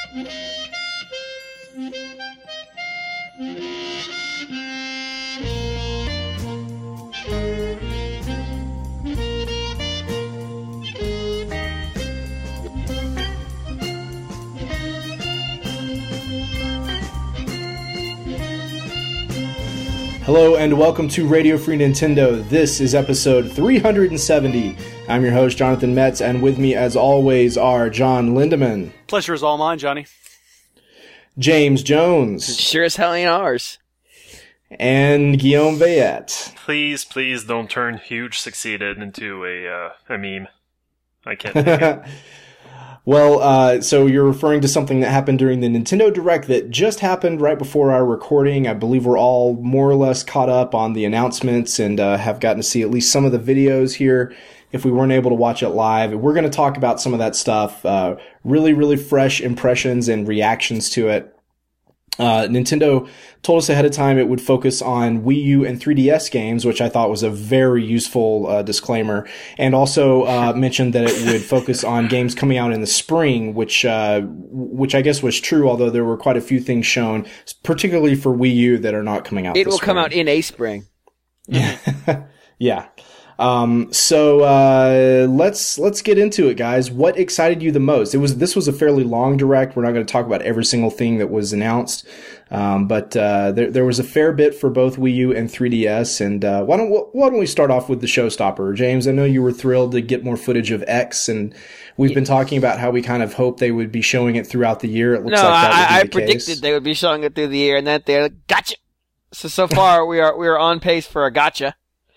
Hello and welcome to Radio Free Nintendo. This is episode 370. I'm your host, Jonathan Metz, and with me, as always, are John Lindemann. Pleasure is all mine, Johnny. James Jones. Sure as hell ain't ours. And Guillaume Veillette. Please don't turn Huge Succeeded into a meme. I can't take it. Well, so you're referring to something that happened during the Nintendo Direct that just happened right before our recording. I believe we're all more or less caught up on the announcements and have gotten to see at least some of the videos here if we weren't able to watch it live. We're going to talk about some of that stuff, really fresh impressions and reactions to it. Nintendo told us ahead of time it would focus on Wii U and 3DS games, which I thought was a very useful disclaimer, and also mentioned that it would focus on games coming out in the spring, which I guess was true, although there were quite a few things shown, particularly for Wii U, that are not coming out this spring. It will come out in a spring. Yeah. So let's get into it, guys. What excited you the most? This was a fairly long direct. We're not going to talk about every single thing that was announced. But there was a fair bit for both Wii U and 3DS. And, why don't we start off with the showstopper? James, I know you were thrilled to get more footage of X, and we've been talking about how we kind of hope they would be showing it throughout the year. It looks like that would be the case. I predicted they would be showing it through the year, and that they're like, gotcha. So far we are on pace for a gotcha.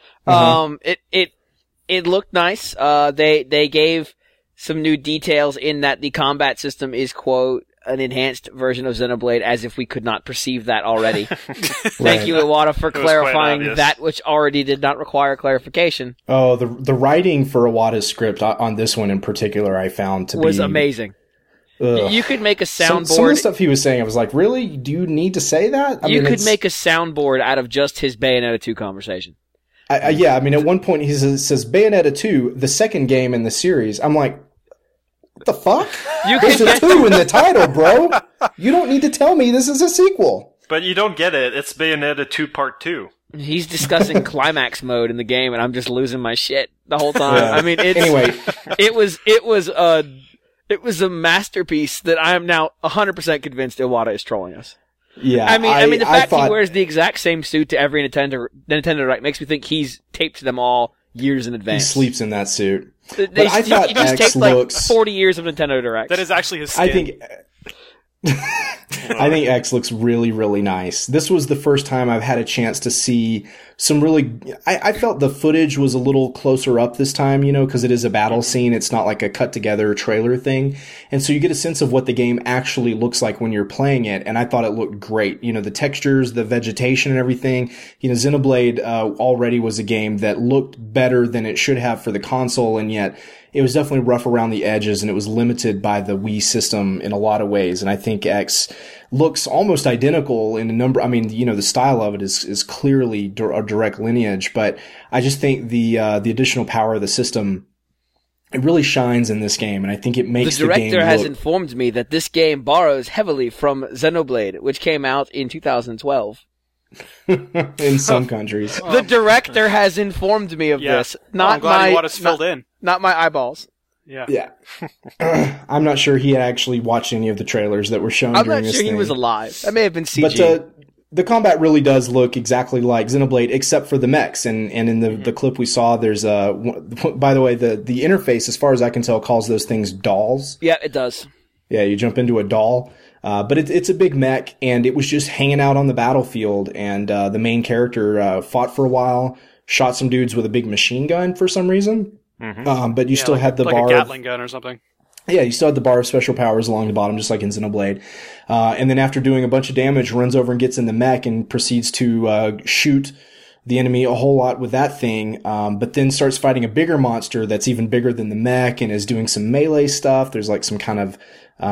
It looked nice. They gave some new details in that the combat system is, quote, an enhanced version of Xenoblade, as if we could not perceive that already. Thank you, Iwata, for clarifying that which already did not require clarification. Oh, the writing for Iwata's script on this one in particular I found to was amazing. You could make a soundboard. Some of the stuff he was saying, I was like, really? Do you need to say that? You could make a soundboard out of just his Bayonetta 2 conversation. Yeah, I mean, at one point he says Bayonetta 2, the second game in the series. I'm like, what the fuck? There's a 2 in the title, bro. You don't need to tell me this is a sequel. But you don't get it. It's Bayonetta 2 Part 2. He's discussing climax mode in the game, and I'm just losing my shit the whole time. Yeah. I mean, it was a masterpiece that I am now 100% convinced Iwata is trolling us. Yeah, I mean, the fact he wears the exact same suit to every Nintendo Direct makes me think he's taped them all years in advance. He sleeps in that suit. He just taped like 40 years of Nintendo Directs. That is actually his skin. I think X looks really, really nice. This was the first time I've had a chance to see some really... I felt the footage was a little closer up this time, because it is a battle scene. It's not like a cut-together trailer thing. And so you get a sense of what the game actually looks like when you're playing it, and I thought it looked great. The textures, the vegetation and everything. Xenoblade already was a game that looked better than it should have for the console, and yet... it was definitely rough around the edges, and it was limited by the Wii system in a lot of ways. And I think X looks almost identical in a number. I mean, the style of it is clearly a direct lineage, but I just think the additional power of the system, it really shines in this game, and I think it makes the game The director has informed me that this game borrows heavily from Xenoblade, which came out in 2012. In some countries. The director has informed me of this. I'm glad you want us filled in. Not my eyeballs. Yeah. I'm not sure he had actually watched any of the trailers that were shown during this thing. I'm not sure he was alive. That may have been CG. But the combat really does look exactly like Xenoblade, except for the mechs. And in the clip we saw, there's by the way, the interface, as far as I can tell, calls those things dolls. Yeah, it does. Yeah, you jump into a doll. But it's a big mech, and it was just hanging out on the battlefield, and the main character fought for a while, shot some dudes with a big machine gun for some reason. Mm-hmm. But you still had the bar... like a Gatling gun or something. Yeah, you still had the bar of special powers along the bottom, just like in Xenoblade. And then after doing a bunch of damage, runs over and gets in the mech and proceeds to shoot the enemy a whole lot with that thing, but then starts fighting a bigger monster that's even bigger than the mech and is doing some melee stuff. There's like some kind of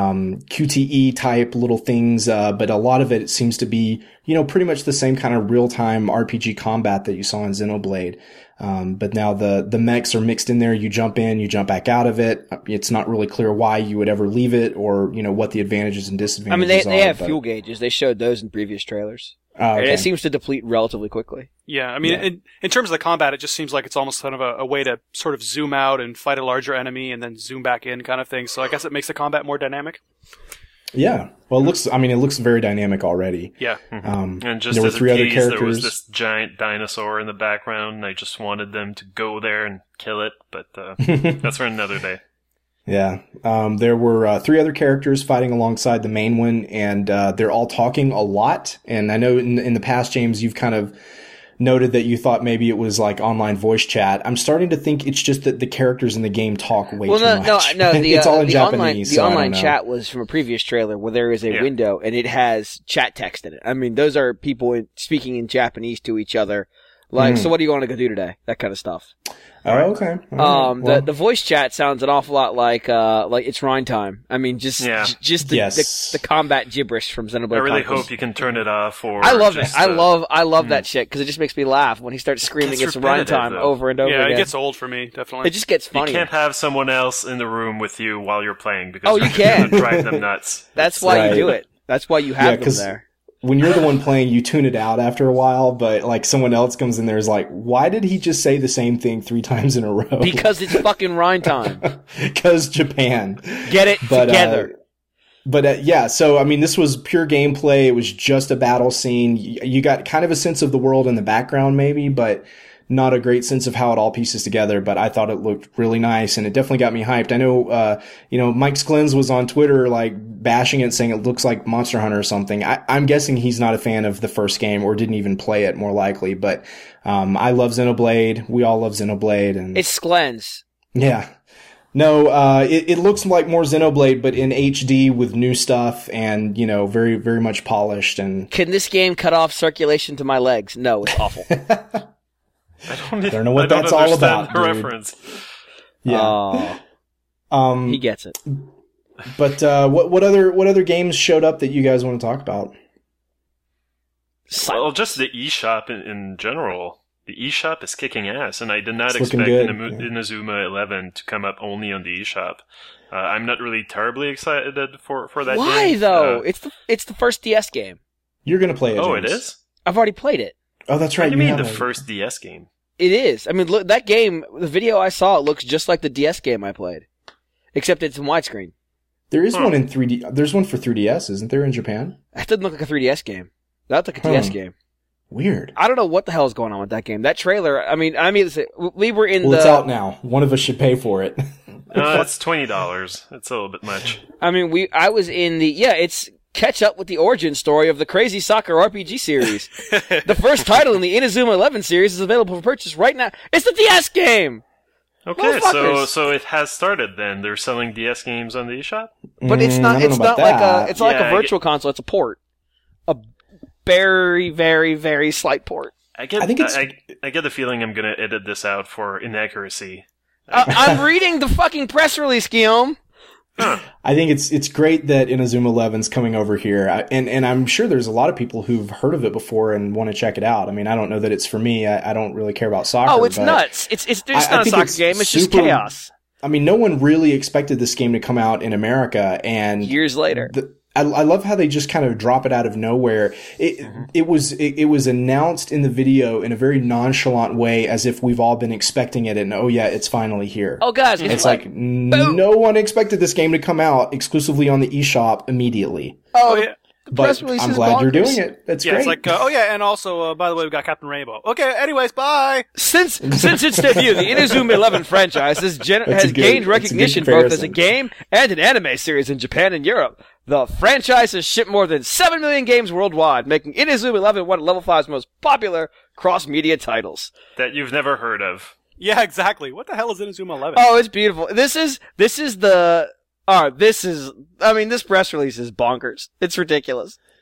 QTE type little things, but a lot of it seems to be, pretty much the same kind of real-time RPG combat that you saw in Xenoblade. But now the mechs are mixed in there. You jump in, you jump back out of it. It's not really clear why you would ever leave it or, what the advantages and disadvantages are. They have fuel gauges. They showed those in previous trailers. Okay. And it seems to deplete relatively quickly. Yeah, in terms of the combat, it just seems like it's almost kind of a way to sort of zoom out and fight a larger enemy and then zoom back in kind of thing. So I guess it makes the combat more dynamic. Yeah. Well, it looks very dynamic already. Yeah. And just there were as three a other tease, characters. there was this giant dinosaur in the background, and I just wanted them to go there and kill it, but that's for another day. Yeah. There were 3 other characters fighting alongside the main one, and they're all talking a lot. And I know in the past, James, you've kind of noted that you thought maybe it was like online voice chat. I'm starting to think it's just that the characters in the game talk way too much. No. It's all in Japanese. The online chat was from a previous trailer where there is a window and it has chat text in it. I mean, those are people speaking in Japanese to each other. Like, so what do you want to go do today? That kind of stuff. Oh, okay. The voice chat sounds an awful lot like it's Rhine time. I mean, just the combat gibberish from Xenoblade. I really Chronicles. hope you can turn it off. Or I love it. I love that shit because it just makes me laugh when he starts screaming it's Rhine time over and over again. Yeah, it gets old for me, definitely. It just gets funny. You can't have someone else in the room with you while you're playing because you can drive them nuts. That's why you do it. That's why you have them there. When you're the one playing, you tune it out after a while, but like someone else comes in there is like, why did he just say the same thing 3 times in a row? Because it's fucking Rhine time. Because Japan. Get it together. So I mean, this was pure gameplay. It was just a battle scene. You got kind of a sense of the world in the background maybe, but not a great sense of how it all pieces together, but I thought it looked really nice and it definitely got me hyped. I know, Mike Sklens was on Twitter, like bashing it, saying it looks like Monster Hunter or something. I'm guessing he's not a fan of the first game or didn't even play it, more likely, but, I love Xenoblade. We all love Xenoblade and it's Sklens. Yeah. No, it looks like more Xenoblade, but in HD with new stuff and, very, very much polished and. Can this game cut off circulation to my legs? No, it's awful. I don't know what that's all about. The reference. Yeah. He gets it. But what other games showed up that you guys want to talk about? Well, just the eShop in general. The eShop is kicking ass, and I did not expect Inazuma 11 to come up only on the eShop. I'm not really terribly excited for that game. Why though? It's the first DS game. You're gonna play it. Oh, James. it is? I've already played it. Oh, that's right. What do you mean the first DS game? It is. I mean, look, that game, the video I saw, it looks just like the DS game I played. Except it's in widescreen. There is one in 3D. There's one for 3DS, isn't there, in Japan? That doesn't look like a 3DS game. That looked like a DS game. Weird. I don't know what the hell is going on with that game. That trailer, we were in it's out now. One of us should pay for it. It's $20. It's a little bit much. I mean, I was in it's catch up with the origin story of the Crazy Soccer RPG series. The first title in the Inazuma 11 series is available for purchase right now. It's the DS game! Okay, so it has started then. They're selling DS games on the eShop? But it's not like a virtual console, it's a port. A very, very, very slight port. I get the feeling I'm gonna edit this out for inaccuracy. I'm reading the fucking press release, Guillaume! I think it's great that Inazuma 11's coming over here, and I'm sure there's a lot of people who've heard of it before and want to check it out. I mean, I don't know that it's for me. I don't really care about soccer. Oh, it's nuts! It's not a soccer game. It's just chaos. I mean, no one really expected this game to come out in America, and years later. I love how they just kind of drop it out of nowhere. It was announced in the video in a very nonchalant way, as if we've all been expecting it, and it's finally here. Oh, guys, it's like no one expected this game to come out exclusively on the eShop immediately. Oh yeah. But I'm glad you're doing it. That's great. It's like, and also, by the way, we got Captain Rainbow. Okay, anyways, bye! Since its debut, the Inazuma 11 franchise has gained recognition both as a game and an anime series in Japan and Europe. The franchise has shipped more than 7 million games worldwide, making Inazuma 11 one of Level 5's most popular cross-media titles. That you've never heard of. Yeah, exactly. What the hell is Inazuma 11? Oh, it's beautiful. This press release is bonkers. It's ridiculous.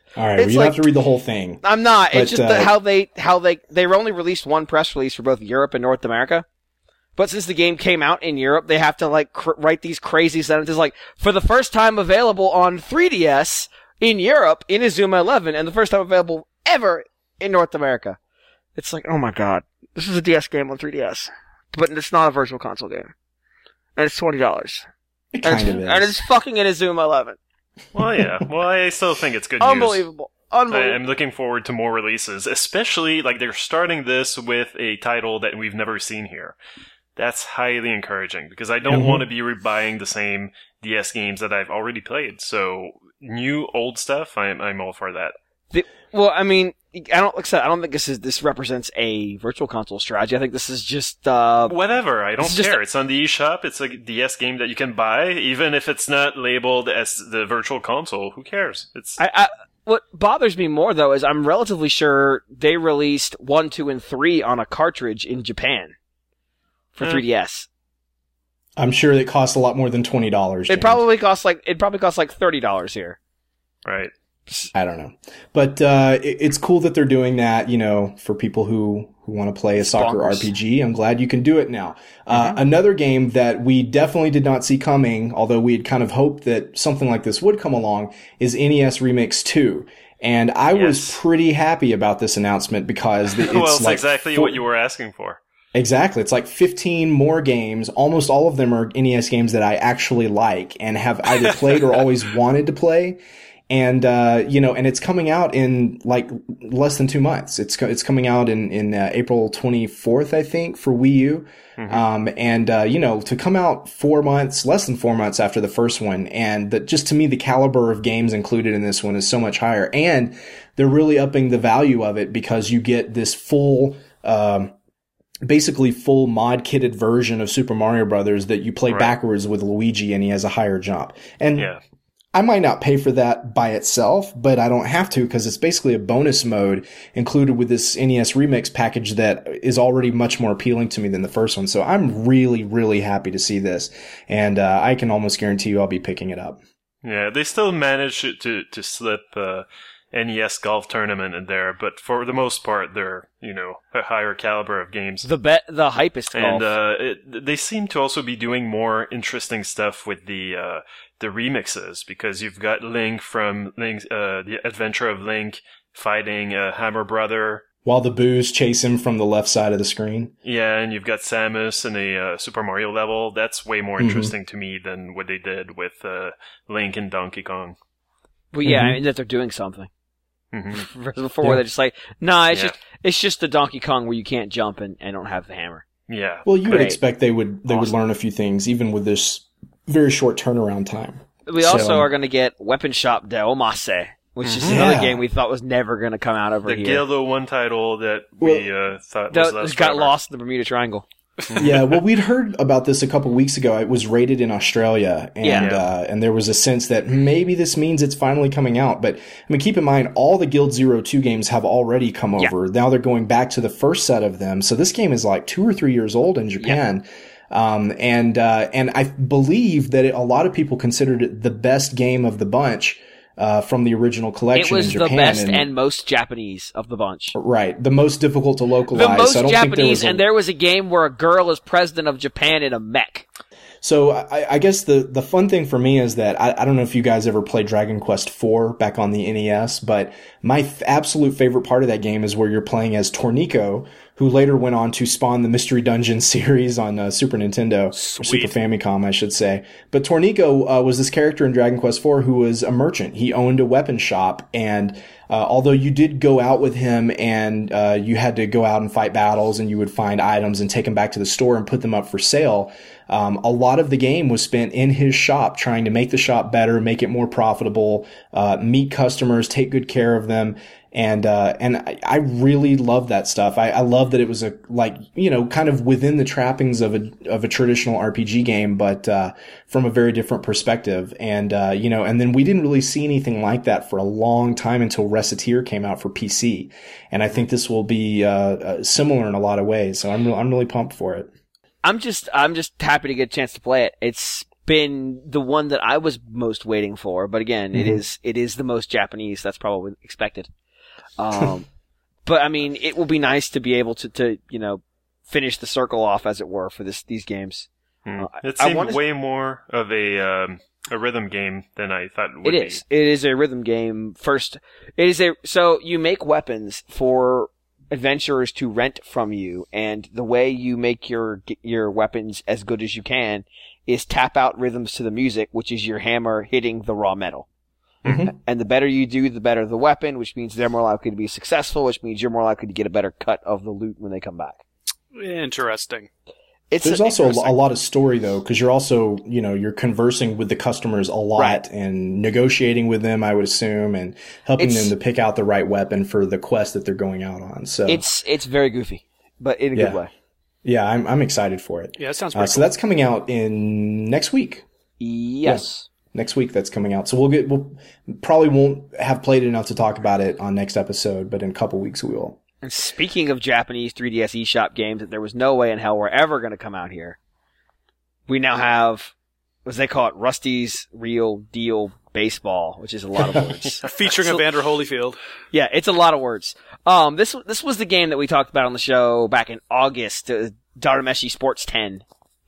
All right, well, you don't have to read the whole thing. I'm not. It's just how they only released one press release for both Europe and North America. But since the game came out in Europe, they have to like write these crazy sentences like, for the first time available on 3DS in Europe in Inazuma 11, and the first time available ever in North America. It's like, oh my god, this is a DS game on 3DS, but it's not a Virtual Console game, and it's $20. It kind of is, and it's fucking Inazuma 11. Well, yeah. Well, I still think it's good Unbelievable. news. I'm looking forward to more releases, especially like they're starting this with a title that we've never seen here. That's highly encouraging because I don't want to be rebuying the same DS games that I've already played. So new old stuff, I'm all for that. Well, I mean, I don't think this represents a Virtual Console strategy. I think this is just whatever. I don't care. It's on the eShop. It's a DS game that you can buy, even if it's not labeled as the Virtual Console. Who cares? It's what bothers me more though is I'm relatively sure they released 1, 2, and 3 on a cartridge in Japan for 3DS. I'm sure it costs a lot more than $20. It probably costs like $30 here. Right. I don't know. But it's cool that they're doing that, you know, for people who want to play a soccer RPG. I'm glad you can do it now. Another game that we definitely did not see coming, although we had kind of hoped that something like this would come along, is NES Remix 2. And I was pretty happy about this announcement because it's like exactly what you were asking for. Exactly. It's like 15 more games. Almost all of them are NES games that I actually like and have either played or always wanted to play. And, you know, and it's coming out in like less than 2 months. It's coming out in April 24th, I think, for Wii U. And, you know, to come out less than 4 months after the first one. And just to me, the caliber of games included in this one is so much higher. And they're really upping the value of it because you get this basically full mod-kitted version of Super Mario Brothers that you play backwards with Luigi, and he has a higher jump. And I might not pay for that by itself, but I don't have to because it's basically a bonus mode included with this NES Remix package that is already much more appealing to me than the first one. So I'm really, really happy to see this, and I can almost guarantee you I'll be picking it up. Yeah, they still managed to slip NES Golf Tournament in there, but for the most part, they're, you know, a higher caliber of games. The hypest golf. And they seem to also be doing more interesting stuff with the remixes, because you've got Link from The Adventure of Link fighting Hammer Brother. While the boos chase him from the left side of the screen. Yeah, and you've got Samus in a Super Mario level. That's way more interesting to me than what they did with Link and Donkey Kong. Well, yeah, I mean that they're doing something. Before they're just like, nah, it's just the Donkey Kong where you can't jump and don't have the hammer. Yeah. Well, you would expect they would learn a few things even with this very short turnaround time. We also are going to get Weapon Shop de Omase, which is another game we thought was never going to come out over here. The Gildo 1 title that we thought was got lost in the Bermuda Triangle. Yeah, well, we'd heard about this a couple weeks ago. It was rated in Australia, and there was a sense that maybe this means it's finally coming out. But I mean, keep in mind, all the Guild Zero 2 games have already come over. Now they're going back to the first set of them. So this game is like 2 or 3 years old in Japan. And I believe that a lot of people considered it the best game of the bunch. From the original collection in Japan. It was the best and most Japanese of the bunch. Right. The most difficult to localize. The most Japanese, and there was a game where a girl is president of Japan in a mech. So I guess the fun thing for me is that I don't know if you guys ever played Dragon Quest IV back on the NES, but my absolute favorite part of that game is where you're playing as Torniko, who later went on to spawn the Mystery Dungeon series on Super Nintendo, or Super Famicom, I should say. But Torniko was this character in Dragon Quest IV who was a merchant. He owned a weapon shop, and although you did go out with him and you had to go out and fight battles and you would find items and take them back to the store and put them up for sale, a lot of the game was spent in his shop trying to make the shop better, make it more profitable, meet customers, take good care of them. And I really love that stuff. I love that it was kind of within the trappings of a traditional RPG game, but, from a very different perspective. And, and then we didn't really see anything like that for a long time until Recettear came out for PC. And I think this will be, similar in a lot of ways. So I'm really pumped for it. I'm just happy to get a chance to play it. It's been the one that I was most waiting for. But again, it is the most Japanese. That's probably expected. But I mean, it will be nice to be able to finish the circle off, as it were, for these games. It seemed way more of a rhythm game than I thought it would be. It is a rhythm game first. So you make weapons for adventurers to rent from you, and the way you make your weapons as good as you can is tap out rhythms to the music, which is your hammer hitting the raw metal. Mm-hmm. And the better you do, the better the weapon, which means they're more likely to be successful, which means you're more likely to get a better cut of the loot when they come back. Interesting. There's also a lot of story, though, because you're also, you're conversing with the customers a lot and negotiating with them, I would assume, and helping them to pick out the right weapon for the quest that they're going out on. So it's very goofy, but in a good way. Yeah, I'm excited for it. Yeah, it sounds pretty cool. So that's coming out in next week. Yes. Yeah. Next week that's coming out. So we'll probably won't have played enough to talk about it on next episode, but in a couple weeks we will. And speaking of Japanese 3DS eShop games that there was no way in hell were ever going to come out here, we now have, as they call it, Rusty's Real Deal Baseball, which is a lot of words. Featuring Evander Holyfield. Yeah, it's a lot of words. This was the game that we talked about on the show back in August, Darameshi Sports 10,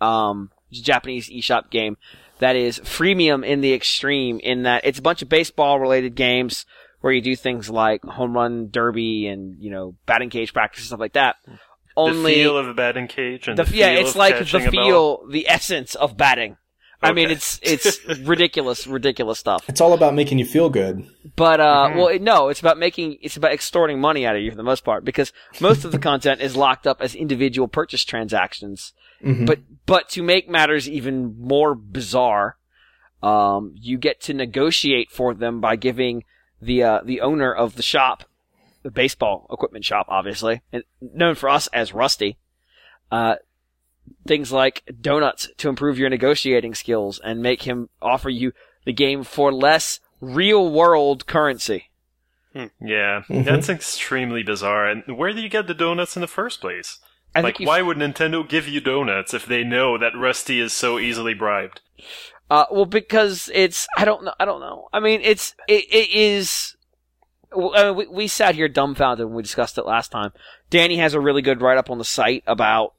Japanese eShop game. That is freemium in the extreme, in that it's a bunch of baseball-related games where you do things like home run derby and, batting cage practice and stuff like that. Only the feel of a batting cage and the feel it's of like the feel, the essence of batting. Okay. I mean, it's ridiculous stuff. It's all about making you feel good. But, it's about extorting money out of you for the most part, because most of the content is locked up as individual purchase transactions. Mm-hmm. But to make matters even more bizarre, you get to negotiate for them by giving the owner of the shop, the baseball equipment shop, obviously, and known for us as Rusty, things like donuts to improve your negotiating skills and make him offer you the game for less real-world currency. Yeah, that's extremely bizarre. And where do you get the donuts in the first place? Why would Nintendo give you donuts if they know that Rusty is so easily bribed? Because I don't know. I mean, it is. We sat here dumbfounded when we discussed it last time. Danny has a really good write-up on the site about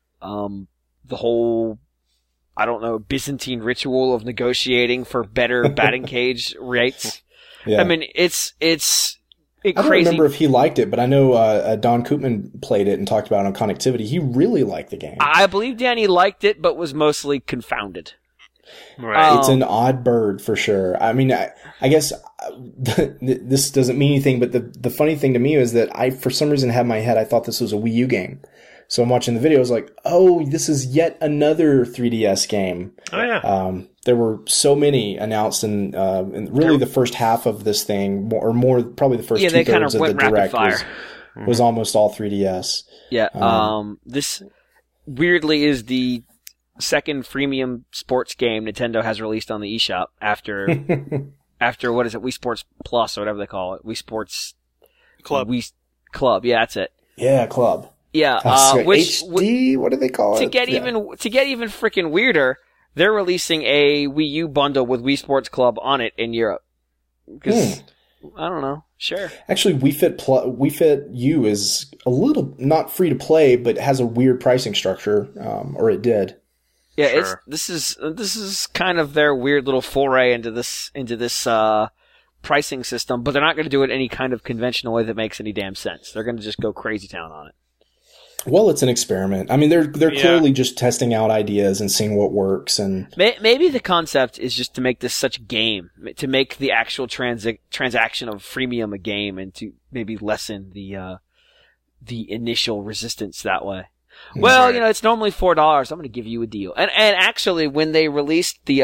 the whole, Byzantine ritual of negotiating for better batting cage rates. Yeah. I mean, it's I don't remember if he liked it, but I know Don Koopman played it and talked about it on Connectivity. He really liked the game. I believe Danny liked it, but was mostly confounded. Right. It's an odd bird for sure. I mean, I guess this doesn't mean anything, but the funny thing to me is that I, for some reason, had in my head, I thought this was a Wii U game. So I'm watching the video, I was like, oh, this is yet another 3DS game. Oh, yeah. There were so many announced in really the first half of this thing, more probably the first two-thirds of the Direct was almost all 3DS. Yeah, this weirdly is the second freemium sports game Nintendo has released on the eShop after what is it, Wii Sports Plus or whatever they call it, Wii Sports Club. Wii Club, yeah, that's it. Yeah, Club. Yeah, which HD, what do they call it? To get even freaking weirder, they're releasing a Wii U bundle with Wii Sports Club on it in Europe. Because I don't know, sure. Actually, Wii Fit U is a little not free to play, but has a weird pricing structure, or it did. Yeah, sure. This is kind of their weird little foray into this pricing system, but they're not going to do it any kind of conventional way that makes any damn sense. They're going to just go crazy town on it. Well, it's an experiment. I mean, they're clearly just testing out ideas and seeing what works. And maybe the concept is just to make this such a game, to make the actual transaction of freemium a game, and to maybe lessen the initial resistance that way. Well, it's normally $4. I'm going to give you a deal. And actually, when they released the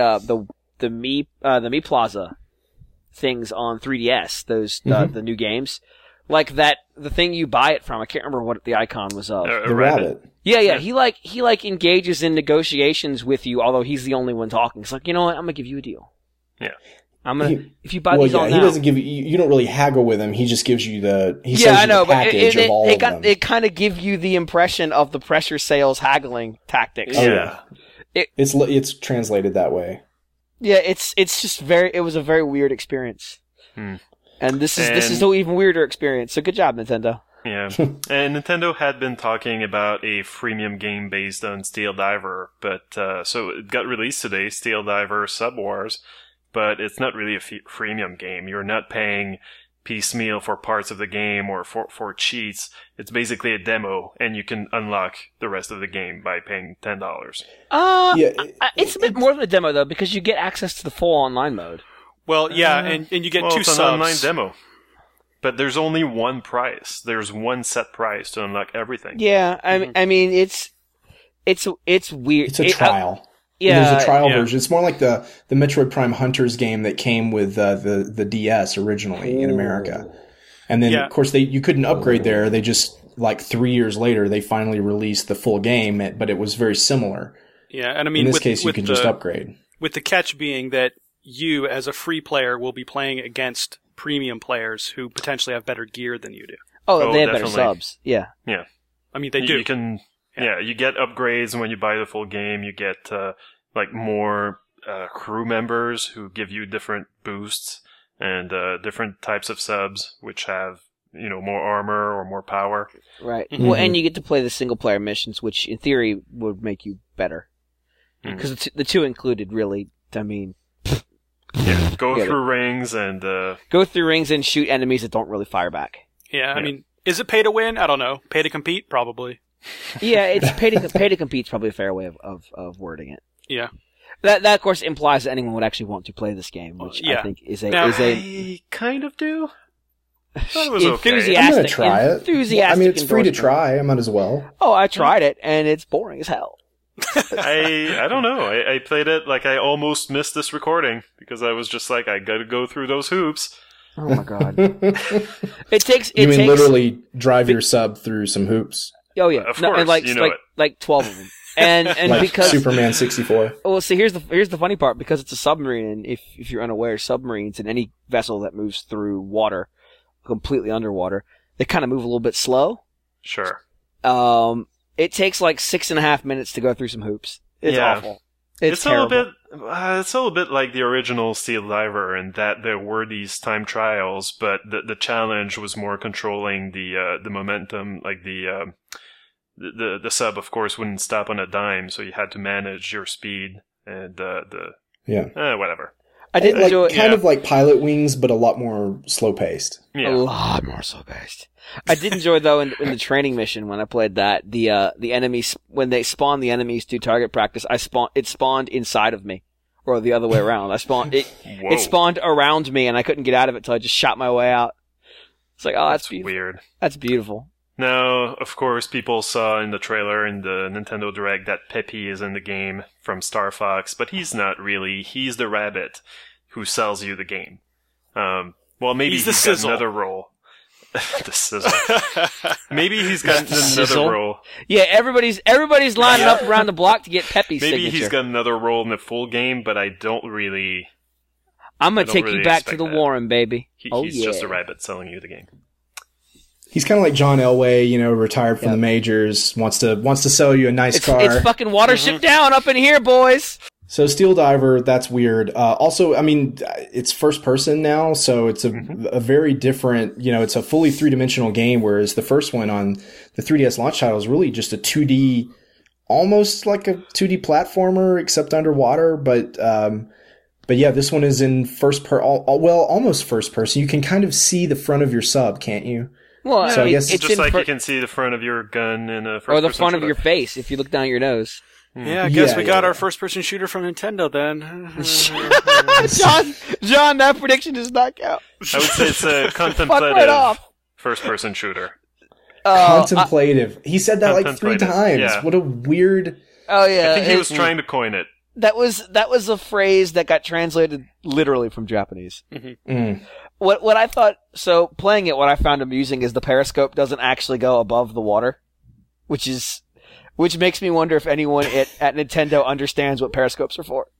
Mi Plaza things on 3DS, those the new games. Like the thing you buy it from, I can't remember what the icon was of. The rabbit. Yeah. He engages in negotiations with you, although he's the only one talking. It's like, you know what? I'm gonna give you a deal. Yeah. If you buy these all now. He doesn't give you don't really haggle with him. He just gives you the package of all of them. It kind of gives you the impression of the pressure sales haggling tactics. Oh, yeah. It's translated that way. Yeah, it's just it was a very weird experience. And this is an even weirder experience. So good job, Nintendo. Yeah. And Nintendo had been talking about a freemium game based on Steel Diver, but so it got released today, Steel Diver Sub Wars, but it's not really a freemium game. You're not paying piecemeal for parts of the game or for cheats. It's basically a demo, and you can unlock the rest of the game by paying $10. It's a bit more than a demo, though, because you get access to the full online mode. Well, yeah, and you get two it's subs. an online demo. But there's only one price. There's one set price to unlock everything. Yeah, I mean, it's weird. It's a trial. There's a trial version. It's more like the Metroid Prime Hunters game that came with the DS originally in America. And then, of course, you couldn't upgrade there. They just, like 3 years later, they finally released the full game, but it was very similar. Yeah, and I mean, in this case, you can just upgrade. With the catch being that you, as a free player, will be playing against premium players who potentially have better gear than you do. Oh, they have better subs. Yeah. Yeah. I mean, they do. You can, you get upgrades when you buy the full game. You get, more crew members who give you different boosts and different types of subs, which have, more armor or more power. Right. Mm-hmm. Well, and you get to play the single-player missions, which in theory would make you better. Because the two included, really, I mean... Yeah, go through rings and... Go through rings and shoot enemies that don't really fire back. Yeah, I mean, is it pay to win? I don't know. Pay to compete? Probably. Yeah, it's pay to compete is probably a fair way of wording it. Yeah. That of course implies that anyone would actually want to play this game, which I think is a... I kind of do. I thought it was okay. I'm going to try it. Enthusiastic. I mean, it's free to try. I might as well. Oh, I tried it, and it's boring as hell. I don't know. I played it like I almost missed this recording because I was just like, I gotta go through those hoops. Oh my god! It takes literally drive your sub through some hoops? Oh yeah, of course, and like 12 of them, and like because Superman 64. Well, see, here's the funny part, because it's a submarine, and if you're unaware, submarines and any vessel that moves through water, completely underwater, they kind of move a little bit slow. Sure. It takes like 6.5 minutes to go through some hoops. It's awful. It's terrible. It's a little bit like the original Steel Diver in that there were these time trials, but the challenge was more controlling the momentum. Like the sub, of course, wouldn't stop on a dime, so you had to manage your speed and whatever. I did enjoy it. Kind of like Pilot Wings, but a lot more slow paced. Yeah. A lot more slow paced. I did enjoy, though, in the training mission when I played that, the enemies, when they spawn the enemies to target practice, it spawned inside of me. Or the other way around. It spawned around me, and I couldn't get out of it until I just shot my way out. It's like, oh, that's beautiful. Weird. That's beautiful. Now, of course, people saw in the trailer in the Nintendo Direct that Peppy is in the game from Star Fox, but he's not really. He's the rabbit who sells you the game. Well, maybe he's got another role. The sizzle. Maybe he's got another role. Yeah, everybody's lining up around the block to get Peppy's signature. Maybe he's got another role in the full game, but I don't really... I'm going to take you back to the Warren, baby. He's just a rabbit selling you the game. He's kind of like John Elway, retired from the majors, wants to sell you a nice car. It's fucking Watership Down up in here, boys. So Steel Diver, that's weird. Also, I mean, it's first person now, so it's a very different, it's a fully three-dimensional game, whereas the first one on the 3DS launch title is really just a 2D, almost like a 2D platformer, except underwater. But yeah, this one is in almost first person. You can kind of see the front of your sub, can't you? Well, so I guess it's just like you can see the front of your gun in a first-person or the front shooter. of your face if you look down your nose. Yeah, I guess we got our first-person shooter from Nintendo then. John, that prediction does not count. I would say it's a contemplative first-person shooter. Contemplative. He said that like 3 times. Yeah. What a weird... Oh yeah, I think he was trying to coin it. That was a phrase that got translated literally from Japanese. Mm-hmm. Mm. What I thought, so playing it, what I found amusing is the periscope doesn't actually go above the water, which makes me wonder if anyone at Nintendo understands what periscopes are for.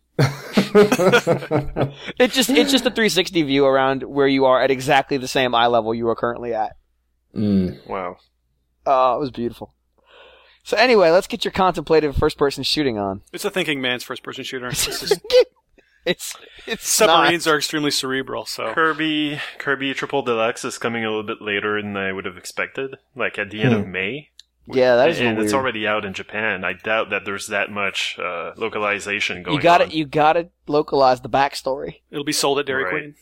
It's just a 360 view around where you are at exactly the same eye level you are currently at. Mm. Wow. It was beautiful. So anyway, let's get your contemplative first-person shooting on. It's a thinking man's first-person shooter. It's Submarines not. are extremely cerebral, so... Kirby Triple Deluxe is coming a little bit later than I would have expected, like at the end of May. Yeah, that is and weird. it's already out in Japan. I doubt that there's that much localization going on. You gotta localize the backstory. It'll be sold at Dairy Right. Queen.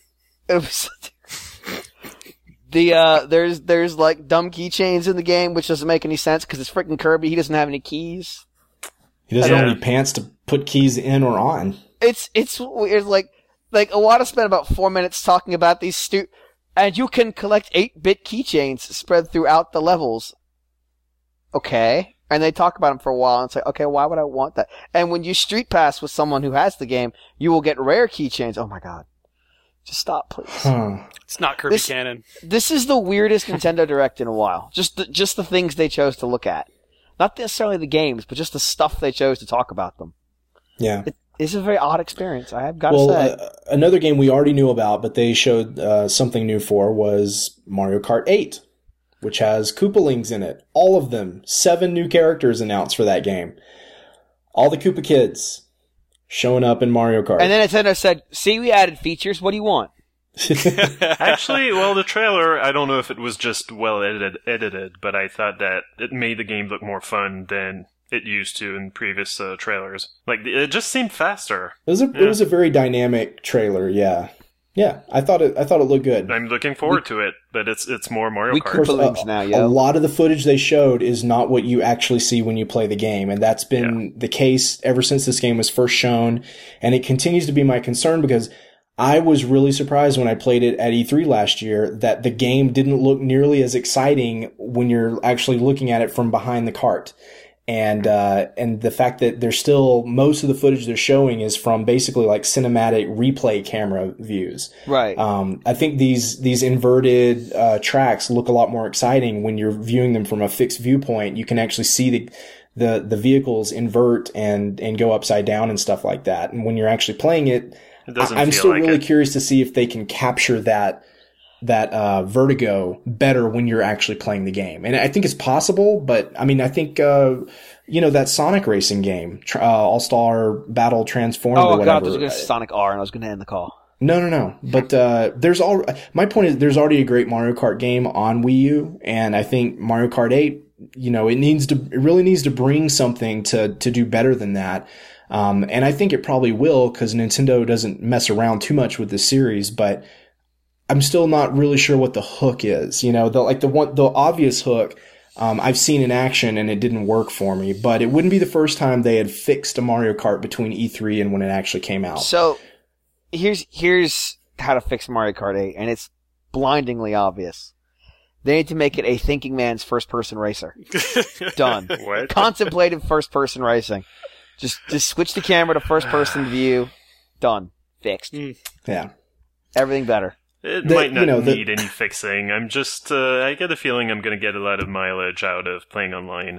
There's like dumb keychains in the game, which doesn't make any sense because it's freaking Kirby. He doesn't have any keys. He doesn't have any pants to put keys in or on. It's weird. Like Iwata spent about 4 minutes talking about these and you can collect 8-bit keychains spread throughout the levels. Okay. And they talk about them for a while, and it's like, okay, why would I want that? And when you street pass with someone who has the game, you will get rare keychains. Oh my god. Just stop, please. It's not Kirby canon. This is the weirdest Nintendo Direct in a while. Just the things they chose to look at. Not necessarily the games, but just the stuff they chose to talk about them. Yeah. It's a very odd experience, I have got to say. Another game we already knew about, but they showed something new for, was Mario Kart 8, which has Koopalings in it. All of them. 7 new characters announced for that game. All the Koopa kids showing up in Mario Kart. And then Nintendo said, see, we added features. What do you want? Actually, well, the trailer, I don't know if it was just well edited, but I thought that it made the game look more fun than it used to in previous trailers. Like, it just seemed faster. It was a very dynamic trailer, yeah. Yeah, I thought it looked good. I'm looking forward to it, but it's more Mario Kart. Koopalings now, yo. A lot of the footage they showed is not what you actually see when you play the game, and that's been the case ever since this game was first shown, and it continues to be my concern because I was really surprised when I played it at E3 last year that the game didn't look nearly as exciting when you're actually looking at it from behind the cart. And the fact that there's still most of the footage they're showing is from basically like cinematic replay camera views. Right. I think these inverted tracks look a lot more exciting when you're viewing them from a fixed viewpoint. You can actually see the vehicles invert and go upside down and stuff like that. And when you're actually playing it, I'm still really curious to see if they can capture that vertigo better when you're actually playing the game. And I think it's possible, but I mean, I think, that Sonic racing game, All-Star Battle Transform or whatever. Oh god, there's going to Sonic R and I was going to end the call. No. But, my point is there's already a great Mario Kart game on Wii U, and I think Mario Kart 8, it really needs to bring something to do better than that. And I think it probably will, because Nintendo doesn't mess around too much with this series, but I'm still not really sure what the hook is. The obvious hook, I've seen in action and it didn't work for me, but it wouldn't be the first time they had fixed a Mario Kart between E3 and when it actually came out. So, here's how to fix Mario Kart 8, and it's blindingly obvious. They need to make it a thinking man's first-person racer. Done. What? Contemplative first-person racing. Just switch the camera to first-person view. Done. Fixed. Yeah. Everything better. It might not need any fixing. I'm just, I get a feeling I'm going to get a lot of mileage out of playing online.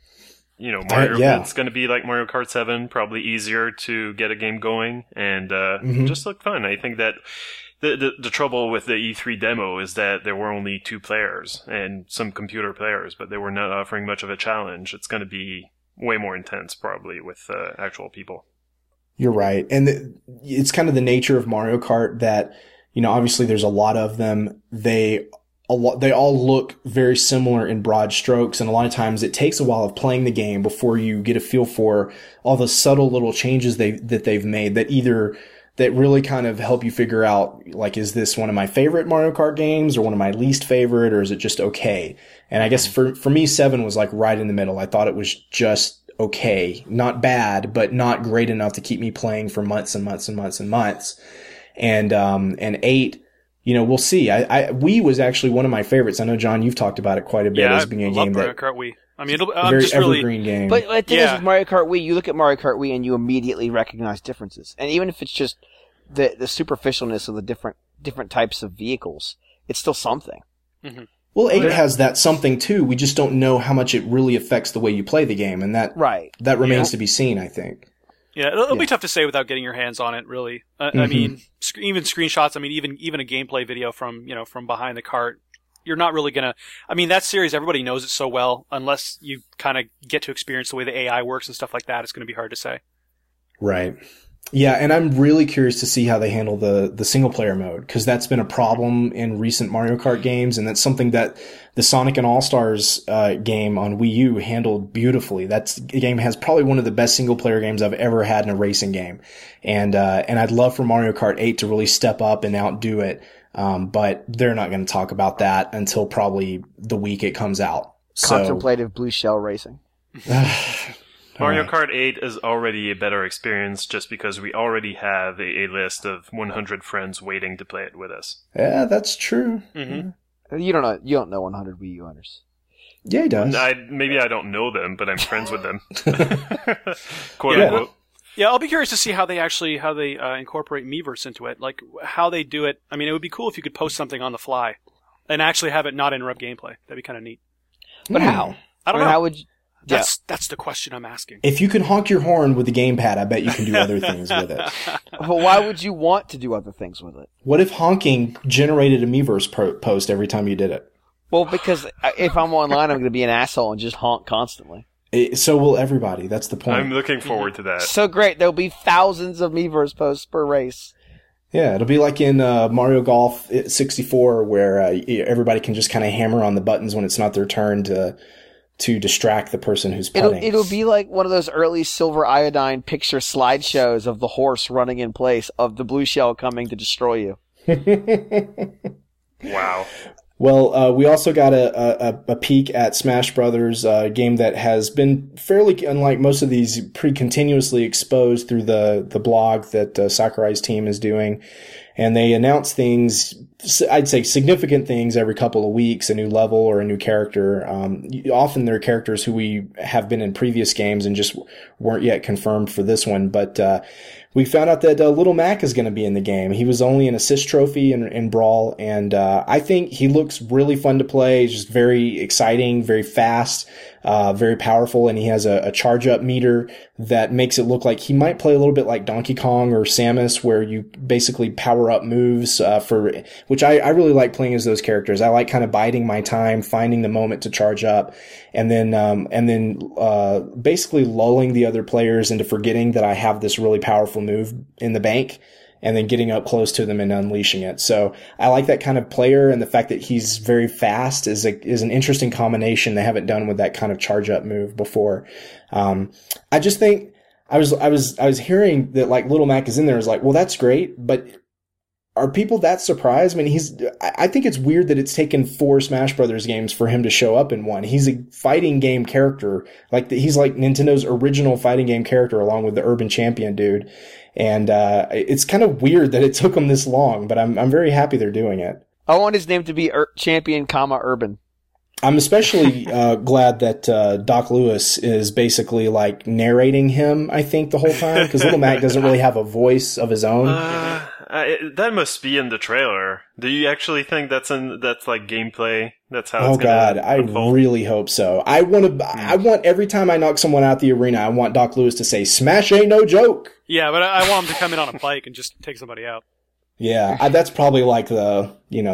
It's going to be like Mario Kart 7, probably easier to get a game going, and just look fun. I think that the trouble with the E3 demo is that there were only 2 players and some computer players, but they were not offering much of a challenge. It's going to be way more intense, probably, with actual people. You're right. And it's kind of the nature of Mario Kart that, obviously there's a lot of them. They all look very similar in broad strokes. And a lot of times it takes a while of playing the game before you get a feel for all the subtle little changes that they've made that really kind of help you figure out, like, is this one of my favorite Mario Kart games or one of my least favorite, or is it just okay? And I guess for me, 7 was like right in the middle. I thought it was just okay. Not bad, but not great enough to keep me playing for months and months and months and months. And 8, we'll see. Wii was actually one of my favorites. I know, John, you've talked about it quite a bit as being a game Mario Kart Wii. I mean, very just evergreen game. But the thing is with Mario Kart Wii, you look at Mario Kart Wii and you immediately recognize differences. And even if it's just the superficialness of the different types of vehicles, it's still something. Mm-hmm. Well, 8 has that something too. We just don't know how much it really affects the way you play the game, and that remains to be seen, I think. Yeah, it'll be tough to say without getting your hands on it, really. I mean, even screenshots. I mean, even a gameplay video from behind the cart, you're not really gonna. I mean, that series, everybody knows it so well. Unless you kind of get to experience the way the AI works and stuff like that, it's going to be hard to say. Right. Yeah, and I'm really curious to see how they handle the single player mode, because that's been a problem in recent Mario Kart games, and that's something that the Sonic and All-Stars game on Wii U handled beautifully. That game has probably one of the best single player games I've ever had in a racing game, and I'd love for Mario Kart 8 to really step up and outdo it, but they're not going to talk about that until probably the week it comes out. Contemplative blue shell racing. Mario Kart 8 is already a better experience just because we already have a list of 100 friends waiting to play it with us. Yeah, that's true. Mm-hmm. You don't know 100 Wii U owners. Yeah, he does. Maybe I don't know them, but I'm friends with them. Quote unquote. Yeah, I'll be curious to see how they incorporate Miiverse into it, like how they do it. I mean, it would be cool if you could post something on the fly and actually have it not interrupt gameplay. That'd be kind of neat. But how? I don't know. How would you... That's the question I'm asking. If you can honk your horn with the gamepad, I bet you can do other things with it. Well, why would you want to do other things with it? What if honking generated a Miiverse post every time you did it? Well, because if I'm online, I'm going to be an asshole and just honk constantly. So will everybody. That's the point. I'm looking forward to that. So great. There'll be thousands of Miiverse posts per race. Yeah, it'll be like in Mario Golf 64 where everybody can just kind of hammer on the buttons when it's not their turn to distract the person who's putting. It'll be like one of those early silver iodine picture slideshows of the horse running in place of the blue shell coming to destroy you. Wow. Well, we also got a peek at Smash Brothers, a game that has been fairly unlike most of these, pretty continuously exposed through the blog that Sakurai's team is doing. And they announce things, I'd say significant things every couple of weeks, a new level or a new character. Often they're characters who we have been in previous games and just weren't yet confirmed for this one. But we found out that Little Mac is going to be in the game. He was only an assist trophy in Brawl, and I think he looks really fun to play. He's just very exciting, very fast, very powerful, and he has a charge-up meter that makes it look like he might play a little bit like Donkey Kong or Samus, where you basically power up moves which I really like playing as those characters. I like kind of biding my time, finding the moment to charge up, and then basically lulling the other players into forgetting that I have this really powerful move in the bank, and then getting up close to them and unleashing it. So I like that kind of player, and the fact that he's very fast is an interesting combination they haven't done with that kind of charge up move before. I just think I was hearing that like Little Mac is in there. I was like, well, that's great, but are people that surprised? I mean, I think it's weird that it's taken 4 Smash Brothers games for him to show up in one. He's a fighting game character. He's like Nintendo's original fighting game character along with the Urban Champion dude. And, it's kind of weird that it took him this long, but I'm very happy they're doing it. I want his name to be Champion, Urban. I'm especially glad that Doc Lewis is basically like narrating him, I think, the whole time, because Little Mac doesn't really have a voice of his own. That must be in the trailer. Do you actually think that's like gameplay? That's how. Oh God, I really hope so. I want every time I knock someone out the arena, I want Doc Lewis to say, "Smash ain't no joke." Yeah, but I want him to come in on a bike and just take somebody out. Yeah, that's probably like the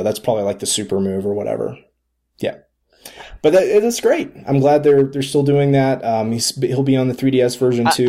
super move or whatever. Yeah. But it's great. I'm glad they're still doing that. He'll be on the 3DS version too.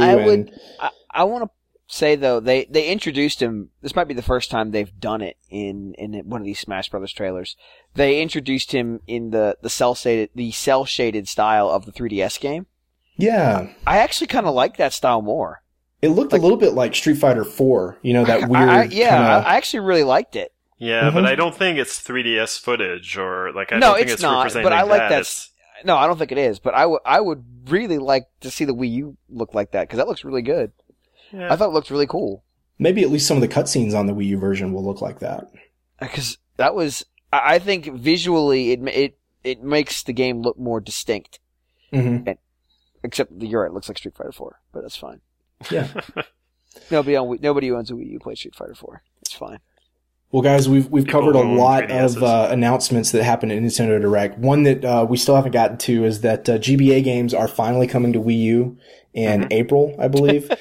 I want to say though, they introduced him. This might be the first time they've done it in one of these Smash Brothers trailers. They introduced him in the cell shaded style of the 3DS game. Yeah, I actually kind of like that style more. It looked a little bit like Street Fighter 4. You know, that weird. I actually really liked it. Yeah, but I don't think it's 3DS footage or like I no, don't think it's not. But I like that. No, I don't think it is. But I would really like to see the Wii U look like that because that looks really good. Yeah. I thought it looked really cool. Maybe at least some of the cutscenes on the Wii U version will look like that. Because that was, I think visually it makes the game look more distinct. Mm-hmm. Except you're right, it looks like Street Fighter 4, but that's fine. Yeah. Nobody who owns a Wii U plays Street Fighter 4. It's fine. Well, guys, we've covered a lot of announcements that happened at Nintendo Direct. One that we still haven't gotten to is that GBA games are finally coming to Wii U in April, I believe.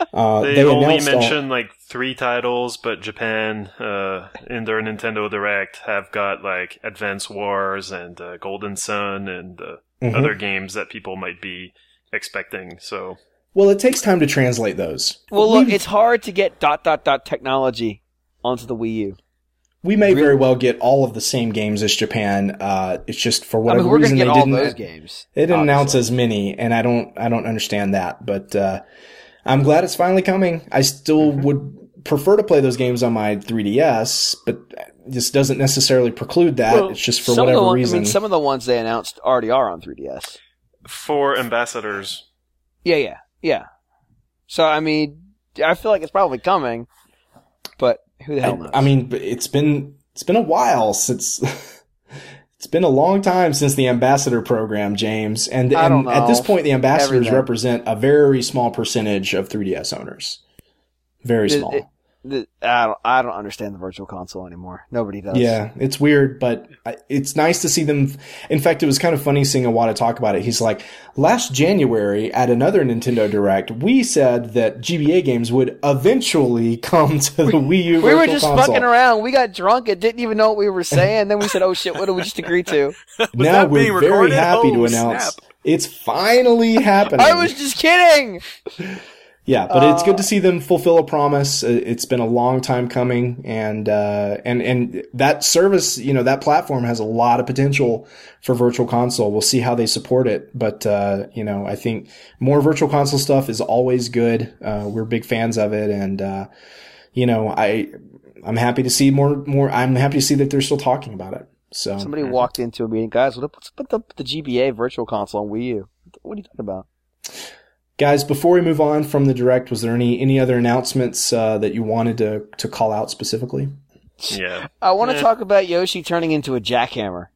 They only announced mentioned like 3 titles, but Japan, in their Nintendo Direct, have got like Advance Wars and Golden Sun and other games that people might be expecting. So, well, it takes time to translate those. Well, look, it's hard to get ... technology onto the Wii U. We may very well get all of the same games as Japan. It's just for whatever reason we're they gonna get didn't. all those games. They didn't announce as many, and I don't understand that. But I'm glad it's finally coming. I still would prefer to play those games on my 3DS, but this doesn't necessarily preclude that. Well, it's just for whatever reason. I mean, some of the ones they announced already are on 3DS. For ambassadors. Yeah. So, I mean, I feel like it's probably coming, but who the hell knows? I mean, it's been a while since it's been a long time since the ambassador program, James. And at this point, the ambassadors represent a very small percentage of 3DS owners. Very small. I don't understand the virtual console anymore. Nobody does. Yeah, it's weird, but it's nice to see them. In fact, it was kind of funny seeing Iwata talk about it. He's like, last January at another Nintendo Direct, we said that GBA games would eventually come to the Wii U virtual console. We were just fucking around. We got drunk and didn't even know what we were saying. Then we said, oh shit, what did we just agree to? Now we're very happy to announce it's finally happening. I was just kidding! Yeah, but it's good to see them fulfill a promise. It's been a long time coming, and that service, that platform has a lot of potential for Virtual Console. We'll see how they support it, but I think more Virtual Console stuff is always good. We're big fans of it, and I'm happy to see more. I'm happy to see that they're still talking about it. So somebody walked into a meeting, guys. Let's put the GBA Virtual Console on Wii U. What are you talking about? Guys, before we move on from the Direct, was there any other announcements that you wanted to call out specifically? Yeah. I want to talk about Yoshi turning into a jackhammer.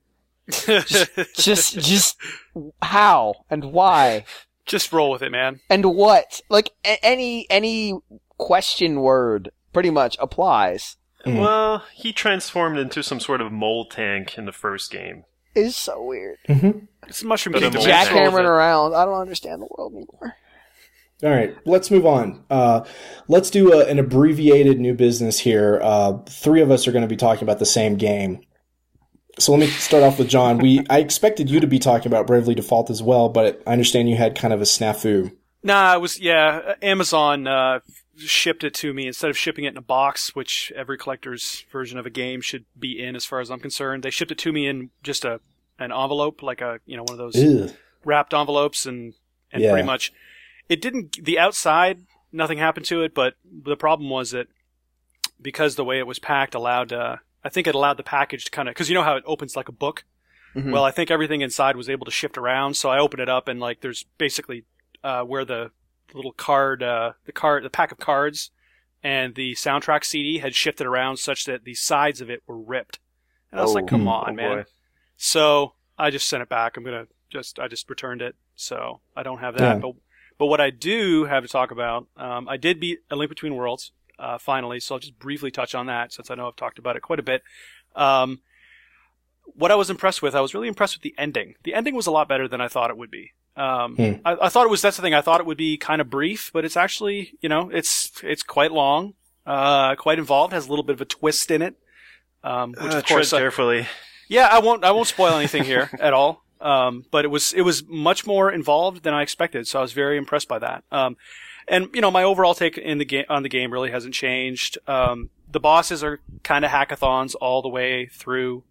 just how and why? Just roll with it, man. And what? Like any question word pretty much applies. Well, he transformed into some sort of mole tank in the first game. It's so weird. Mm-hmm. It's Mushroom Kingdom. Jackhammering around. I don't understand the world anymore. All right, let's move on. Let's do an abbreviated new business here. 3 of us are going to be talking about the same game. So let me start off with John. I expected you to be talking about Bravely Default as well, but I understand you had kind of a snafu. Nah, Amazon shipped it to me instead of shipping it in a box, which every collector's version of a game should be in as far as I'm concerned. They shipped it to me in just an envelope, like one of those wrapped envelopes, and pretty much it didn't. The outside, nothing happened to it, but the problem was that because the way it was packed allowed the package to kind of, because you know how it opens like a book. Mm-hmm. Well, I think everything inside was able to shift around, so I opened it up and like there's basically where the little card, the pack of cards and the soundtrack CD had shifted around such that the sides of it were ripped. And I was like, come on, man. Boy. So I just sent it back. I just returned it. So I don't have that. Yeah. But what I do have to talk about, I did beat A Link Between Worlds, finally. So I'll just briefly touch on that since I know I've talked about it quite a bit. What I was really impressed with the ending. The ending was a lot better than I thought it would be. I thought that's the thing. I thought it would be kind of brief, but it's actually, it's quite long, quite involved, has a little bit of a twist in it. Which of course, tread carefully. Yeah, I won't spoil anything here at all. But it was much more involved than I expected, so I was very impressed by that. And my overall take on the game really hasn't changed. The bosses are kind of hackathons all the way through.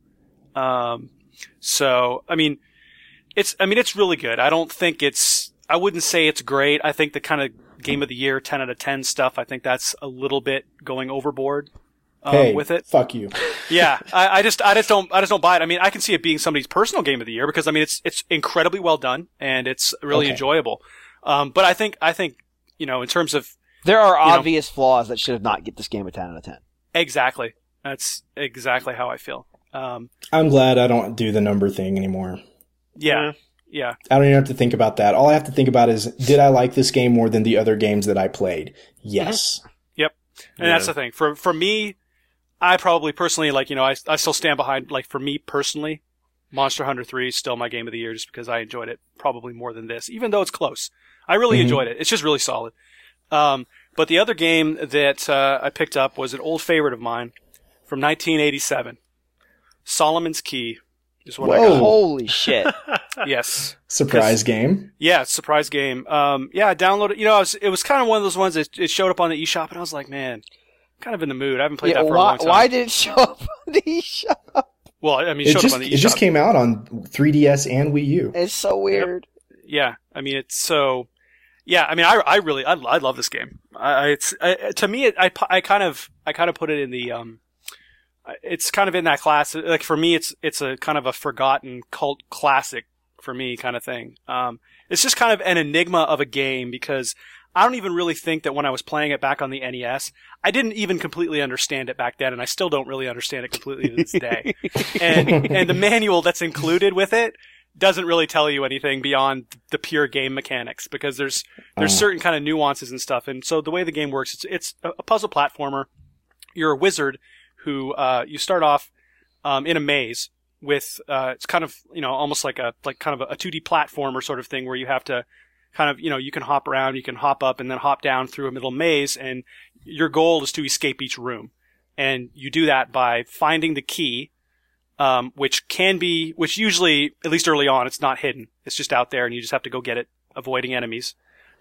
So I mean, it's really good. I wouldn't say it's great. I think the kind of game of the year 10 out of 10 stuff, I think that's a little bit going overboard. With it. Fuck you. Yeah. I just don't buy it. I mean, I can see it being somebody's personal game of the year because I mean, it's incredibly well done and it's really enjoyable. But I think, in terms of, there are obvious flaws that should not get this game a 10 out of 10. Exactly. That's exactly how I feel. I'm glad I don't do the number thing anymore. Yeah. I don't even have to think about that. All I have to think about is, did I like this game more than the other games that I played? Yes. Mm-hmm. Yep. And that's the thing. For me, I probably personally, I still stand behind, for me personally, Monster Hunter 3 is still my game of the year just because I enjoyed it probably more than this, even though it's close. I really enjoyed it. It's just really solid. But But the other game that I picked up was an old favorite of mine from 1987. Solomon's Key is what I got. Holy shit. Yes. Surprise game. Yeah, surprise game. Yeah, I downloaded. You know, it was kind of one of those ones that it showed up on the eShop, and I was like, man, kind of in the mood. I haven't played that for a long time. Why did it show up on the eShop? Well, I mean, it showed up on the eShop. It just came out on 3DS and Wii U. It's so weird. Yep. Yeah, I mean, it's so. Yeah, I mean, I love this game. To me, I kind of put it in the it's kind of in that class. Like for me, it's a kind of a forgotten cult classic for me kind of thing. It's just kind of an enigma of a game because I don't even really think that when I was playing it back on the NES, I didn't even completely understand it back then, and I still don't really understand it completely to this day. And the manual that's included with it doesn't really tell you anything beyond the pure game mechanics because there's certain kind of nuances and stuff. And so the way the game works, it's a puzzle platformer. You're a wizard who you start off in a maze with it's kind of, you know, almost like kind of a 2D platformer sort of thing where you have to kind of, you know, you can hop around, you can hop up and then hop down through a middle maze, and your goal is to escape each room. And you do that by finding the key, which usually, at least early on, it's not hidden. It's just out there and you just have to go get it, avoiding enemies.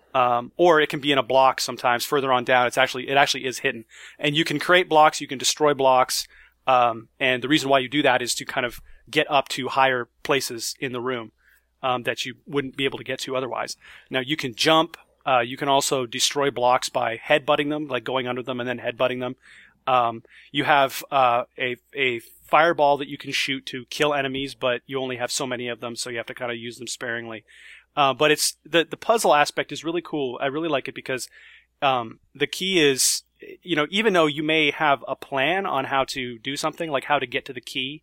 Or it can be in a block sometimes. Further on down, it actually is hidden. And you can create blocks, you can destroy blocks, and the reason why you do that is to kind of get up to higher places in the room, that you wouldn't be able to get to otherwise. Now you can jump, you can also destroy blocks by headbutting them, like going under them and then headbutting them. You have, a fireball that you can shoot to kill enemies, but you only have so many of them, so you have to kind of use them sparingly. But it's the puzzle aspect is really cool. I really like it because the key is, you know, even though you may have a plan on how to do something, like how to get to the key,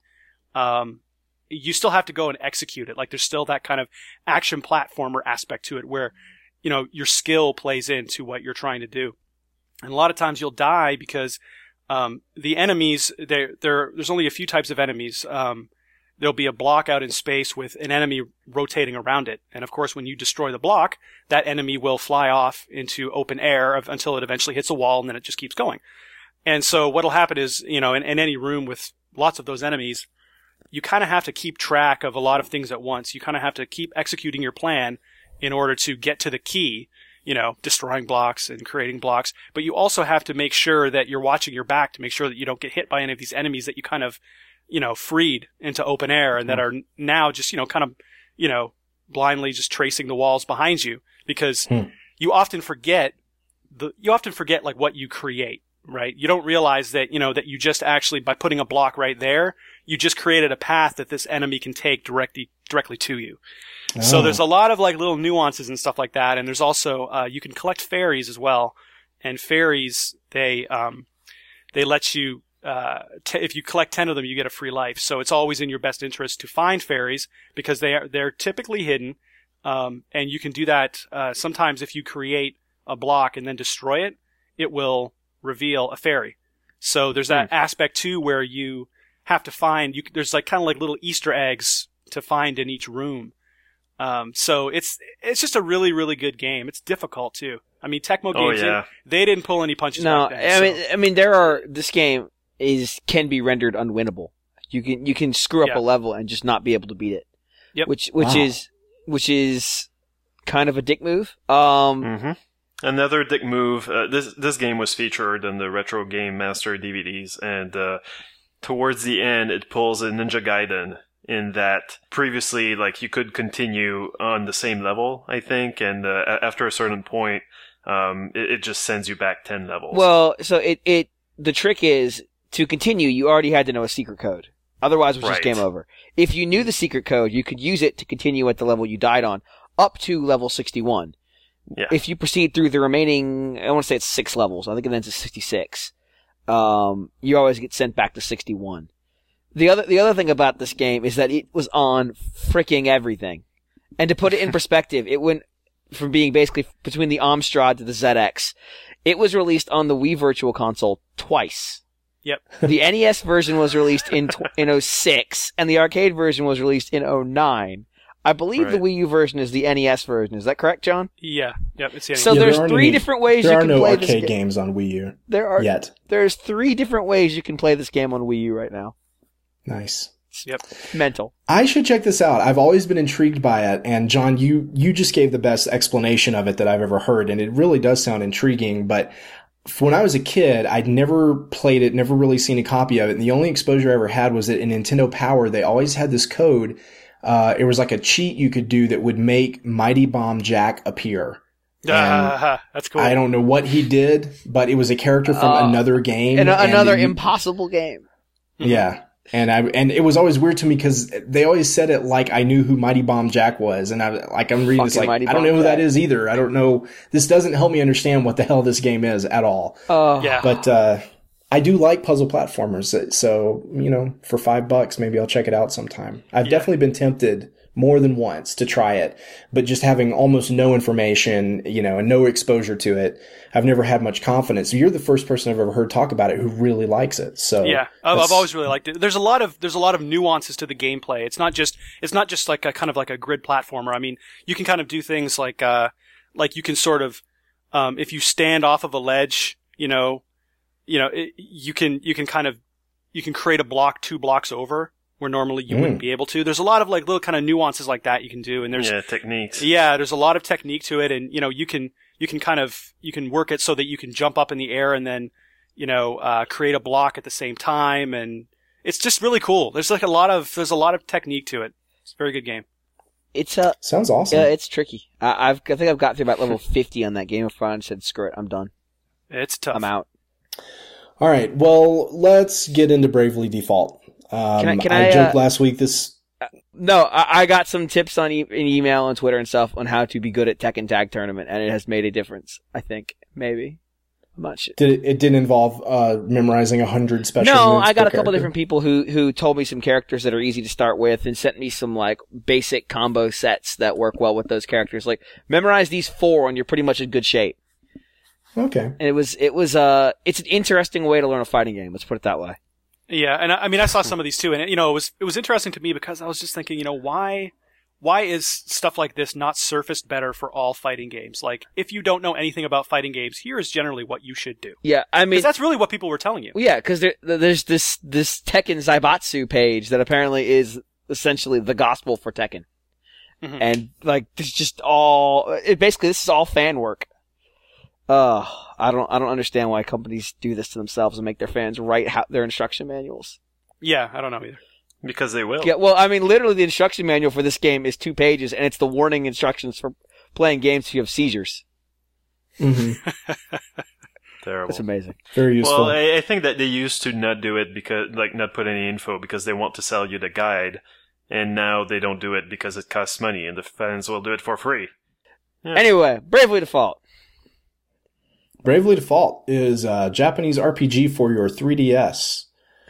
you still have to go and execute it. Like there's still that kind of action platformer aspect to it where, you know, your skill plays into what you're trying to do. And a lot of times you'll die because the enemies, there's only a few types of enemies. There'll be a block out in space with an enemy rotating around it. And of course, when you destroy the block, that enemy will fly off into open air until it eventually hits a wall, and then it just keeps going. And so what'll happen is, you know, in any room with lots of those enemies, you kind of have to keep track of a lot of things at once. You kind of have to keep executing your plan in order to get to the key, you know, destroying blocks and creating blocks. But you also have to make sure that you're watching your back to make sure that you don't get hit by any of these enemies that you kind of, you know, freed into open air and that are now just, you know, kind of, you know, blindly just tracing the walls behind you because you often forget like what you create, right? You don't realize that, you know, that you just actually, by putting a block right there, you just created a path that this enemy can take directly to you. Oh. So there's a lot of like little nuances and stuff like that. And there's also, you can collect fairies as well. And fairies, they let you, if you collect 10 of them, you get a free life. So it's always in your best interest to find fairies because they're typically hidden. And you can do that, sometimes if you create a block and then destroy it, it will reveal a fairy. So there's that aspect too where you have to find, there's like kind of like little Easter eggs to find in each room. So it's just a really, really good game. It's difficult too. I mean, Tecmo Games, they didn't pull any punches back then. I mean, this game can be rendered unwinnable. You can screw up a level and just not be able to beat it. Yep. Which is kind of a dick move. Another dick move. This game was featured in the Retro Game Master DVDs, and towards the end, it pulls a Ninja Gaiden. In that previously, like, you could continue on the same level, I think, and after a certain point, it just sends you back 10 levels. Well, so the trick is, to continue, you already had to know a secret code. Otherwise, it was just game over. If you knew the secret code, you could use it to continue at the level you died on, up to level 61. Yeah. If you proceed through the remaining, I want to say it's 6 levels, I think it ends at 66, you always get sent back to 61. The other thing about this game is that it was on freaking everything. And to put it in perspective, it went from being basically between the Amstrad to the ZX. It was released on the Wii Virtual Console twice. Yep. The NES version was released in 06, and the arcade version was released in 09. I believe the Right. Wii U version is the NES version. Is that correct, John? Yeah. Yep. It's the So Yeah, there's there aren't 3 any- different ways you There are can no play this arcade game. games on Wii U There's yet. 3 different ways you can play this game on Wii U right now. Nice. Yep. Mental. I should check this out. I've always been intrigued by it, and John, you just gave the best explanation of it that I've ever heard, and it really does sound intriguing. But when I was a kid, I'd never played it, never really seen a copy of it, and the only exposure I ever had was that in Nintendo Power, they always had this code. It was like a cheat you could do that would make Mighty Bomb Jack appear. That's cool. I don't know what he did, but it was a character from another game. And another you- impossible game. Yeah. And it was always weird to me because they always said it like I knew who Mighty Bomb Jack was. And I'm reading this Fucking like, Mighty I don't Bomb know who that Jack. is either. I don't know. This doesn't help me understand what the hell this game is at all. Yeah. But, I do like puzzle platformers. So, for $5, maybe I'll check it out sometime. I've definitely been tempted more than once to try it, but just having almost no information, and no exposure to it, I've never had much confidence. You're the first person I've ever heard talk about it who really likes it. So Yeah, I've always really liked it. There's a lot of nuances to the gameplay. It's not just like a kind of like a grid platformer. I mean, you can kind of do things like you can sort of, if you stand off of a ledge, you can create a block 2 blocks over where normally you wouldn't be able to. There's a lot of like little kind of nuances like that you can do, and there's techniques. Yeah, there's a lot of technique to it, and you can work it so that you can jump up in the air and then create a block at the same time, and it's just really cool. There's a lot of technique to it. It's a very good game. It's sounds awesome. Yeah, it's tricky. I think I've got to about level 50 on that game before I said, screw it, I'm done. It's tough. I'm out. All right. Well, let's get into Bravely Default. I joked last week No, I got some tips on in email and Twitter and stuff on how to be good at Tekken Tag Tournament, and it has made a difference, I think. Maybe. I'm not sure. It didn't involve memorizing 100 special No, moves I got per a couple character? different people who told me some characters that are easy to start with and sent me some like basic combo sets that work well with those characters. Like, memorize these 4 and you're pretty much in good shape. Okay. And it's an interesting way to learn a fighting game, let's put it that way. Yeah, and I mean, I saw some of these too, and it was interesting to me because I was just thinking, why is stuff like this not surfaced better for all fighting games? Like, if you don't know anything about fighting games, here is generally what you should do. Yeah, I mean, because that's really what people were telling you. Yeah, because there's this Tekken Zaibatsu page that apparently is essentially the gospel for Tekken, and like this just basically this is all fan work. I don't understand why companies do this to themselves and make their fans write their instruction manuals. Yeah, I don't know either. Because they will. Yeah, well, I mean, literally the instruction manual for this game is 2 pages, and it's the warning instructions for playing games if you have seizures. Mm-hmm. Terrible. That's amazing. Very useful. Well, I think that they used to not do it because, like, not put any info because they want to sell you the guide, and now they don't do it because it costs money, and the fans will do it for free. Yeah. Anyway, Bravely Default. Bravely Default is a Japanese RPG for your 3DS.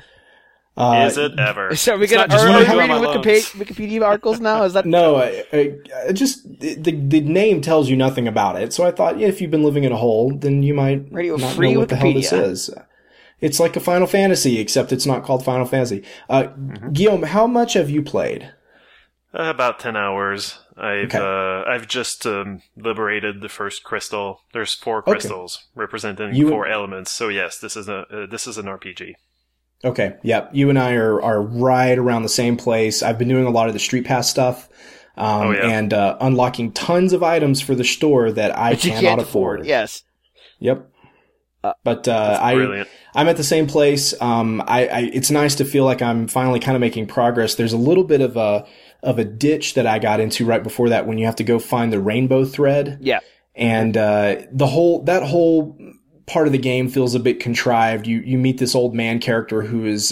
Is it ever? So are we It's not gonna just are we one of reading my loans. Wikipedia articles now? Is that No, I just the name tells you nothing about it. So I thought, if you've been living in a hole, then you might Radio not free know what the hell this Wikipedia. is. It's like a Final Fantasy, except it's not called Final Fantasy. Guillaume, how much have you played? About 10 hours. Okay. I've just liberated the first crystal. There's 4 crystals representing You- 4 elements. So yes, this is an RPG. Okay, yep. You and I are right around the same place. I've been doing a lot of the Street Pass stuff, and unlocking tons of items for the store that I you cannot can't afford. Yes. Yep. But Brilliant. I'm at the same place. It's nice to feel like I'm finally kind of making progress. There's a little bit of a ditch that I got into right before that when you have to go find the rainbow thread. Yeah. And that whole part of the game feels a bit contrived. You meet this old man character who is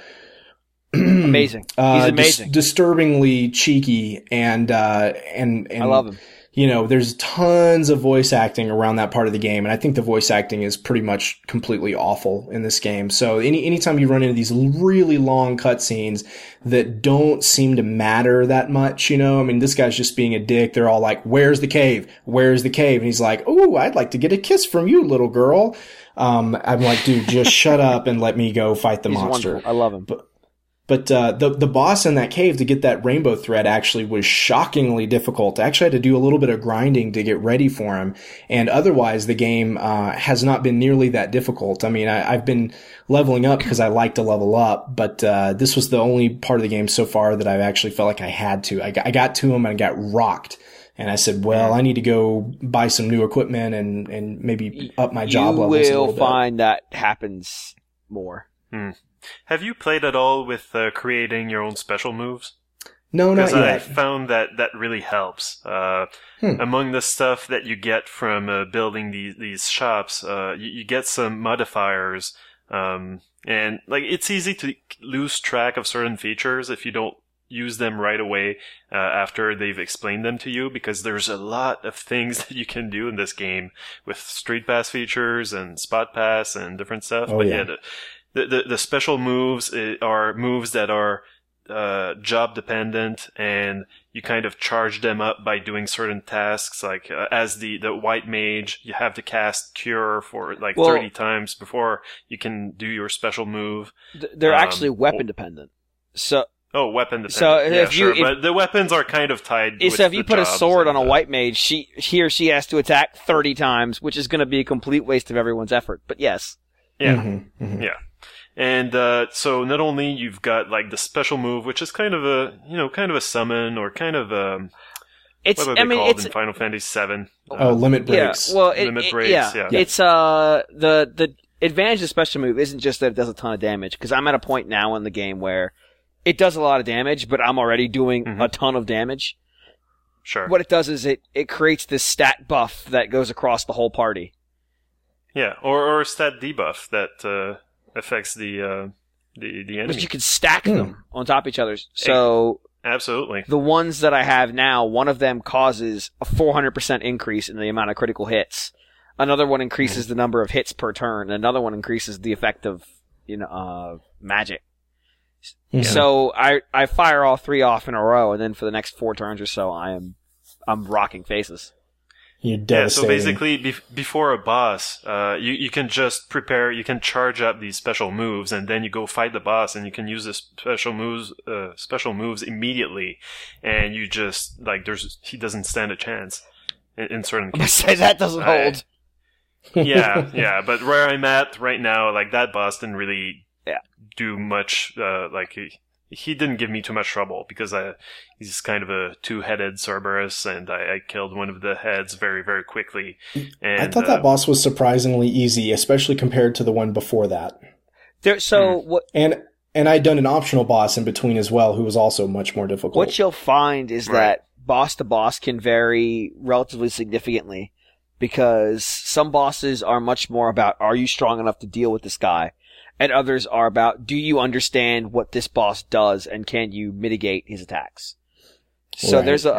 Amazing. He's amazing. disturbingly cheeky, and I love him. There's tons of voice acting around that part of the game, and I think the voice acting is pretty much completely awful in this game. So anytime you run into these really long cutscenes that don't seem to matter that much, I mean, this guy's just being a dick. They're all like, "Where's the cave? Where's the cave?" And he's like, "Oh, I'd like to get a kiss from you, little girl." I'm like, dude, just shut up and let me go fight the He's monster. wonderful. I love him. But the boss in that cave, to get that rainbow thread, actually was shockingly difficult. I actually had to do a little bit of grinding to get ready for him. And otherwise, the game has not been nearly that difficult. I mean, I've been leveling up because I like to level up, but this was the only part of the game so far that I've actually felt like I had to. I got to him and I got rocked. And I said, well, I need to go buy some new equipment and maybe up my job levels a little bit. You will find that happens more. Have you played at all with creating your own special moves? No, not yet. Because I found that really helps. Among the stuff that you get from building these shops, you get some modifiers, and like it's easy to lose track of certain features if you don't use them right away after they've explained them to you, because there's a lot of things that you can do in this game with Street Pass features and Spot Pass and different stuff. Oh, but yeah. The special moves are moves that are job dependent, and you kind of charge them up by doing certain tasks. Like as the white mage, you have to cast Cure for 30 times before you can do your special move. They're actually weapon dependent. So weapon dependent. So but the weapons are kind of tied. So if you put a sword on a white mage, he or she has to attack 30 times, which is going to be a complete waste of everyone's effort. But yes. Yeah. Mm-hmm. Yeah. And so not only you've got like the special move, which is kind of a summon, or kind of what are they called in Final Fantasy VII? Limit breaks. Yeah, well, limit breaks. Yeah. It's the advantage of the special move isn't just that it does a ton of damage, because I'm at a point now in the game where it does a lot of damage, but I'm already doing a ton of damage. Sure. What it does is it creates this stat buff that goes across the whole party. Yeah, or a stat debuff that affects the enemy. But you can stack them on top of each other. So absolutely, the ones that I have now, one of them causes a 400% increase in the amount of critical hits. Another one increases the number of hits per turn. Another one increases the effect of magic. Yeah. So I fire all 3 off in a row, and then for the next 4 turns or so, I'm rocking faces. You're devastating. So basically, before a boss, you can just prepare. You can charge up these special moves, and then you go fight the boss, and you can use the special moves immediately, and you just he doesn't stand a chance in certain cases. Say that doesn't hold. Yeah. But where I'm at right now, like that boss didn't really do much. He didn't give me too much trouble, because he's kind of a 2-headed Cerberus, and I killed one of the heads very, very quickly. And I thought that boss was surprisingly easy, especially compared to the one before that. And I'd done an optional boss in between as well, who was also much more difficult. What you'll find is that boss to boss can vary relatively significantly, because some bosses are much more about, are you strong enough to deal with this guy? And others are about, do you understand what this boss does, and can you mitigate his attacks? So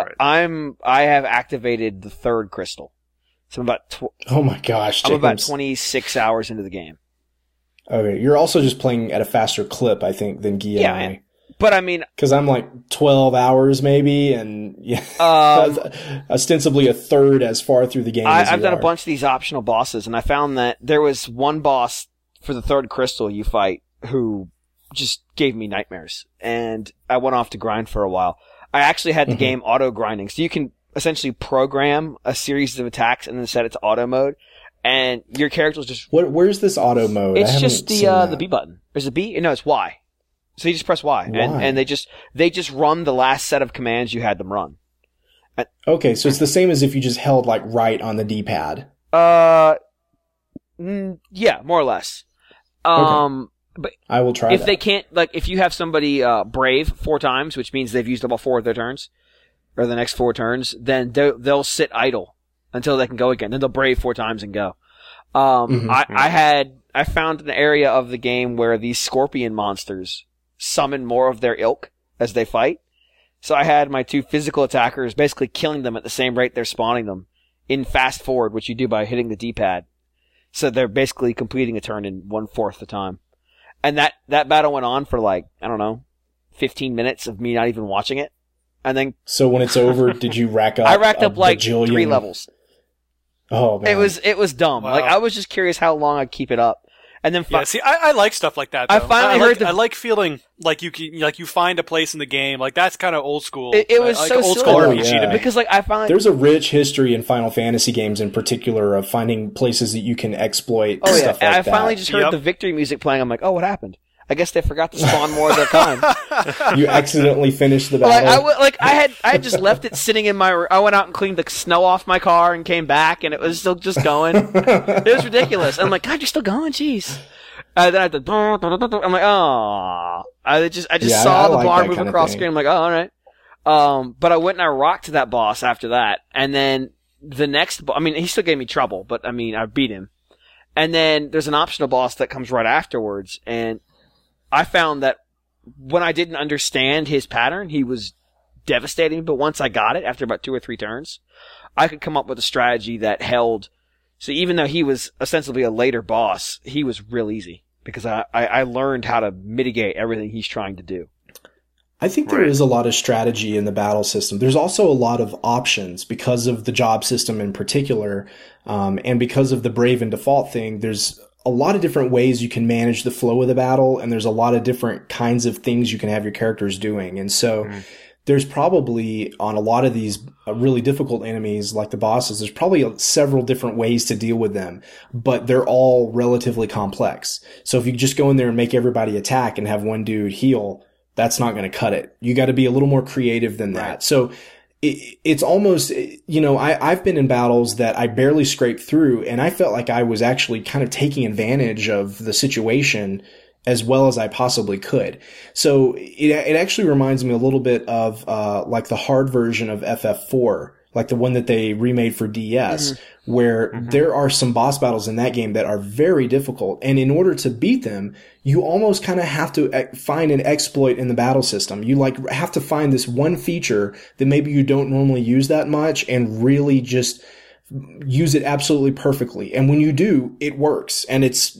I have activated the 3rd crystal. So I'm about oh my gosh, I'm about 26 hours into the game. Okay, you're also just playing at a faster clip, I think, than Guy and I. But I mean, because I'm like 12 hours maybe, and ostensibly a third as far through the game. I've done a bunch of these optional bosses, and I found that there was one boss for the 3rd crystal you fight who just gave me nightmares, and I went off to grind for a while. I actually had the game auto grinding, so you can essentially program a series of attacks and then set it to auto mode, and your character's just. Where's this auto mode? It's just the B button. There's a B. No, it's Y. So you just press Y. And they just run the last set of commands you had them run. Okay, so it's the same as if you just held right on the D-pad. Yeah, more or less. Okay. But I will try if they can't, if you have somebody brave 4 times, which means they've used up all 4 of their turns, or the next 4 turns, then they'll sit idle until they can go again. Then they'll brave 4 times and go. I found an area of the game where these scorpion monsters summon more of their ilk as they fight. So I had my 2 physical attackers basically killing them at the same rate they're spawning them in fast forward, which you do by hitting the D-pad. So they're basically completing a turn in 1/4 the time. And that battle went on for 15 minutes of me not even watching it. And then. So when it's over, did you rack up? I racked up 3 levels. Oh man. It was dumb. Wow. I was just curious how long I'd keep it up. And then see, I like stuff like that. Though. I finally heard I like feeling like you find a place in the game. Like that's kind of old school. It was like so old silly. school Oh, RPG yeah. to me. because like I finally There's a rich history in Final Fantasy games in particular of finding places that you can exploit Oh yeah, stuff and like I finally that. just heard Yep. the victory music playing. I'm like, oh, what happened? I guess they forgot to spawn more of their kind. You accidentally finish the Like battle. I had just left it sitting in my. I went out and cleaned the snow off my car and came back, and it was still just going. It was ridiculous. I'm like, God, you're still going, jeez. Then I had to. I'm like, oh. I just Yeah, saw I the like bar that move kinda across thing. screen. I'm like, oh, all right. But I went and I rocked that boss after that, and then the next. I mean, he still gave me trouble, but I mean, I beat him. And then there's an optional boss that comes right afterwards, and I found that when I didn't understand his pattern, he was devastating. But once I got it, after about 2 or 3 turns, I could come up with a strategy that held. So even though he was ostensibly a later boss, he was real easy because I learned how to mitigate everything he's trying to do. I think there is a lot of strategy in the battle system. There's also a lot of options because of the job system in particular, and because of the Brave and Default thing. There's a lot of different ways you can manage the flow of the battle, and there's a lot of different kinds of things you can have your characters doing. And so there's probably, on a lot of these really difficult enemies like the bosses, there's probably several different ways to deal with them, but they're all relatively complex. So if you just go in there and make everybody attack and have one dude heal, that's not going to cut it. You got to be a little more creative than that. So it's almost, I've been in battles that I barely scraped through, and I felt like I was actually kind of taking advantage of the situation as well as I possibly could. So it actually reminds me a little bit of like the hard version of FF4, like the one that they remade for DS, where there are some boss battles in that game that are very difficult. And in order to beat them, you almost kind of have to find an exploit in the battle system. You have to find this one feature that maybe you don't normally use that much and really just use it absolutely perfectly. And when you do, it works. And it's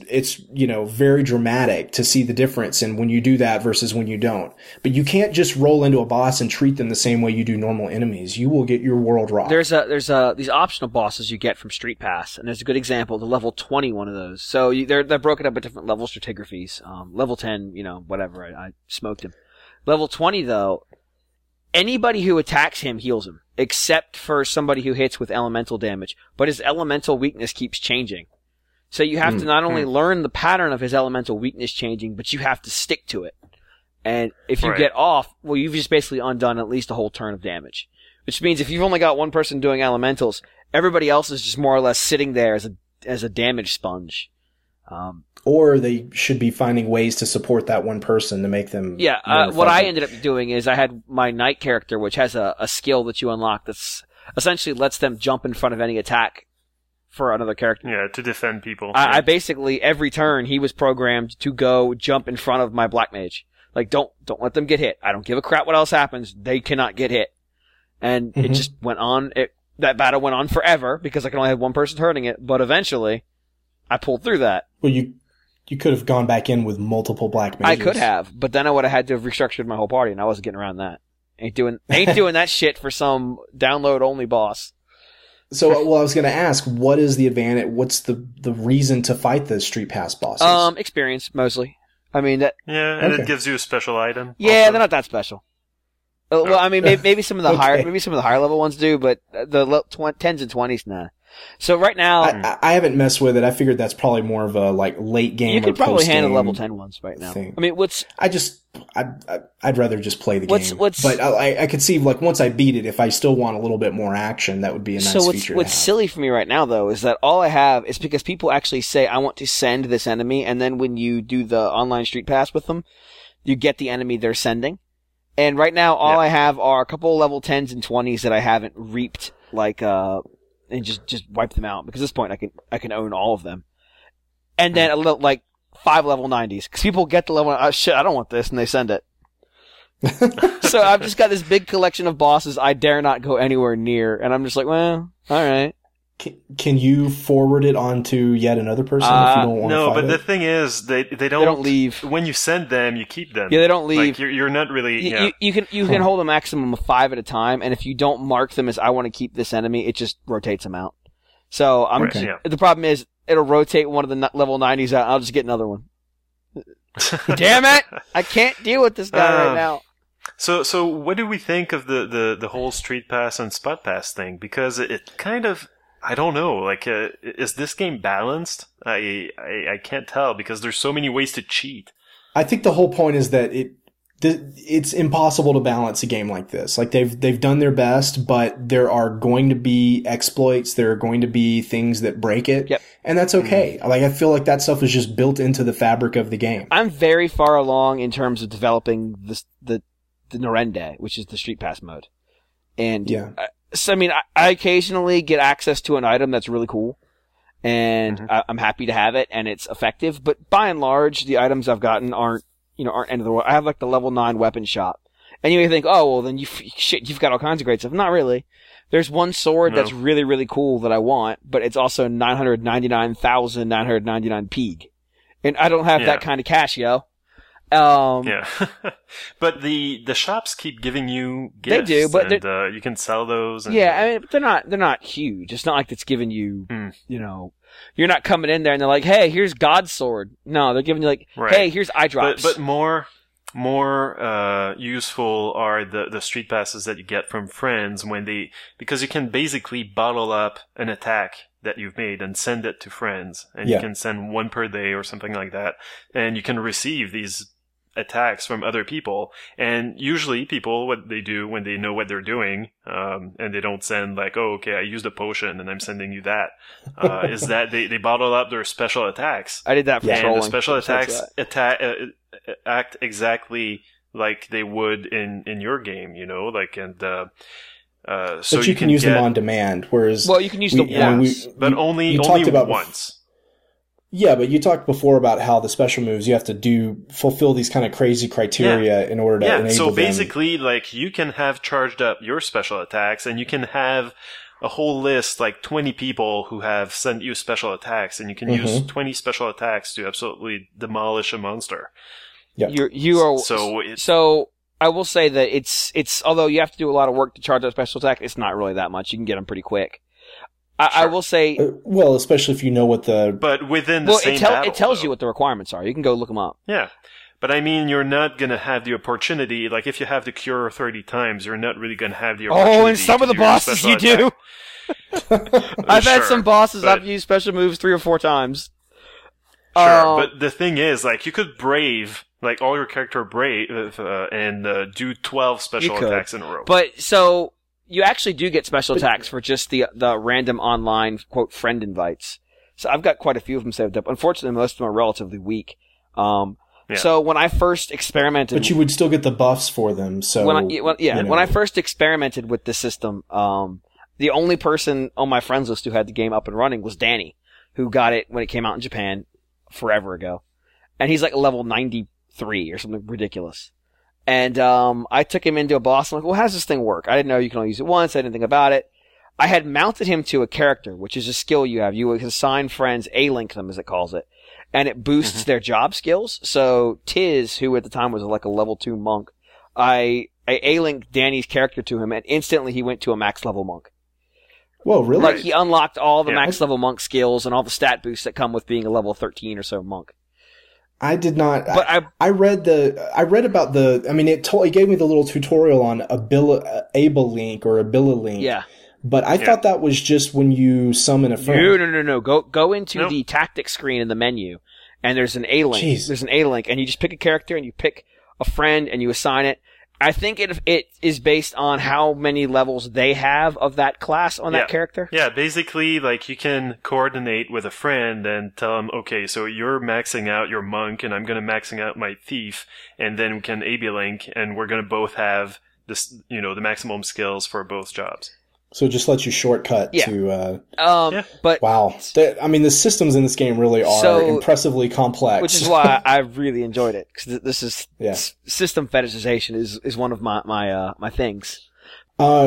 very dramatic to see the difference in when you do that versus when you don't. But you can't just roll into a boss and treat them the same way you do normal enemies. You will get your world rocked. There's these optional bosses you get from Street Pass, and there's a good example, the level 20 one of those. So they're broken up at different level stratigraphies. Level 10, whatever, I smoked him. Level 20 though, anybody who attacks him heals him, except for somebody who hits with elemental damage. But his elemental weakness keeps changing. So you have to not only learn the pattern of his elemental weakness changing, but you have to stick to it. And if you get off, well, you've just basically undone at least a whole turn of damage. Which means if you've only got one person doing elementals, everybody else is just more or less sitting there as a damage sponge. Or they should be finding ways to support that one person to make them. Yeah, what I ended up doing is I had my knight character, which has a skill that you unlock that's essentially lets them jump in front of any attack for another character. Yeah, to defend people. I basically, every turn, he was programmed to go jump in front of my black mage. Like, don't let them get hit. I don't give a crap what else happens. They cannot get hit. And it just went on. That battle went on forever because I could only have one person hurting it. But eventually, I pulled through that. Well, you could have gone back in with multiple black mages. I could have, but then I would have had to have restructured my whole party, and I wasn't getting around that. Ain't doing that shit for some download only boss. So, I was going to ask, what is the advantage? What's the reason to fight the Street Pass bosses? Experience mostly. I mean that. Yeah, and it gives you a special item. Yeah, also. they're not that special. Well, I mean, maybe some of the higher level ones do, but the 10s and 20s, nah. So right now, I haven't messed with it. I figured that's probably more of a late game. You could probably post-game handle level 10 ones right now. thing. I mean, I'd rather just play the game. But I could see once I beat it, if I still want a little bit more action, that would be a nice feature. So what's silly for me right now though is that all I have is because people actually say I want to send this enemy, and then when you do the online Street Pass with them, you get the enemy they're sending. And right now, all I have are a couple of level 10s and 20s that I haven't reaped, and just wipe them out. Because at this point, I can own all of them. And then a little, 5 level 90s. Because people get the level, shit, I don't want this, and they send it. So I've just got this big collection of bosses I dare not go anywhere near. And I'm just like, well, alright. Can you forward it on to yet another person if you don't want to fight but it? the thing is, they don't leave. When you send them, you keep them. Yeah, they don't leave. Like, you're not really. You can hold a maximum of 5 at a time, and if you don't mark them as I want to keep this enemy, it just rotates them out. So the problem is it'll rotate one of the level 90s out. I'll just get another one. Damn it! I can't deal with this guy right now. So what do we think of the whole Street Pass and Spot Pass thing? Because it kind of, I don't know, like, is this game balanced? I can't tell because there's so many ways to cheat. I think the whole point is that it's impossible to balance a game like this. Like they've done their best, but there are going to be exploits. There are going to be things that break it. Yep. And that's okay. Like I feel like that stuff is just built into the fabric of the game. I'm very far along in terms of developing the Norende, which is the Street Pass mode. And yeah. So, I mean, I occasionally get access to an item that's really cool, and I'm happy to have it, and it's effective. But by and large, the items I've gotten aren't end of the world. I have like the level 9 weapon shop, and you may think, oh well, then you've got all kinds of great stuff. Not really. There's one sword that's really really cool that I want, but it's also 999,999 peeg, and I don't have that kind of cash, yo. Yeah, but the shops keep giving you gifts. They do, but you can sell those. And, yeah, I mean, they're not huge. It's not like it's giving you, you're not coming in there and they're like, hey, here's God's sword. No, they're giving you like, hey, here's eye drops. But more useful are the street passes that you get from friends because you can basically bottle up an attack that you've made and send it to friends, and you can send one per day or something like that, and you can receive these attacks from other people. And usually people, what they do when they know what they're doing, and they don't send like, oh, okay, I used a potion and I'm sending you that, is that they bottle up their special attacks. I did that for trolling. And the special attacks act exactly like they would in your game, like, and so but you can use them on demand, whereas you can use them once, but only once. Yeah, but you talked before about how the special moves, you have to fulfill these kind of crazy criteria in order to enable them. So basically, like, you can have charged up your special attacks, and you can have a whole list, like 20 people who have sent you special attacks, and you can use 20 special attacks to absolutely demolish a monster. Yeah. You are so I will say that it's although you have to do a lot of work to charge up special attack, it's not really that much. You can get them pretty quick. I will say, well, especially if you know what but within the same battle, it tells you what the requirements are. You can go look them up. Yeah, but I mean, you're not gonna have the opportunity. Like, if you have the cure 30 times, you're not really gonna have the opportunity. Oh, and some of the bosses you do. I've had some bosses I've used special moves 3 or 4 times. Sure, but the thing is, like, you could brave, like, all your character brave, and do 12 special attacks in a row. But so. You actually do get special attacks for just the random online, quote, friend invites. So I've got quite a few of them saved up. Unfortunately, most of them are relatively weak. So when I first experimented... But you would still get the buffs for them, so... When I first experimented with this system, the only person on my friends list who had the game up and running was Danny, who got it when it came out in Japan forever ago. And he's like level 93 or something ridiculous. And I took him into a boss. I'm like, well, how does this thing work? I didn't know you can only use it once. I didn't think about it. I had mounted him to a character, which is a skill you have. You assign friends, A-link them, as it calls it. And it boosts their job skills. So Tiz, who at the time was like a level 2 monk, I A-linked Danny's character to him, and instantly he went to a max level monk. Whoa, really? Like, he unlocked all the max level monk skills and all the stat boosts that come with being a level 13 or so monk. I did not. But I read about the. I mean, it gave me the little tutorial on Abililink or Abililink. Yeah. But I thought that was just when you summon a friend. No. Go into the tactics screen in the menu, and there's an A-link. Jeez. There's an A-link, and you just pick a character and you pick a friend and you assign it. I think it is based on how many levels they have of that class on that character. Yeah, basically, like, you can coordinate with a friend and tell them, okay, so you're maxing out your monk, and I'm going to maxing out my thief, and then we can AB link, and we're going to both have this, the maximum skills for both jobs. So it just lets you shortcut to... But wow. The systems in this game really are impressively complex. Which is why I really enjoyed it. Because this is... System fetishization is one of my things.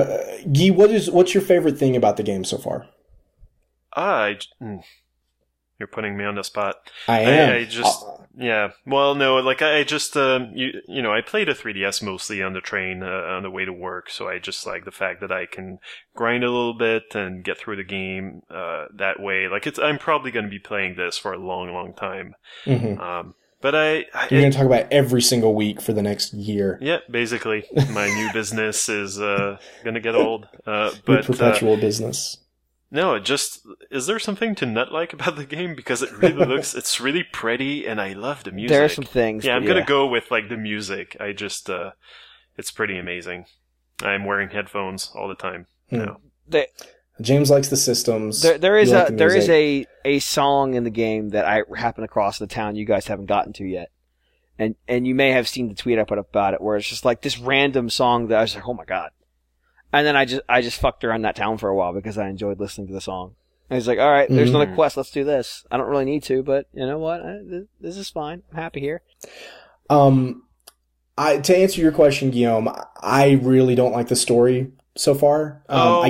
Guy, what's your favorite thing about the game so far? You're putting me on the spot. I am. I just, yeah. Well, no, like I just, you know, I played a 3DS mostly on the train on the way to work, so I just like the fact that I can grind a little bit and get through the game that way. Like I'm probably going to be playing this for a long, long time. Mm-hmm. But you're going to talk about every single week for the next year. Yeah, basically, my new business is going to get old. But your perpetual business. No, is there something to not like about the game? Because it really it's really pretty, and I love the music. There are some things. Yeah, I'm gonna go with like the music. I just, it's pretty amazing. I'm wearing headphones all the time now. James likes the systems. There is a song in the game that I happened across in the town you guys haven't gotten to yet. And you may have seen the tweet I put up about it, where it's just like this random song that I was like, oh my god. And then I just fucked around that town for a while because I enjoyed listening to the song. And he's like, all right, there's another quest. Let's do this. I don't really need to, but you know what? This is fine. I'm happy here. To answer your question, Guillaume, I really don't like the story so far.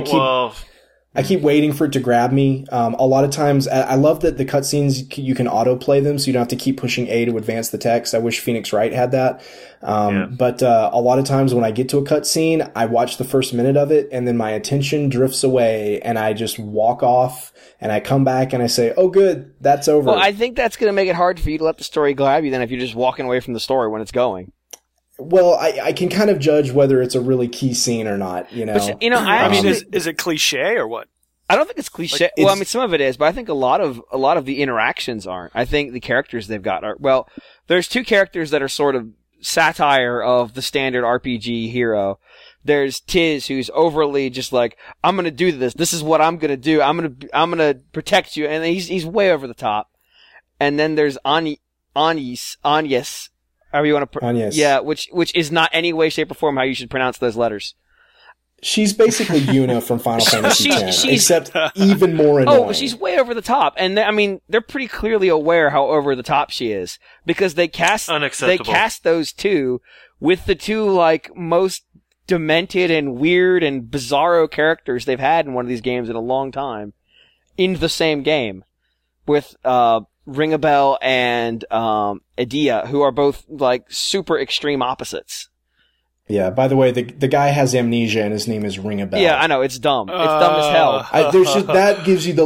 I keep waiting for it to grab me. A lot of times, I love that the cutscenes, you can autoplay them, so you don't have to keep pushing A to advance the text. I wish Phoenix Wright had that. But a lot of times when I get to a cutscene, I watch the first minute of it, and then my attention drifts away, and I just walk off, and I come back, and I say, oh good, that's over. Well, I think that's going to make it hard for you to let the story grab you then if you're just walking away from the story when it's going. Well, I can kind of judge whether it's a really key scene or not, you know. But, you know, I mean, is it cliche or what? I don't think it's cliche. Like, well, I mean, some of it is, but I think a lot of the interactions aren't. I think the characters they've got are, well, there's two characters that are sort of satire of the standard RPG hero. There's Tiz, who's overly just like, I'm gonna do this. This is what I'm gonna do. I'm gonna protect you. And he's way over the top. And then there's Agnes, however you want to Agnes. Yeah, which is not any way, shape, or form how you should pronounce those letters. She's basically Yuna from Final Fantasy X, except even more annoying. Oh, she's way over the top. And I mean, they're pretty clearly aware how over the top she is. Because they cast those two with the two, like, most demented and weird and bizarro characters they've had in one of these games in a long time in the same game. With, Ringabel and, Edea, who are both, like, super extreme opposites. Yeah, by the way, the guy has amnesia and his name is Ringabel. Yeah, I know, it's dumb. It's dumb as hell. That gives you the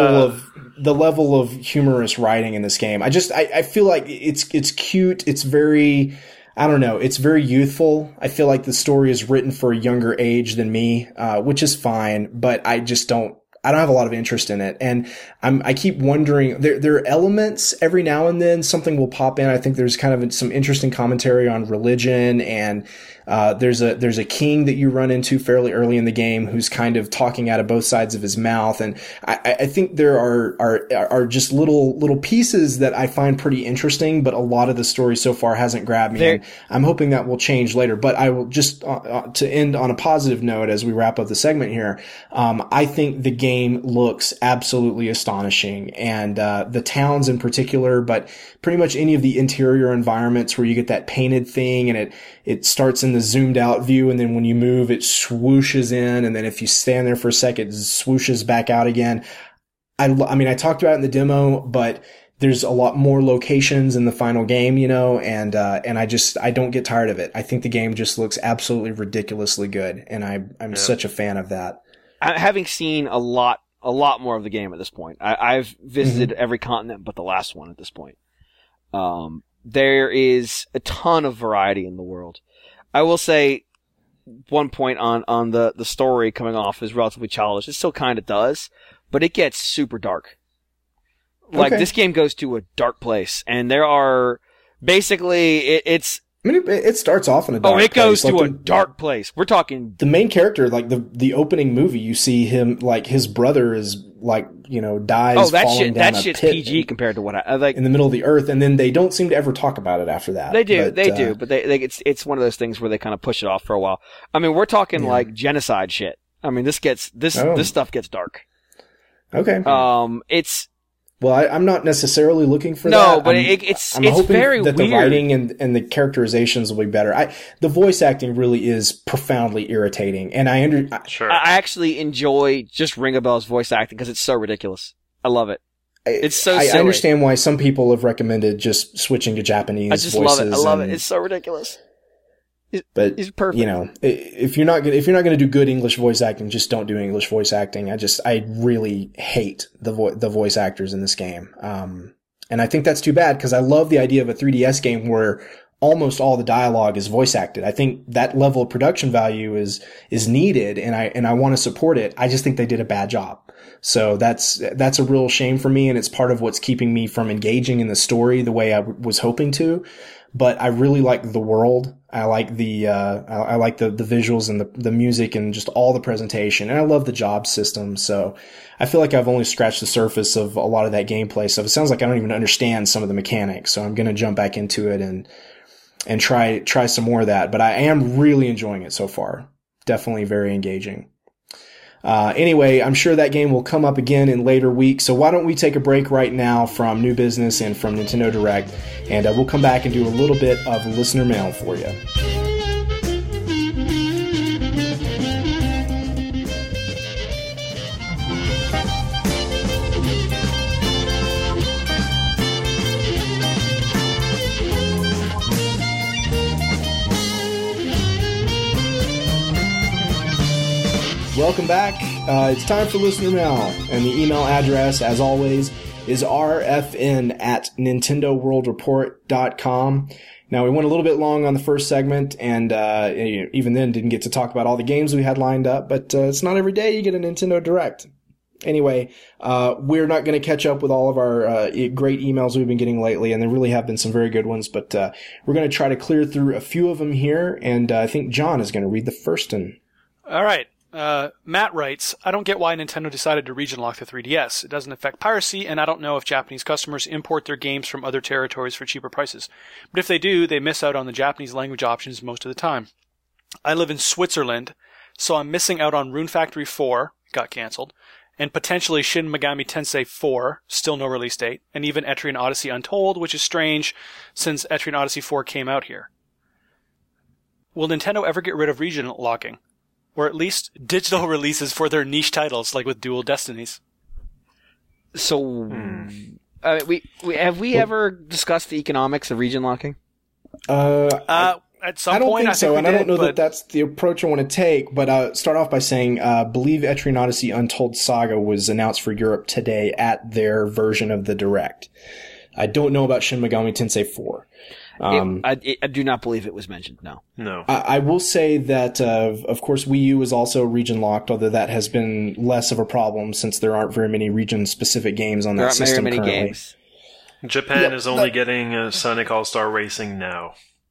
level of humorous writing in this game. I feel like it's cute. It's very, I don't know, it's very youthful. I feel like the story is written for a younger age than me, which is fine, but I don't have a lot of interest in it. And I keep wondering, there are elements every now and then something will pop in. I think there's kind of some interesting commentary on religion, and there's a king that you run into fairly early in the game who's kind of talking out of both sides of his mouth. And I think there are just little pieces that I find pretty interesting, but a lot of the story so far hasn't grabbed me. And I'm hoping that will change later. But I will just, to end on a positive note as we wrap up the segment here, I think the game looks absolutely astonishing, and the towns in particular, but pretty much any of the interior environments where you get that painted thing, and it starts in the zoomed out view, and then when you move it swooshes in, and then if you stand there for a second, it swooshes back out again. I mean, I talked about it in the demo, but there's a lot more locations in the final game, you know, and I don't get tired of it. I think the game just looks absolutely ridiculously good, and I'm such a fan of that. Having seen a lot more of the game at this point, I've visited every continent but the last one at this point. There is a ton of variety in the world. I will say one point on the story coming off is relatively childish. It still kind of does, but it gets super dark. Like, this game goes to a dark place, and there are basically it's. I mean, it starts off in a dark place. Oh, it goes to a dark place. We're talking... The main character, like, the opening movie, you see him, like, his brother is, like, you know, dies falling down a shit's pit PG compared to what I like. In the middle of the earth, and then they don't seem to ever talk about it after that. They do, but it's one of those things where they kind of push it off for a while. I mean, we're talking, like, genocide shit. I mean, this stuff gets dark. Okay. It's... Well, I'm not necessarily looking for that. No, but it's hoping very that weird. The writing and the characterizations will be better. The voice acting really is profoundly irritating, and I actually enjoy just Ringabel's voice acting because it's so ridiculous. I love it. It's so I silly. understand why some people have recommended just switching to Japanese I just voices. love it. I love it. It's so ridiculous. But He's perfect. you know, if you're not gonna do good English voice acting, just don't do English voice acting. I really hate the voice actors in this game. And I think that's too bad because I love the idea of a 3DS game where almost all the dialogue is voice acted. I think that level of production value is needed, and I want to support it. I just think they did a bad job. So that's a real shame for me, and it's part of what's keeping me from engaging in the story the way I was hoping to. But I really like the world. I like the visuals and the music and just all the presentation. And I love the job system. So I feel like I've only scratched the surface of a lot of that gameplay stuff. It sounds like I don't even understand some of the mechanics. So I'm going to jump back into it and try some more of that. But I am really enjoying it so far. Definitely very engaging. Anyway, I'm sure that game will come up again in later weeks. So why don't we take a break right now from New Business and from Nintendo Direct, and we'll come back and do a little bit of listener mail for you. Welcome back. It's time for listener mail, and the email address, as always, is rfn@nintendoworldreport.com. Now, we went a little bit long on the first segment, and even then didn't get to talk about all the games we had lined up, but it's not every day you get a Nintendo Direct. Anyway, we're not going to catch up with all of our great emails we've been getting lately, and there really have been some very good ones, but we're going to try to clear through a few of them here, and I think John is going to read the first one. All right. Matt writes, I don't get why Nintendo decided to region lock the 3DS. It doesn't affect piracy, and I don't know if Japanese customers import their games from other territories for cheaper prices. But if they do, they miss out on the Japanese language options most of the time. I live in Switzerland, so I'm missing out on Rune Factory 4, got cancelled, and potentially Shin Megami Tensei 4, still no release date, and even Etrian Odyssey Untold, which is strange since Etrian Odyssey 4 came out here. Will Nintendo ever get rid of region locking? Or at least digital releases for their niche titles, like with Dual Destinies. So, have we ever discussed the economics of region locking? At some point, I think so, and I don't know that that's the approach I want to take. But start off by saying, believe Etrian Odyssey Untold Saga was announced for Europe today at their version of the Direct. I don't know about Shin Megami Tensei 4. I do not believe it was mentioned. No. I will say that, of course, Wii U is also region locked, although that has been less of a problem since there aren't very many region-specific games on that system currently. There aren't very many games. Japan is only getting Sonic All-Star Racing now.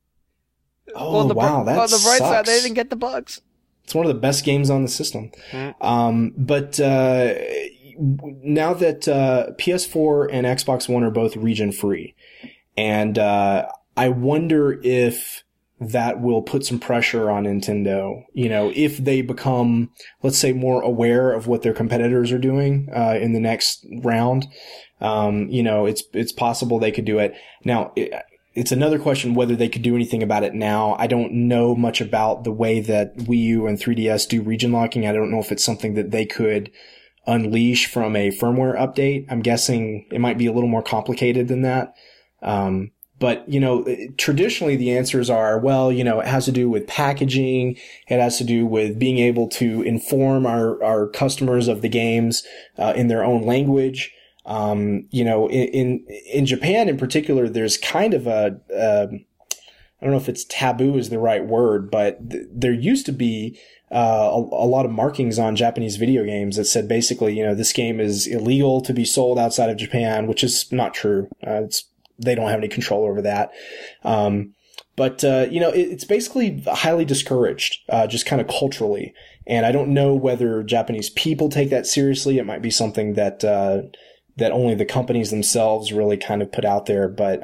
Oh, wow, that sucks. On the bright side, they didn't get the bugs. It's one of the best games on the system. But now that PS4 and Xbox One are both region-free, and I wonder if that will put some pressure on Nintendo, you know, if they become, let's say, more aware of what their competitors are doing, in the next round. You know, it's possible they could do it. Now, it's another question whether they could do anything about it now. I don't know much about the way that Wii U and 3DS do region locking. I don't know if it's something that they could unleash from a firmware update. I'm guessing it might be a little more complicated than that. But, you know, traditionally the answers are, well, you know, it has to do with packaging. It has to do with being able to inform our customers of the games, in their own language. You know, in Japan in particular, there's kind of I don't know if it's taboo is the right word, but there used to be, a lot of markings on Japanese video games that said basically, you know, this game is illegal to be sold outside of Japan, which is not true. They don't have any control over that. But you know, it's basically highly discouraged, just kind of culturally. And I don't know whether Japanese people take that seriously. It might be something that only the companies themselves really kind of put out there. But,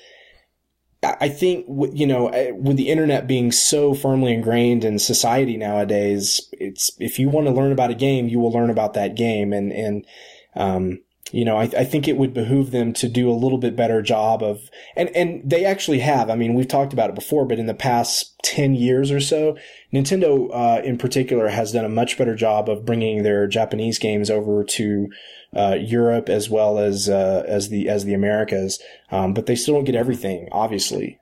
I think, you know, with the internet being so firmly ingrained in society nowadays, if you want to learn about a game, you will learn about that game. And you know, I think it would behoove them to do a little bit better job of, and they actually have. I mean, we've talked about it before, but in the past 10 years or so, Nintendo, in particular has done a much better job of bringing their Japanese games over to, Europe as well as the Americas. But they still don't get everything, obviously.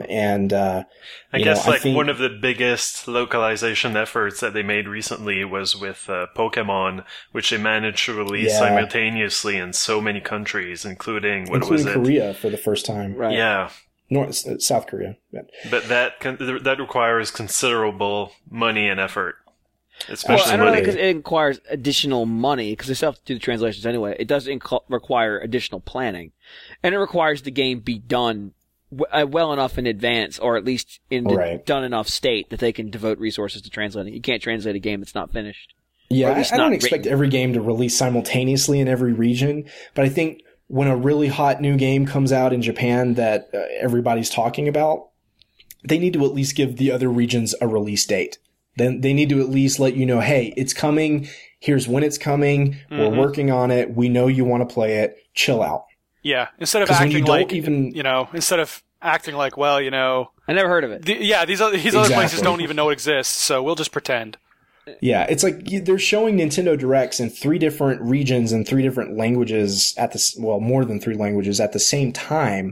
I guess one of the biggest localization efforts that they made recently was with Pokemon, which they managed to release simultaneously in so many countries, including Korea for the first time. Right. Yeah. South Korea. But that requires considerable money and effort. Especially I don't know because it requires additional money because they still have to do the translations anyway. It does require additional planning, and it requires the game be done well enough in advance, or at least in the done enough state that they can devote resources to translating. You can't translate a game that's not finished. Yeah, I don't expect every game to release simultaneously in every region, but I think when a really hot new game comes out in Japan that everybody's talking about, they need to at least give the other regions a release date. Then they need to at least let you know, hey, it's coming. Here's when it's coming. Mm-hmm. We're working on it. We know you want to play it. Chill out. Yeah. Instead of acting like, instead of acting like, well, I never heard of it. These other places don't even know it exists, so we'll just pretend. Yeah, it's like they're showing Nintendo Directs in 3 different regions and 3 different languages more than 3 languages at the same time.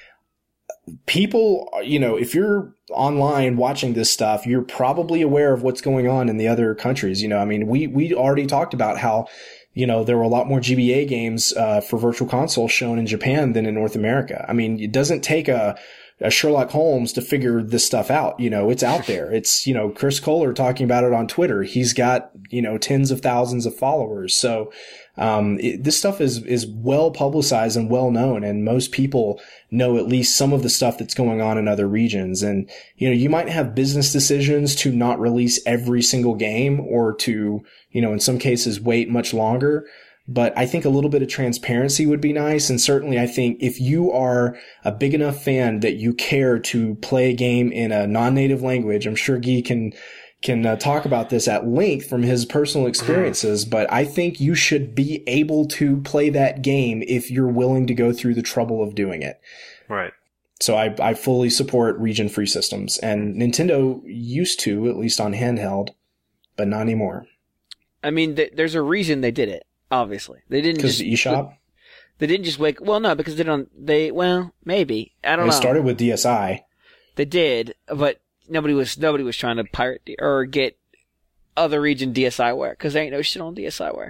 People, if you're online watching this stuff, you're probably aware of what's going on in the other countries. We already talked about how, there were a lot more GBA games for Virtual Console shown in Japan than in North America. I mean, it doesn't take a Sherlock Holmes to figure this stuff out. It's out there. It's, Chris Kohler talking about it on Twitter. He's got, tens of thousands of followers. So, this stuff is well publicized and well known, and most people know at least some of the stuff that's going on in other regions. And, you might have business decisions to not release every single game or to, in some cases wait much longer. But I think a little bit of transparency would be nice. And certainly I think if you are a big enough fan that you care to play a game in a non-native language, I'm sure Guy can talk about this at length from his personal experiences, but I think you should be able to play that game if you're willing to go through the trouble of doing it. Right. So I fully support region-free systems, and Nintendo used to, at least on handheld, but not anymore. I mean, there's a reason they did it, obviously. They didn't just... Because eShop? They didn't just because maybe. I don't know. They started with DSi. They did, but nobody was trying to pirate or get other region DSiWare because there ain't no shit on DSiWare.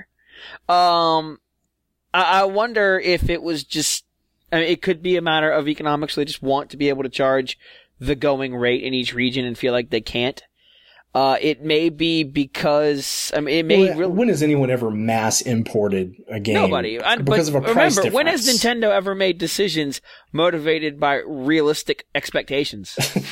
I wonder if it was just. I mean, it could be a matter of economics. They just want to be able to charge the going rate in each region and feel like they can't. It may be because when has anyone ever mass imported a game? Nobody. Because of a price difference. When has Nintendo ever made decisions motivated by realistic expectations?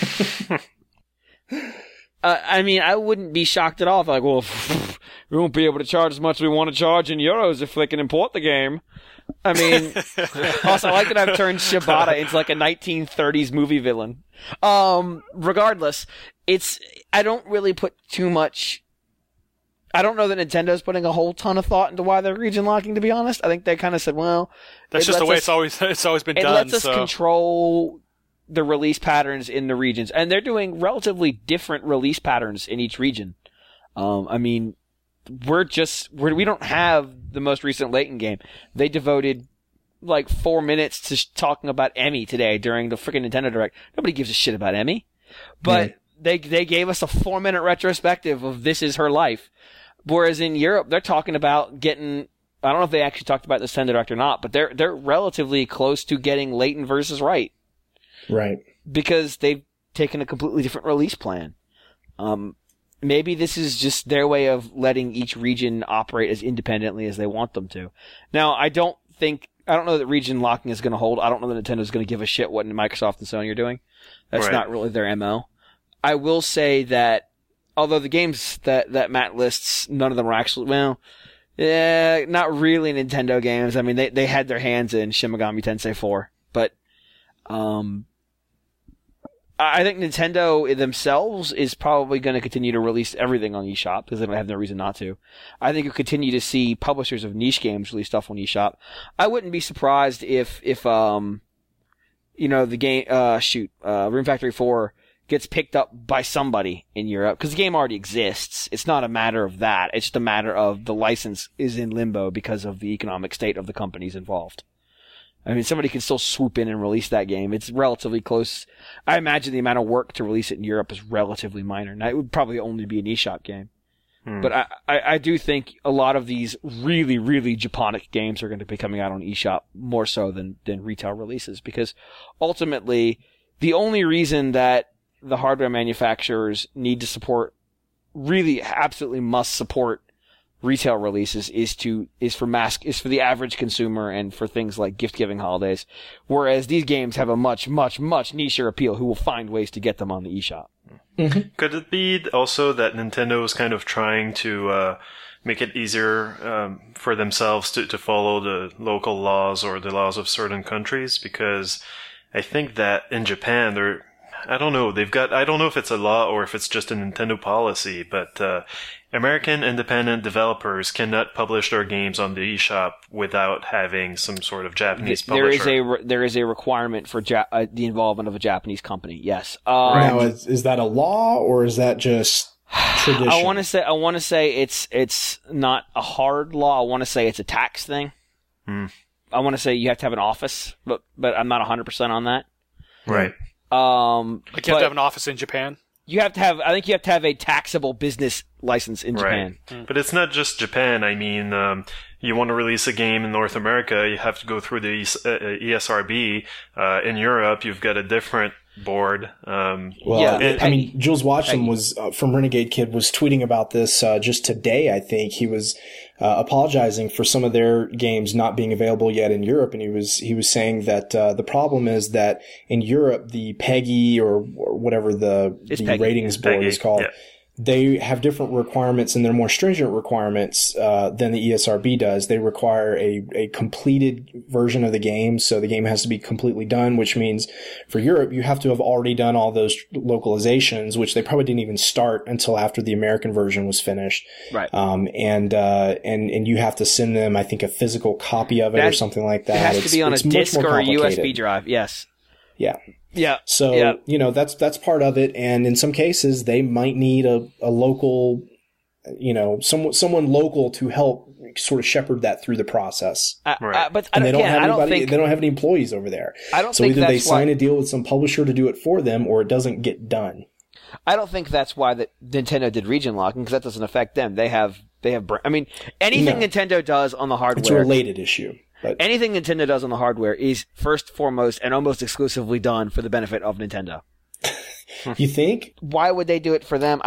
I wouldn't be shocked at all if we won't be able to charge as much as we want to charge in euros if they can import the game. Also, I like that I've turned Shibata into like a 1930s movie villain. Regardless, I don't really put too much. I don't know that Nintendo's putting a whole ton of thought into why they're region locking, to be honest. I think they kind of said, well, that's just the way it's always been done. It lets us control the release patterns in the regions, and they're doing relatively different release patterns in each region. We don't have the most recent Layton game. They devoted like 4 minutes to talking about Emmy today during the freaking Nintendo Direct. Nobody gives a shit about Emmy, but they gave us a 4-minute retrospective of This Is Her Life. Whereas in Europe, they're talking about getting. I don't know if they actually talked about the Nintendo Direct or not, but they're relatively close to getting Layton versus Right. Right. Because they've taken a completely different release plan. Maybe this is just their way of letting each region operate as independently as they want them to. Now, I don't know that region locking is going to hold. I don't know that Nintendo's going to give a shit what Microsoft and Sony are doing. That's not really their MO. I will say that, although the games that Matt lists, none of them are actually, not really Nintendo games. I mean, they had their hands in Shin Megami Tensei 4, but, I think Nintendo themselves is probably going to continue to release everything on eShop because they don't have no reason not to. I think you'll continue to see publishers of niche games release stuff on eShop. I wouldn't be surprised if the game, Rune Factory 4 gets picked up by somebody in Europe, because the game already exists. It's not a matter of that. It's just a matter of the license is in limbo because of the economic state of the companies involved. I mean, somebody can still swoop in and release that game. It's relatively close. I imagine the amount of work to release it in Europe is relatively minor. Now, it would probably only be an eShop game. But I do think a lot of these really, really Japonic games are going to be coming out on eShop more so than retail releases, because ultimately the only reason that the hardware manufacturers need to support, really absolutely must support retail releases is for the average consumer and for things like gift giving holidays, whereas these games have a much, much, much nicher appeal who will find ways to get them on the eShop. Mm-hmm. Could it be also that Nintendo is kind of trying to make it easier for themselves to follow the local laws or the laws of certain countries? Because I think that in Japan, I don't know if it's a law or if it's just a Nintendo policy, but American independent developers cannot publish their games on the eShop without having some sort of Japanese publisher. There is a requirement for the involvement of a Japanese company. Yes. Now, is that a law or is that just tradition? I want to say it's not a hard law. I want to say it's a tax thing. I want to say you have to have an office, but I'm not 100% on that. Right. Like you have to have an office in Japan? I think you have to have a taxable business license in Japan. But it's not just Japan. I mean, you want to release a game in North America, you have to go through the ESRB. In Europe, you've got a different board. Jules Watcham was from Renegade Kid was tweeting about this just today. I think he was apologizing for some of their games not being available yet in Europe, and he was saying that the problem is that in Europe the PEGI or whatever the ratings board is called. Yeah. They have different requirements, and they're more stringent requirements than the ESRB does. They require a completed version of the game, so the game has to be completely done, which means for Europe, you have to have already done all those localizations, which they probably didn't even start until after the American version was finished. Right. And you have to send them, I think, a physical copy of it or something like that. It has to be on a disk or a USB drive. Yes. Yeah. Yeah. So, that's part of it. And in some cases, they might need a local, someone local to help sort of shepherd that through the process. But they don't have any employees over there. So either they sign a deal with some publisher to do it for them, or it doesn't get done. I don't think that's why Nintendo did region locking, because that doesn't affect them. Anything Nintendo does on the hardware. It's a related issue. But anything Nintendo does on the hardware is first, foremost, and almost exclusively done for the benefit of Nintendo. You think? Why would they do it for them?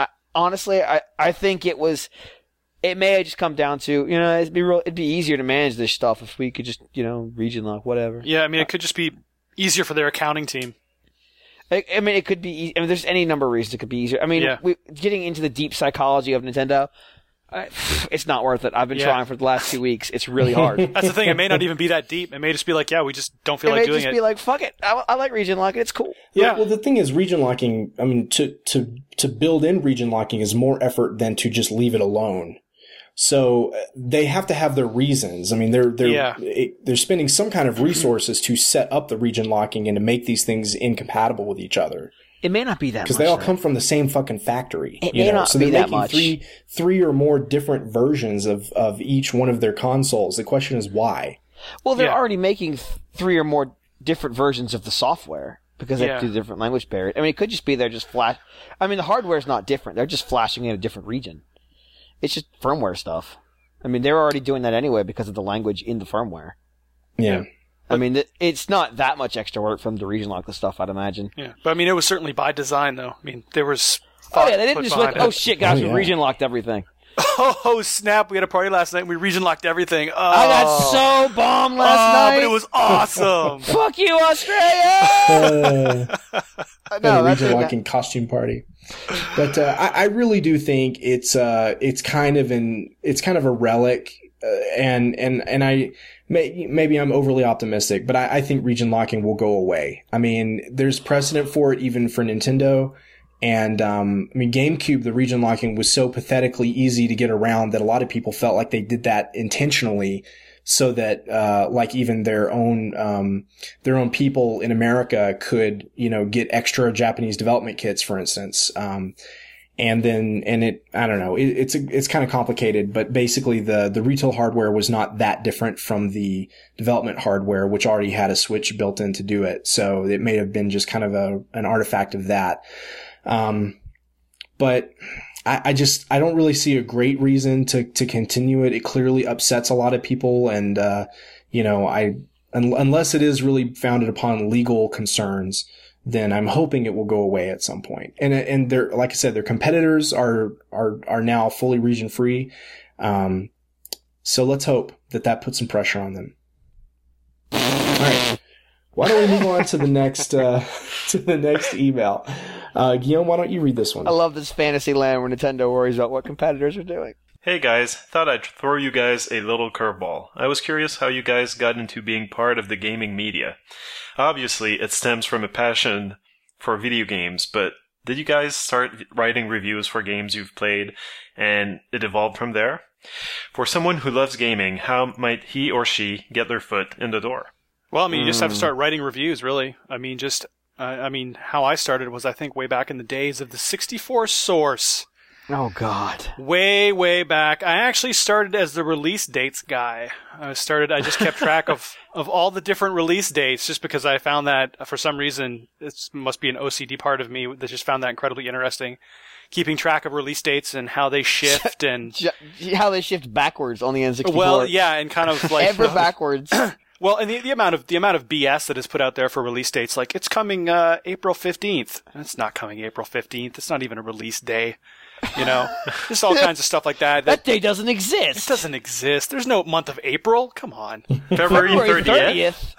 I think it may have just come down to, it'd be easier to manage this stuff if we could just, region lock, whatever. Yeah, I mean, it could just be easier for their accounting team. I mean, it could be, there's any number of reasons it could be easier. I mean, getting into the deep psychology of Nintendo, it's not worth it. I've been trying for the last 2 weeks. It's really hard. That's the thing. It may not even be that deep. It may just be like, we just don't feel like doing it. It may just be like, fuck it. I like region locking. It's cool. Yeah. Well, the thing is, region locking, I mean, to build in region locking is more effort than to just leave it alone. So they have to have their reasons. I mean, they're spending some kind of resources to set up the region locking and to make these things incompatible with each other. It may not be that much. Because they all come from the same fucking factory. It may not be that much. So they're making three or more different versions of each one of their consoles. The question is why? Well, they're already making 3 or more different versions of the software because they have to do different language barriers. I mean, it could just be they're just flash. I mean, the hardware's not different. They're just flashing in a different region. It's just firmware stuff. I mean, they're already doing that anyway because of the language in the firmware. Yeah. I mean, it's not that much extra work for them to region lock the stuff, I'd imagine. Yeah, but I mean, it was certainly by design, though. I mean, there was. They didn't just like, oh shit, guys, we region locked everything. Oh snap! We had a party last night and we region locked everything. Oh. I got so bombed last night. But it was awesome. Fuck you, Australia! No, region locking costume party. But I really do think it's kind of a relic, and I. Maybe I'm overly optimistic, but I think region locking will go away. I mean, there's precedent for it even for Nintendo. And, GameCube, the region locking was so pathetically easy to get around that a lot of people felt like they did that intentionally so that, like even their own people in America could, get extra Japanese development kits, for instance. I don't know, it's kind of complicated, but basically the retail hardware was not that different from the development hardware, which already had a switch built in to do it. So it may have been just kind of an artifact of that. But I don't really see a great reason to continue it. It clearly upsets a lot of people. And, unless it is really founded upon legal concerns, then I'm hoping it will go away at some point. And they're, like I said, their competitors are now fully region free. So let's hope that puts some pressure on them. All right. Why don't we move on to the next email? Guillaume, why don't you read this one? I love this fantasy land where Nintendo worries about what competitors are doing. Hey guys, thought I'd throw you guys a little curveball. I was curious how you guys got into being part of the gaming media. Obviously, it stems from a passion for video games, but did you guys start writing reviews for games you've played and it evolved from there? For someone who loves gaming, how might he or she get their foot in the door? Well, I mean, you just have to start writing reviews, really. I mean, how I started was, I think, way back in the days of the 64 Source. Oh, God. Way, way back. I actually started as the release dates guy. I just kept track of all the different release dates just because I found that, for some reason, it must be an OCD part of me that just found that incredibly interesting. Keeping track of release dates and how they shift and... how they shift backwards on the N64. Well, yeah, and kind of like... Ever backwards. Well, and the amount of BS that is put out there for release dates, like, it's coming April 15th. It's not coming April 15th. It's not even a release day. Just all kinds of stuff like that. That day doesn't exist. It doesn't exist. There's no month of April. Come on. February 30th.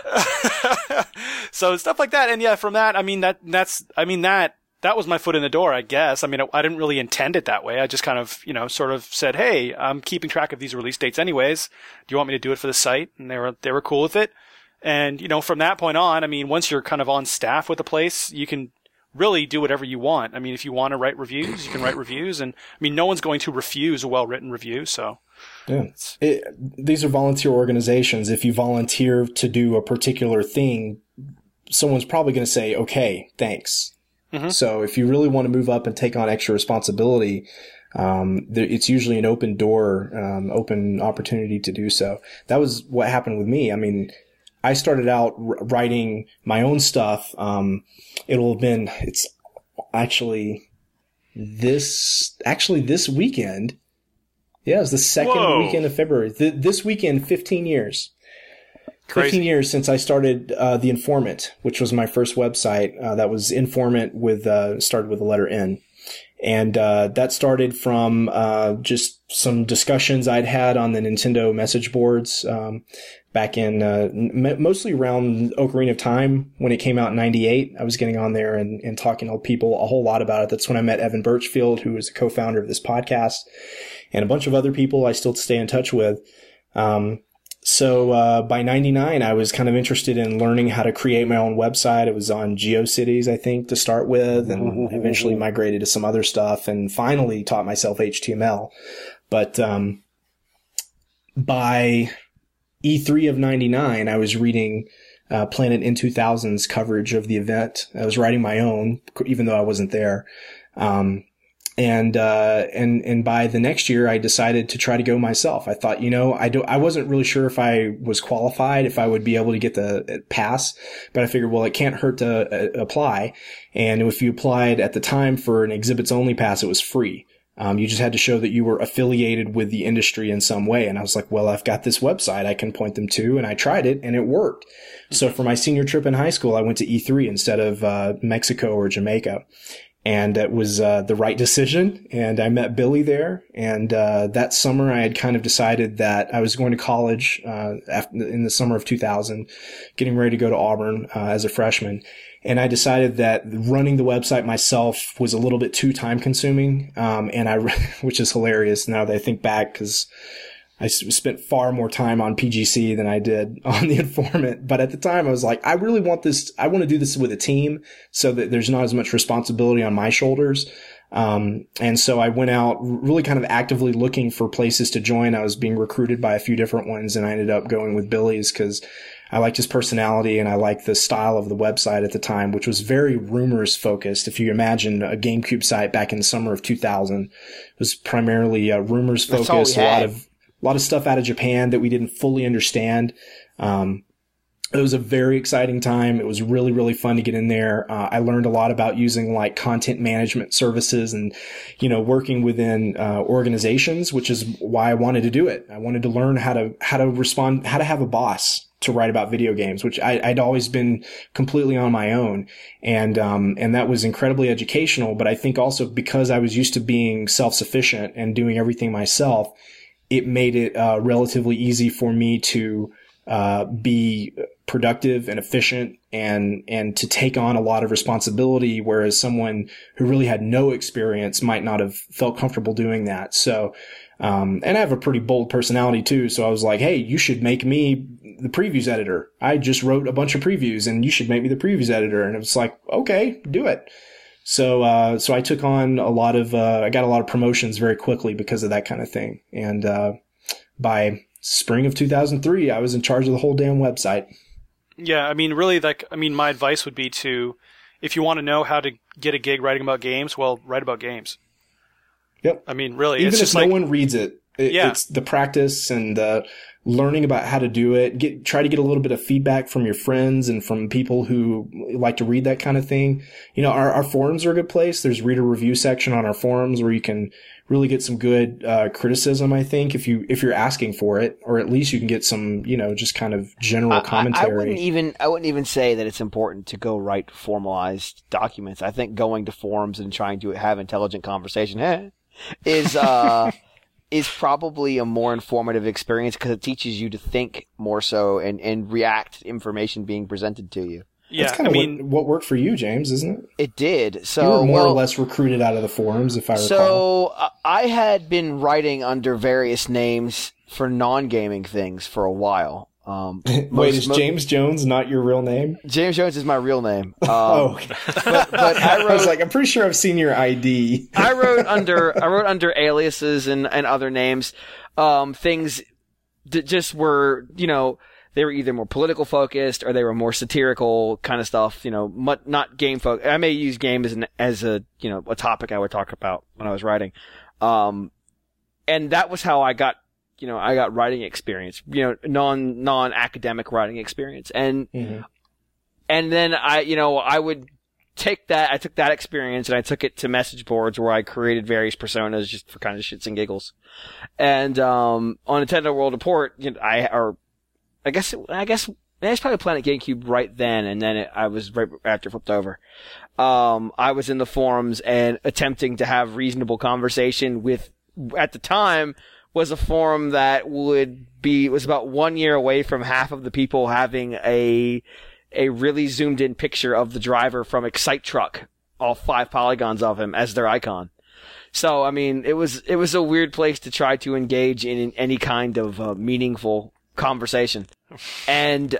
So stuff like that. And yeah, from that, that was my foot in the door, I guess. I mean, I didn't really intend it that way. I just kind of, sort of said, hey, I'm keeping track of these release dates anyways. Do you want me to do it for the site? And they were cool with it. And, from that point on, I mean, once you're kind of on staff with a place, you can really do whatever you want. I mean, if you want to write reviews, you can write reviews. And I mean, no one's going to refuse a well-written review. So yeah, these are volunteer organizations. If you volunteer to do a particular thing, someone's probably going to say, okay, thanks. Mm-hmm. So if you really want to move up and take on extra responsibility, it's usually an open door, open opportunity to do so. That was what happened with me. I mean, I started out writing my own stuff. It's actually this weekend. Yeah, it was the second weekend of February. This weekend, 15 years. Crazy. 15 years since I started The Informant, which was my first website. That was Informant started with the letter N. And that started from just some discussions I'd had on the Nintendo message boards back in mostly around Ocarina of Time when it came out in 98. I was getting on there and talking to people a whole lot about it. That's when I met Evan Birchfield, who is a co-founder of this podcast, and a bunch of other people I still stay in touch with. So by 99, I was kind of interested in learning how to create my own website. It was on GeoCities, I think, to start with, and eventually migrated to some other stuff, and finally taught myself HTML. But by E3 of 99, I was reading Planet N2000's coverage of the event. I was writing my own, even though I wasn't there. And by the next year, I decided to try to go myself. I thought, I wasn't really sure if I was qualified, if I would be able to get the pass, but I figured, well, it can't hurt to apply. And if you applied at the time for an exhibits only pass, it was free. You just had to show that you were affiliated with the industry in some way. And I was like, well, I've got this website I can point them to, and I tried it and it worked. So for my senior trip in high school, I went to E3 instead of Mexico or Jamaica. And it was the right decision, and I met Billy there. And that summer, I had kind of decided that I was going to college in the summer of 2000, getting ready to go to Auburn as a freshman. And I decided that running the website myself was a little bit too time-consuming, which is hilarious now that I think back, because I spent far more time on PGC than I did on The Informant. But at the time, I was like, I really want this. I want to do this with a team so that there's not as much responsibility on my shoulders. And so I went out really kind of actively looking for places to join. I was being recruited by a few different ones, and I ended up going with Billy's because I liked his personality and I liked the style of the website at the time, which was very rumors focused. If you imagine a GameCube site back in the summer of 2000, it was primarily rumors focused. A lot of stuff out of Japan that we didn't fully understand. It was a very exciting time. It was really, really fun to get in there. I learned a lot about using like content management services and, working within organizations, which is why I wanted to do it. I wanted to learn how to respond, how to have a boss to write about video games, which I'd always been completely on my own. And that was incredibly educational. But I think also because I was used to being self-sufficient and doing everything myself, it made it relatively easy for me to be productive and efficient and to take on a lot of responsibility, whereas someone who really had no experience might not have felt comfortable doing that. So, and I have a pretty bold personality too. So I was like, hey, you should make me the previews editor. I just wrote a bunch of previews and you should make me the previews editor. And it was like, okay, do it. So I took on I got a lot of promotions very quickly because of that kind of thing. And, by spring of 2003, I was in charge of the whole damn website. Yeah, I mean, really, my advice would be if you want to know how to get a gig writing about games, well, write about games. Yep. I mean, really, even it's if just no one reads it, it's the practice and the learning about how to do it. Try to get a little bit of feedback from your friends and from people who like to read that kind of thing. Our forums are a good place. There's reader review section on our forums where you can really get some good criticism, I think, if you're asking for it, or at least you can get some, just kind of general commentary. I wouldn't even say that it's important to go write formalized documents. I think going to forums and trying to have intelligent conversation is probably a more informative experience because it teaches you to think more so and react to information being presented to you. Yeah, that's kind of what worked for you, James, isn't it? It did. So you were more or less recruited out of the forums, if I recall. So I had been writing under various names for non-gaming things for a while. Wait, is James Jones not your real name? James Jones is my real name. Okay. But I was like, I'm pretty sure I've seen your ID. I wrote under aliases and other names, things that just were, they were either more political focused or they were more satirical kind of stuff, not game focused. I may use game as a topic I would talk about when I was writing. And that was how I got writing experience, non-academic writing experience. And, and then I would take that, I took that experience and I took it to message boards where I created various personas just for kind of shits and giggles. And, on Nintendo World Report, I guess it's probably Planet GameCube right then, and then I was right after it flipped over. I was in the forums and attempting to have reasonable conversation with, at the time, was a forum that was about 1 year away from half of the people having a really zoomed in picture of the driver from Excite Truck, all 5 polygons of him as their icon. So, I mean, it was a weird place to try to engage in any kind of meaningful conversation. And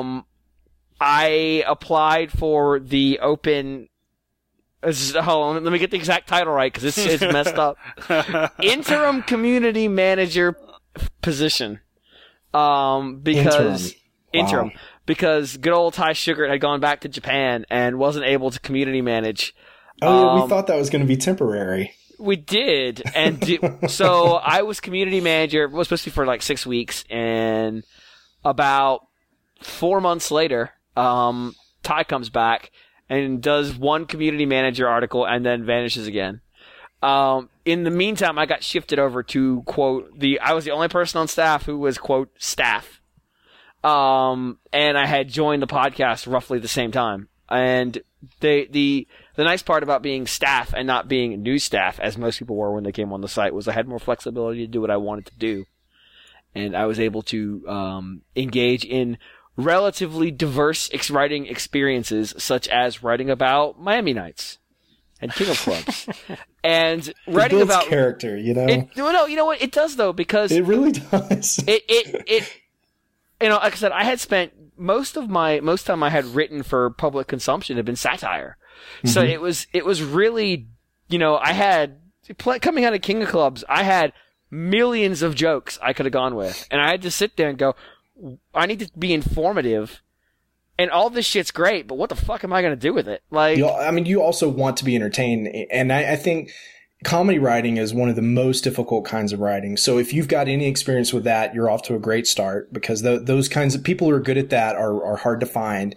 I applied for the open hold on, let me get the exact title right because it's messed up. Interim community manager position. Because interim. Because good old Ty Sugar had gone back to Japan and wasn't able to community manage. Oh, yeah, we thought that was going to be temporary. We did, and so I was community manager. It was supposed to be for like 6 weeks, and about 4 months later, Ty comes back and does one community manager article and then vanishes again. In the meantime, I got shifted over to quote I was the only person on staff who was quote staff, and I had joined the podcast roughly the same time, and the nice part about being staff and not being new staff, as most people were when they came on the site, was I had more flexibility to do what I wanted to do. And I was able to engage in relatively diverse writing experiences, such as writing about Miami Nights and King of Clubs. And writing about character, No, you know what? It does, though, because... It really does. It like I said, I had spent most time I had written for public consumption had been satire. So it was really I had coming out of King of Clubs, I had millions of jokes I could have gone with, and I had to sit there and go, I need to be informative. And all this shit's great, but what the fuck am I going to do with it? Like, you also want to be entertained, and I think comedy writing is one of the most difficult kinds of writing. So if you've got any experience with that, you're off to a great start, because those kinds of people who are good at that are hard to find.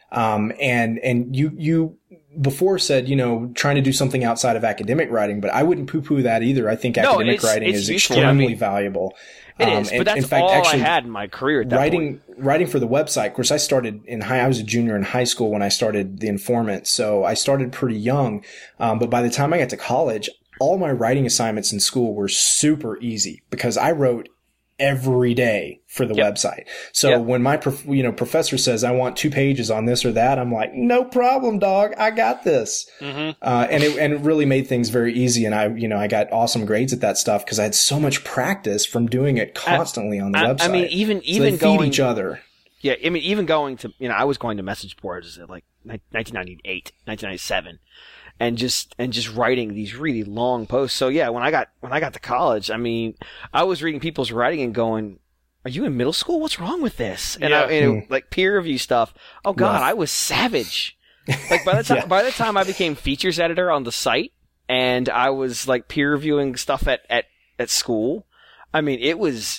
And you before said, trying to do something outside of academic writing, but I wouldn't poo-poo that either. I think academic writing is extremely valuable. It is, but that's all I had in my career at that point. Writing for the website. Of course, I started I was a junior in high school when I started The Informant, so I started pretty young. But by the time I got to college, all my writing assignments in school were super easy because I wrote every day for the website. So when my professor says I want 2 pages on this or that, I'm like, no problem, dog. I got this. And it really made things very easy. And I got awesome grades at that stuff because I had so much practice from doing it constantly on the website. I mean, even they going feed each other. Yeah, I mean, even going to I was going to message boards at like 1998, 1997. And just writing these really long posts. So yeah, when I got to college, I mean, I was reading people's writing and going, "Are you in middle school? What's wrong with this?" And like peer review stuff. Oh God, I was savage. Like by the time I became features editor on the site, and I was like peer reviewing stuff at school. I mean, it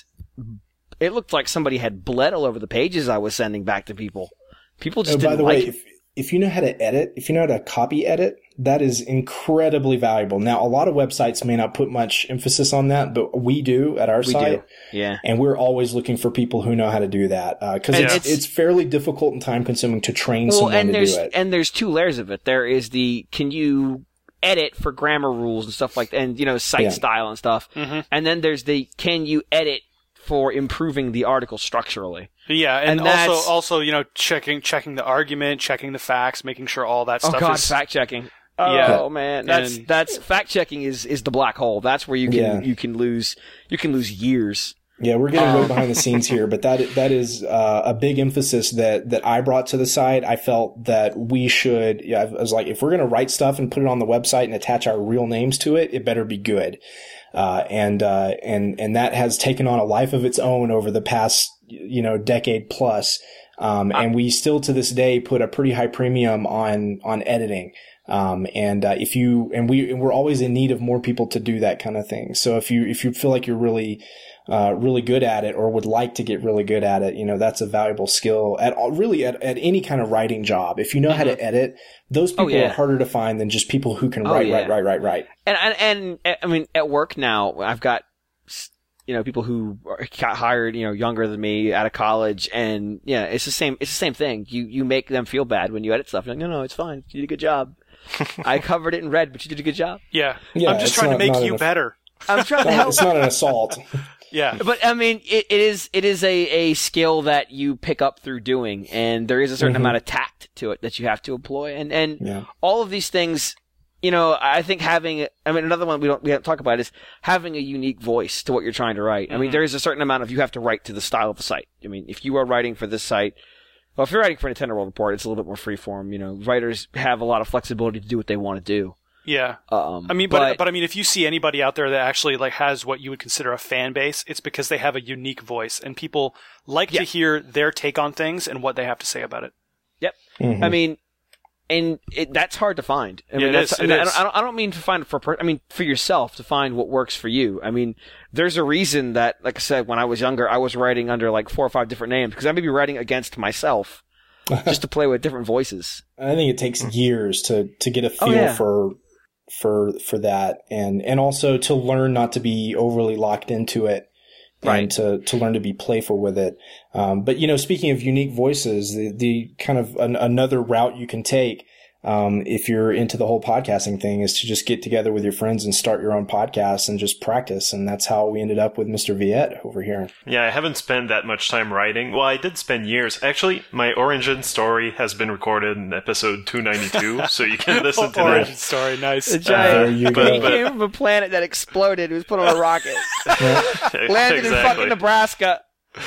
looked like somebody had bled all over the pages I was sending back to people. People just didn't like it. If you know how to edit, if you know how to copy edit, that is incredibly valuable. Now, a lot of websites may not put much emphasis on that, but we do at our site. Yeah. And we're always looking for people who know how to do that. Cause it's fairly difficult and time consuming to train someone to do it. And there's 2 layers of it. There is can you edit for grammar rules and stuff like that, and, site style and stuff. Mm-hmm. And then there's can you edit for improving the article structurally. Yeah, and also checking the argument, checking the facts, making sure all that stuff is fact checking. Oh man, that's fact checking is the black hole. That's where you can lose years. Yeah, we're getting way behind the scenes here, but that is a big emphasis that I brought to the site. I felt that we should. Yeah, I was like, if we're going to write stuff and put it on the website and attach our real names to it, it better be good. And that has taken on a life of its own over the past decade plus. And we still to this day put a pretty high premium on editing. We're always in need of more people to do that kind of thing. So if you feel like you're really good at it or would like to get really good at it, that's a valuable skill at any kind of writing job. If you know how to edit, those people are harder to find than just people who can write. And I mean, at work now, I've got, people who got hired, younger than me out of college, and it's the same thing. You make them feel bad when you edit stuff. You're like, no, it's fine. You did a good job. I covered it in red, but you did a good job. Yeah. I'm just trying to make you better. I'm trying to help. It's not an assault. Yeah. But I mean, it is a skill that you pick up through doing, and there is a certain amount of tact to it that you have to employ, and all of these things. I think another one we don't talk about is having a unique voice to what you're trying to write. I mean, there is a certain amount of you have to write to the style of the site. I mean, if you are writing for this site, well, if you're writing for Nintendo World Report, it's a little bit more freeform. Writers have a lot of flexibility to do what they want to do. Yeah. But I mean, if you see anybody out there that actually has what you would consider a fan base, it's because they have a unique voice, and people like to hear their take on things and what they have to say about it. Yep. Mm-hmm. I mean, and that's hard to find. I don't mean to find it for yourself to find what works for you. I mean, there's a reason that, like I said, when I was younger, I was writing under 4 or 5 different names because I may be writing against myself just to play with different voices. I think it takes years to get a feel for that, and also to learn not to be overly locked into it. And to learn to be playful with it. But, speaking of unique voices, the kind of another route you can take, if you're into the whole podcasting thing, is to just get together with your friends and start your own podcast and just practice. And that's how we ended up with Mr. Viet over here. Yeah, I haven't spent that much time writing. Well, I did spend years. Actually, my Origin story has been recorded in episode 292, so you can listen to Origin story, nice. The giant, he came from a planet that exploded. It was put on a rocket. Landed in fucking Nebraska.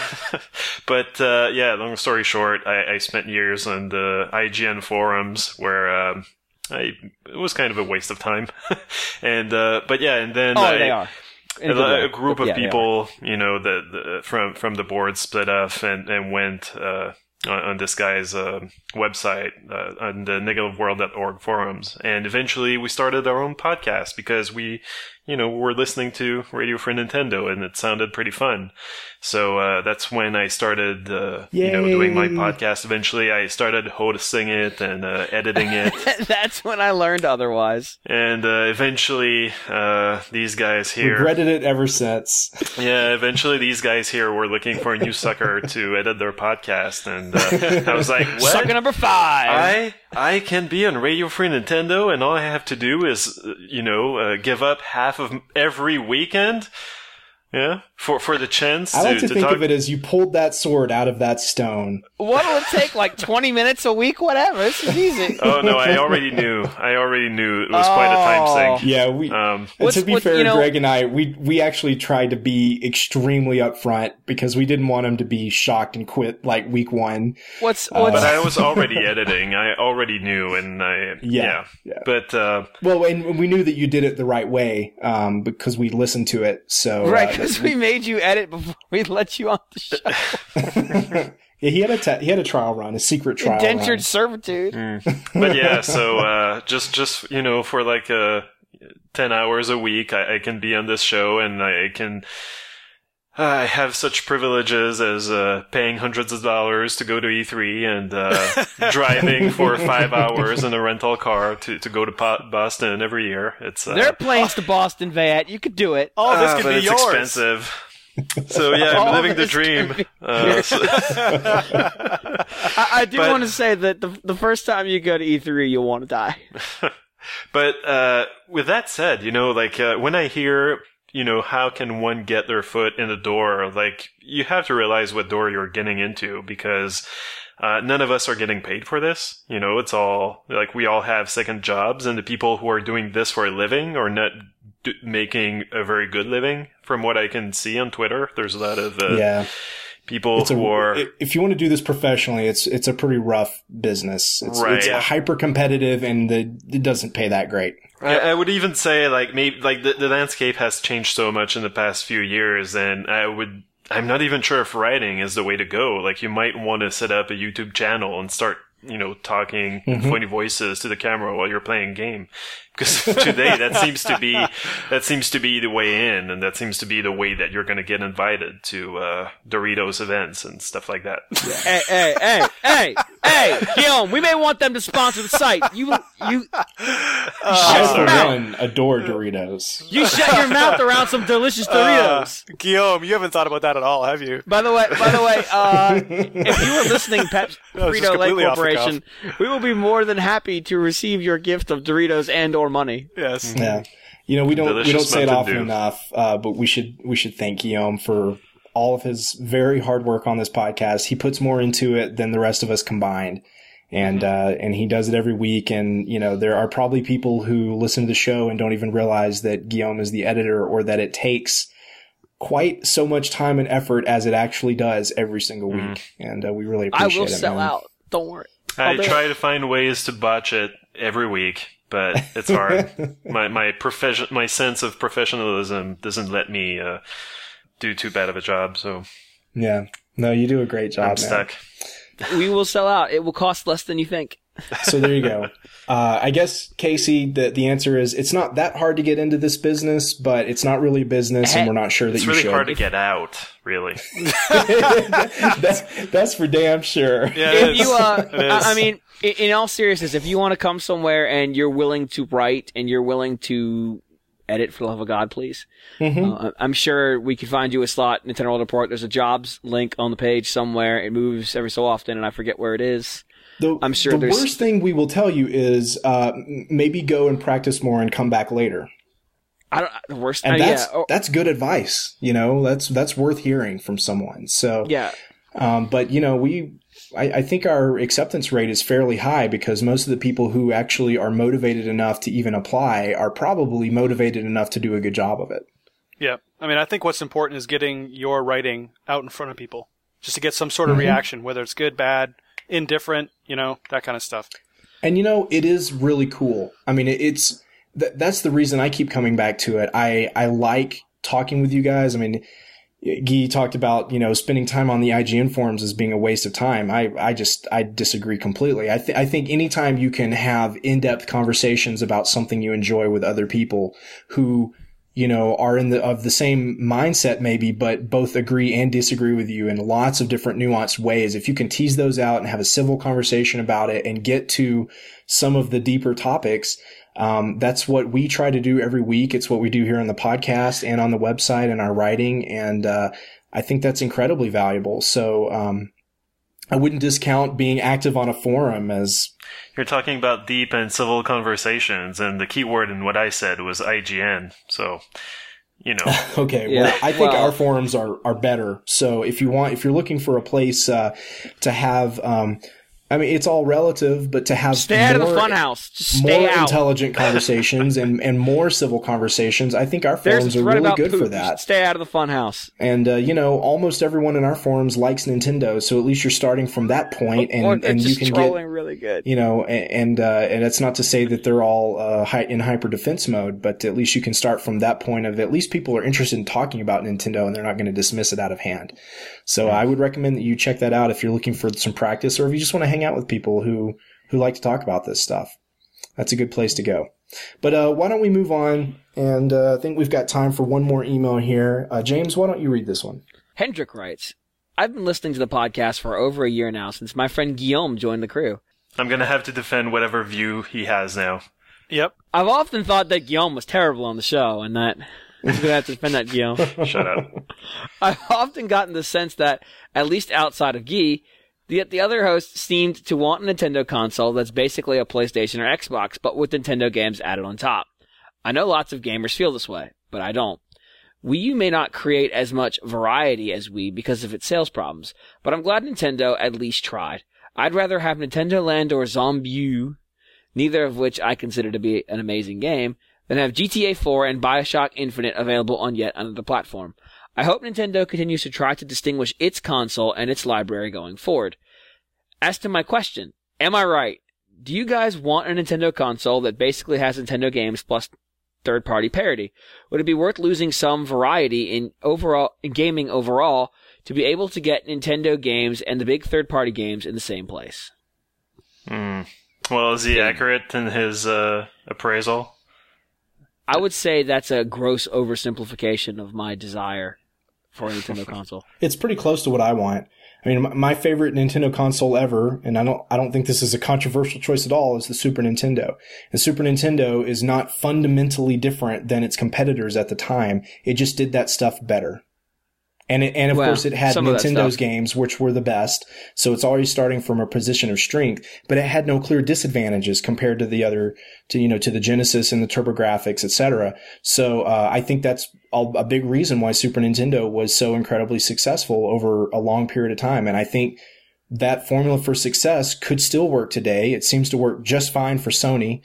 But long story short, I spent years on the IGN forums where it was kind of a waste of time. And but yeah, and then they are. A group of people, from the board split off and went on this guy's website, on the negativeworld.org forums. And eventually we started our own podcast because we, were listening to Radio Free Nintendo and it sounded pretty fun. So that's when I started, doing my podcast. Eventually I started hosting it and editing it. That's when I learned otherwise. And eventually these guys here... Regretted it ever since. Yeah, eventually these guys here were looking for a new sucker to edit their podcast. And I was like, what? Sucker number 5! I can be on Radio Free Nintendo and all I have to do is, give up half of every weekend? Yeah, for the chance I like to think talk. of it as you pulled that sword out of that stone. What'll it take, like 20 minutes a week? Whatever, this is easy. Oh, no, I already knew. It was quite a time sink. Yeah, to be fair, Greg and I, we actually tried to be extremely upfront because we didn't want him to be shocked and quit like week 1. But I was already editing. I already knew, and yeah. But well, and we knew that you did it the right way because we listened to it. So right, because we made you edit before we let you on the show. Yeah, he had a trial run, a secret trial Indentured run. servitude. But yeah, so just for like 10 hours a week, I can be on this show, and I have such privileges as paying hundreds of dollars to go to E3 and driving for 5 hours in a rental car to go to Boston every year. There are planes to Boston, Vat. You could do it. Oh, this could be yours. It's expensive. So yeah, I'm living the dream. I do want to say that the first time you go to E3, you'll want to die. But with that said, when I hear, how can one get their foot in the door, like, you have to realize what door you're getting into, because none of us are getting paid for this. It's all, like, we all have second jobs, and the people who are doing this for a living are not making a very good living. From what I can see on Twitter, there's a lot of people who are... If you want to do this professionally, it's a pretty rough business. It's hyper competitive, and it doesn't pay that great. I would even say, like, maybe, like, the landscape has changed so much in the past few years, and I'm not even sure if writing is the way to go. Like, you might want to set up a YouTube channel and start, talking funny voices to the camera while you're playing a game. Because today that seems to be the way in, and that seems to be the way that you're going to get invited to Doritos events and stuff like that. Hey, Guillaume, we may want them to sponsor the site. I adore Doritos. You shut your mouth around some delicious Doritos. Guillaume, you haven't thought about that at all, have you? By the way, if you are listening, Frito-Lay Corporation, we will be more than happy to receive your gift of Doritos and or money. Yes. Yeah. We don't say it often enough, but we should thank Guillaume for all of his very hard work on this podcast. He puts more into it than the rest of us combined. And he does it every week. And, there are probably people who listen to the show and don't even realize that Guillaume is the editor, or that it takes quite so much time and effort as it actually does every single week. And we really appreciate it. I will sell out. Don't worry. I try to find ways to botch it every week, but it's hard. My sense of professionalism doesn't let me do too bad of a job. So yeah, no, you do a great job. I'm stuck. We will sell out. It will cost less than you think. So there you go. I guess, Casey, the answer is it's not that hard to get into this business, but it's not really a business, and we're not sure that you should. It's really hard to get out, really. that's for damn sure. Yeah, if you, I mean, in all seriousness, if you want to come somewhere and you're willing to write and you're willing to edit, for the love of God, please. I'm sure we could find you a slot. Nintendo World Report. There's a jobs link on the page somewhere. It moves every so often, and I forget where it is. I'm sure the worst thing we will tell you is maybe go and practice more and come back later. The worst, and that's good advice. That's worth hearing from someone. So yeah, but I think our acceptance rate is fairly high because most of the people who actually are motivated enough to even apply are probably motivated enough to do a good job of it. Yeah, I mean, I think what's important is getting your writing out in front of people, just to get some sort of reaction, whether it's good, bad, indifferent, that kind of stuff. And it is really cool. I mean, that's the reason I keep coming back to it. I like talking with you guys. I mean, Guy talked about, spending time on the IGN forums as being a waste of time. I disagree completely. I think anytime you can have in-depth conversations about something you enjoy with other people who, are of the same mindset maybe, but both agree and disagree with you in lots of different nuanced ways. If you can tease those out and have a civil conversation about it and get to some of the deeper topics, that's what we try to do every week. It's what we do here on the podcast and on the website and our writing. And, I think that's incredibly valuable. So, I wouldn't discount being active on a forum as... You're talking about deep and civil conversations, and the key word in what I said was IGN. So, Okay. Well, I think our forums are better. So if you're looking for a place, to have, it's all relative, but to have stay out of the funhouse. Just stay more out. Intelligent conversations and more civil conversations. I think our forums are really good for that. Stay out of the funhouse. And almost everyone in our forums likes Nintendo, so at least you're starting from that point, and you can trolling really good. And it's not to say that they're all in hyper defense mode, but at least you can start from that point of at least people are interested in talking about Nintendo and they're not going to dismiss it out of hand. So I would recommend that you check that out if you're looking for some practice, or if you just want to hang out with people who like to talk about this stuff. That's a good place to go. But why don't we move on? And I think we've got time for one more email here. James, why don't you read this one? Hendrik writes, I've been listening to the podcast for over a year now since my friend Guillaume joined the crew. I'm going to have to defend whatever view he has now. Yep. I've often thought that Guillaume was terrible on the show, and that I'm going to have to defend that, Guillaume. Shut up. I've often gotten the sense that, at least outside of Guy, the other hosts seemed to want a Nintendo console that's basically a PlayStation or Xbox, but with Nintendo games added on top. I know lots of gamers feel this way, but I don't. Wii U may not create as much variety as Wii because of its sales problems, but I'm glad Nintendo at least tried. I'd rather have Nintendo Land or Zombie, neither of which I consider to be an amazing game, than have GTA 4 and Bioshock Infinite available on yet another platform. I hope Nintendo continues to try to distinguish its console and its library going forward. As to my question, am I right? Do you guys want a Nintendo console that basically has Nintendo games plus third-party parity? Would it be worth losing some variety in gaming overall to be able to get Nintendo games and the big third-party games in the same place? Well, is he accurate in his appraisal? I would say that's a gross oversimplification of my desire for a Nintendo console. It's pretty close to what I want. I mean, my favorite Nintendo console ever, and I don't think this is a controversial choice at all, is the Super Nintendo. The Super Nintendo is not fundamentally different than its competitors at the time. It just did that stuff better. And of course it had Nintendo's games, which were the best. So it's already starting from a position of strength, but it had no clear disadvantages compared to the other, to the Genesis and the TurboGrafx, etc. So, I think that's a big reason why Super Nintendo was so incredibly successful over a long period of time. And I think that formula for success could still work today. It seems to work just fine for Sony,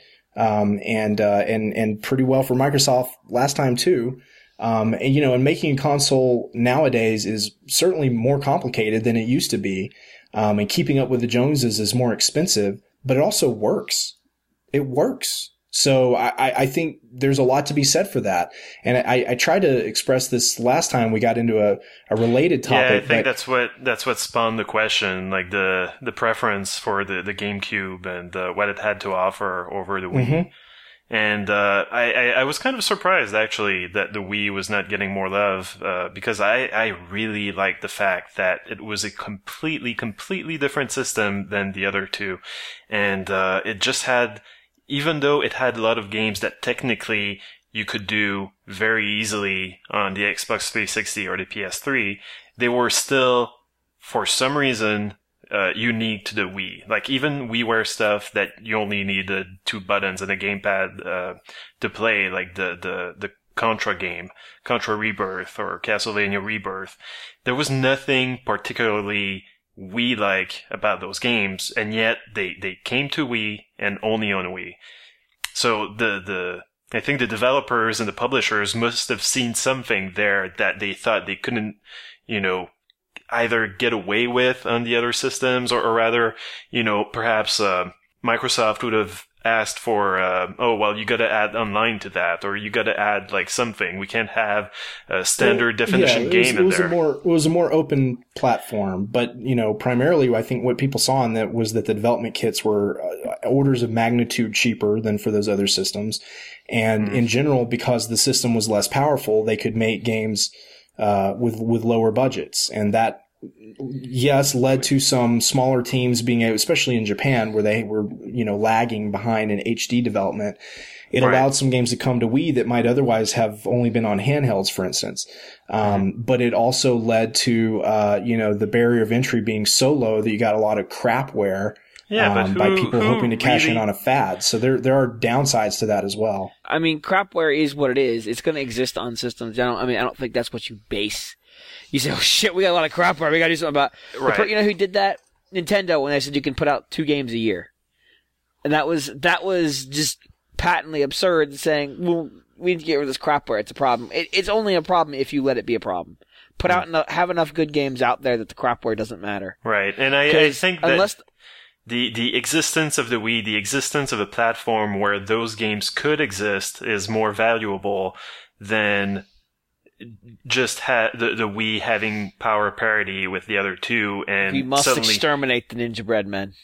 and pretty well for Microsoft last time too. And making a console nowadays is certainly more complicated than it used to be. And keeping up with the Joneses is more expensive, but it also works. It works. So I think there's a lot to be said for that. And I tried to express this last time we got into a related topic. Yeah, I think that's what spawned the question, like the preference for the GameCube and what it had to offer over the Wii. Mm-hmm. And I was kind of surprised, actually, that the Wii was not getting more love, because I really liked the fact that it was a completely different system than the other two. And it just had, even though it had a lot of games that technically you could do very easily on the Xbox 360 or the PS3, they were still, for some reason, unique to the Wii. Like even WiiWare stuff that you only need the 2 buttons and a gamepad to play, like the Contra game, Contra Rebirth or Castlevania Rebirth. There was nothing particularly Wii-like about those games, and yet they came to Wii and only on Wii. So I think the developers and the publishers must have seen something there that they thought they couldn't, either get away with on the other systems, or rather, perhaps Microsoft would have asked for, you gotta add online to that, or you gotta add like something. We can't have a standard definition game in there. It was a more open platform, but primarily I think what people saw in that was that the development kits were orders of magnitude cheaper than for those other systems. And in general, because the system was less powerful, they could make games with lower budgets. And that, yes, led to some smaller teams being able, especially in Japan, where they were, lagging behind in HD development. It allowed some games to come to Wii that might otherwise have only been on handhelds, for instance. But it also led to, the barrier of entry being so low that you got a lot of crapware. By people hoping to cash in on a fad. So there are downsides to that as well. I mean, crapware is what it is. It's going to exist on systems. I don't think that's what you base. You say, oh shit, we got a lot of crapware. We got to do something about it. Right. You know who did that? Nintendo, when they said you can put out 2 games a year. And that was just patently absurd, saying, well, we need to get rid of this crapware. It's a problem. It's only a problem if you let it be a problem. Have enough good games out there that the crapware doesn't matter. Right. And I think that the existence of the Wii, the existence of a platform where those games could exist is more valuable than just the Wii having power parity with the other two. And we must exterminate the Ninja Bread men.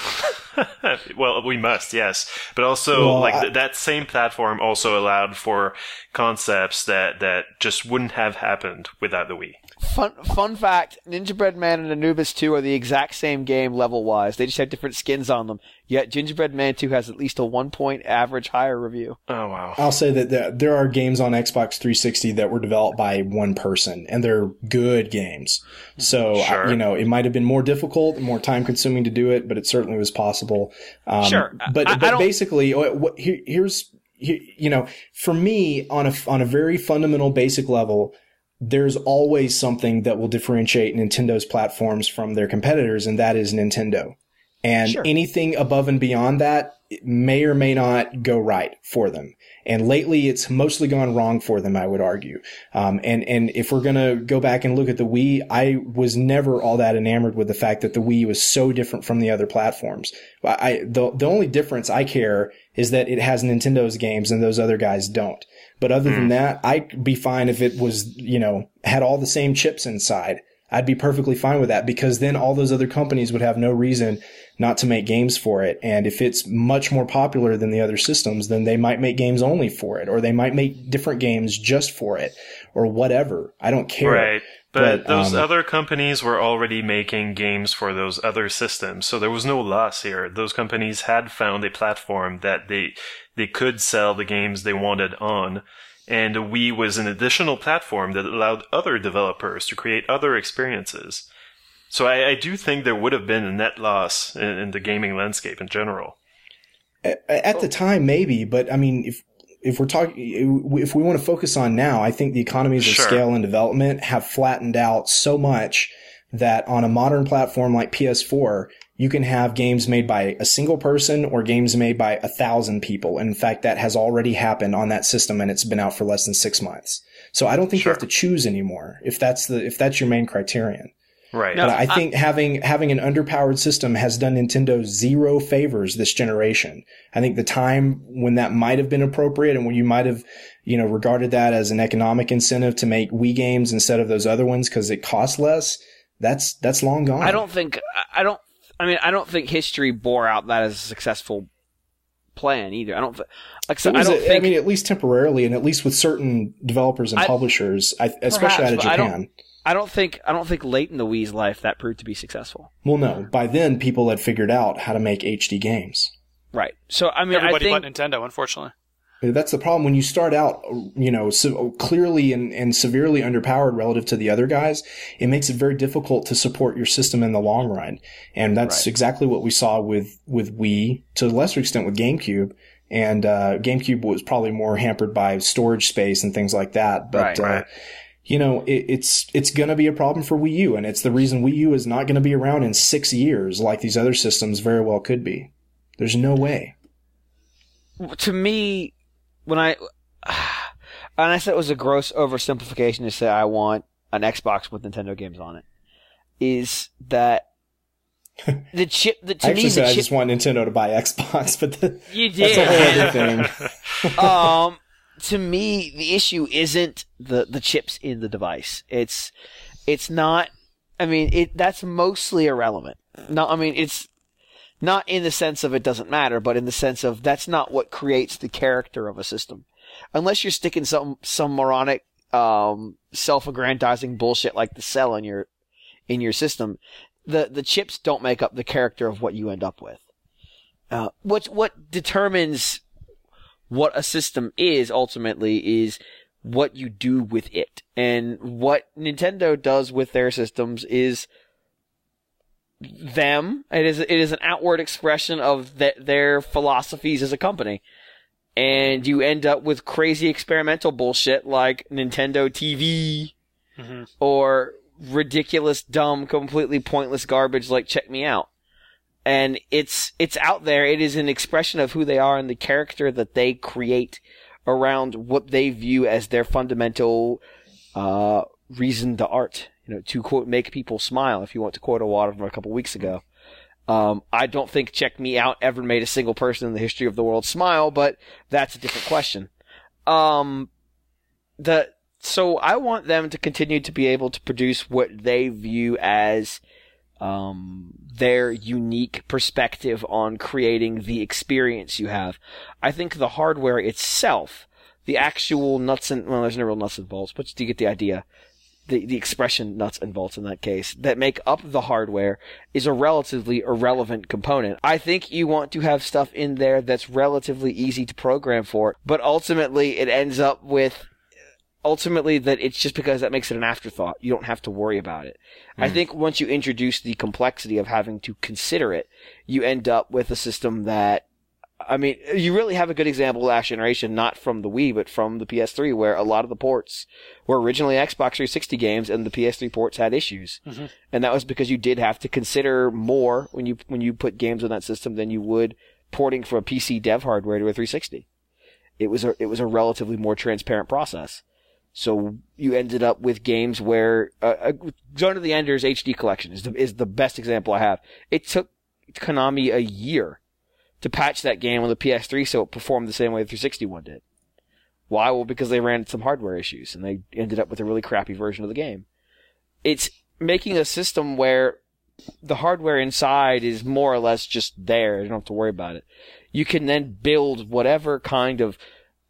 Well, we must, yes. But also, that same platform also allowed for concepts that just wouldn't have happened without the Wii. Fun fact, Ninja Bread Man and Anubis 2 are the exact same game level-wise. They just have different skins on them. Yet Gingerbread Man 2 has at least a 1-point average higher review. Oh, wow. I'll say that there are games on Xbox 360 that were developed by one person, and they're good games. So, sure. It might have been more difficult and more time-consuming to do it, but it certainly was possible. Sure. But basically, here's for me, on a very fundamental, basic level, there's always something that will differentiate Nintendo's platforms from their competitors, and that is Nintendo. And anything above and beyond that may or may not go right for them. And lately, it's mostly gone wrong for them, I would argue. And if we're going to go back and look at the Wii, I was never all that enamored with the fact that the Wii was so different from the other platforms. The only difference I care is that it has Nintendo's games and those other guys don't. But other than that, I'd be fine if it was, had all the same chips inside. I'd be perfectly fine with that, because then all those other companies would have no reason not to make games for it. And if it's much more popular than the other systems, then they might make games only for it, or they might make different games just for it, or whatever. I don't care. Right. But those other companies were already making games for those other systems, so there was no loss here. Those companies had found a platform that they could sell the games they wanted on. And the Wii was an additional platform that allowed other developers to create other experiences. So I do think there would have been a net loss in the gaming landscape in general. At the time, maybe, but I mean, if we want to focus on now, I think the economies of scale and development have flattened out so much that on a modern platform like PS4, you can have games made by a single person or games made by 1,000 people. And in fact, that has already happened on that system, and it's been out for less than 6 months. So I don't think you have to choose anymore if that's your main criterion. Right. But I think having an underpowered system has done Nintendo zero favors this generation. I think the time when that might have been appropriate and when you might have, regarded that as an economic incentive to make Wii games instead of those other ones because it costs less, that's long gone. I don't think history bore out that as a successful plan either. At least temporarily, and at least with certain developers and publishers, especially out of Japan. I don't think late in the Wii's life that proved to be successful. Well, no. By then, people had figured out how to make HD games. Right. So everybody but Nintendo, unfortunately. That's the problem. When you start out, so clearly and severely underpowered relative to the other guys, it makes it very difficult to support your system in the long run. And that's exactly what we saw with Wii, to a lesser extent with GameCube. And GameCube was probably more hampered by storage space and things like that. But it's going to be a problem for Wii U, and it's the reason Wii U is not going to be around in 6 years like these other systems very well could be. There's no way. To me, when I said it was a gross oversimplification to say I want an Xbox with Nintendo games on it, is that The chip. To I me, actually said the I chip. just want Nintendo to buy Xbox, but You that's did. a whole other thing. To me, the issue isn't the chips in the device. It's not. I mean, that's mostly irrelevant. No, I mean, it's not in the sense of it doesn't matter, but in the sense of that's not what creates the character of a system. Unless you're sticking some moronic, self-aggrandizing bullshit like the cell in your system, the chips don't make up the character of what you end up with. What determines what a system is ultimately is what you do with it. And what Nintendo does with their systems is them. It is an outward expression of their philosophies as a company. And you end up with crazy experimental bullshit like Nintendo TV or ridiculous, dumb, completely pointless garbage like Check Me Out. And it's out there. It is an expression of who they are and the character that they create around what they view as their fundamental reason to art. You know, to quote, make people smile, if you want to quote a water from a couple weeks ago. I don't think Check Me Out ever made a single person in the history of the world smile, but that's a different question. So I want them to continue to be able to produce what they view as their unique perspective on creating the experience you have. I think the hardware itself, the actual nuts and, well, there's no real nuts and bolts, but you get the idea. The expression nuts and bolts in that case, that make up the hardware is a relatively irrelevant component. I think you want to have stuff in there that's relatively easy to program for, but ultimately it ends up with that it's just because that makes it an afterthought. You don't have to worry about it. I think once you introduce the complexity of having to consider it, you end up with a system that, I mean, you really have a good example last generation, not from the Wii, but from the PS3, where a lot of the ports were originally Xbox 360 games, and the PS3 ports had issues. And that was because you did have to consider more when you put games on that system than you would porting from a PC dev hardware to a 360. It was a relatively more transparent process. So you ended up with games where Zone of the Enders HD Collection is the best example I have. It took Konami a year to patch that game on the PS3 so it performed the same way the 360 one did. Why? Well, because they ran some hardware issues and they ended up with a really crappy version of the game. It's making a system where the hardware inside is more or less just there. You don't have to worry about it. You can then build whatever kind of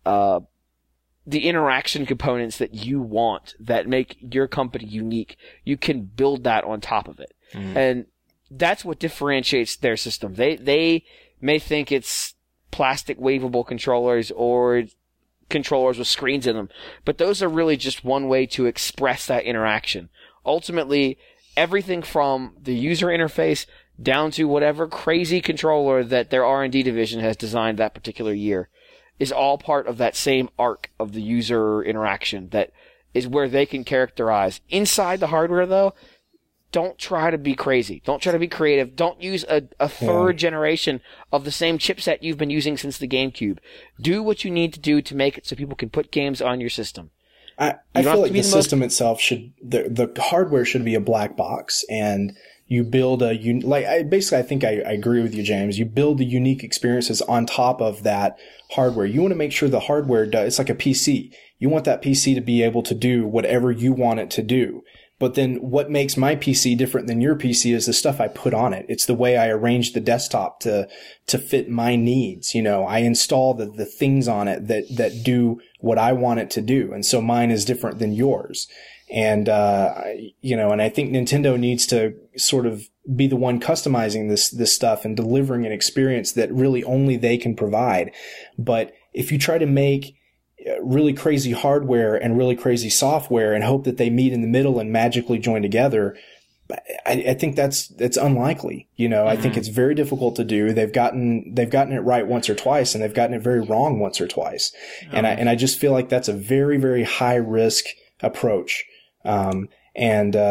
the interaction components that you want that make your company unique. You can build that on top of it. And that's what differentiates their system. They may think it's plastic waveable controllers or controllers with screens in them, but those are really just one way to express that interaction. Ultimately, everything from the user interface down to whatever crazy controller that their R&D division has designed that particular year is all part of that same arc of the user interaction that is where they can characterize. Inside the hardware, though, don't try to be crazy. Don't try to be creative. Don't use a third generation of the same chipset you've been using since the GameCube. Do what you need to do to make it so people can put games on your system. I feel like the system itself the hardware should be a black box, and you build I think I agree with you, James. You build the unique experiences on top of that hardware. You want to make sure the hardware it's like a PC. You want that PC to be able to do whatever you want it to do. But then what makes my PC different than your PC is the stuff I put on it. It's the way I arrange the desktop to fit my needs. You know, I install the things on it that do what I want it to do. And so mine is different than yours. And, and I think Nintendo needs to sort of be the one customizing this stuff and delivering an experience that really only they can provide. But if you try to make really crazy hardware and really crazy software and hope that they meet in the middle and magically join together, I think that's unlikely. You know, I think it's very difficult to do. They've gotten it right once or twice, and they've gotten it very wrong once or twice. And I just feel like that's a very, very high risk approach.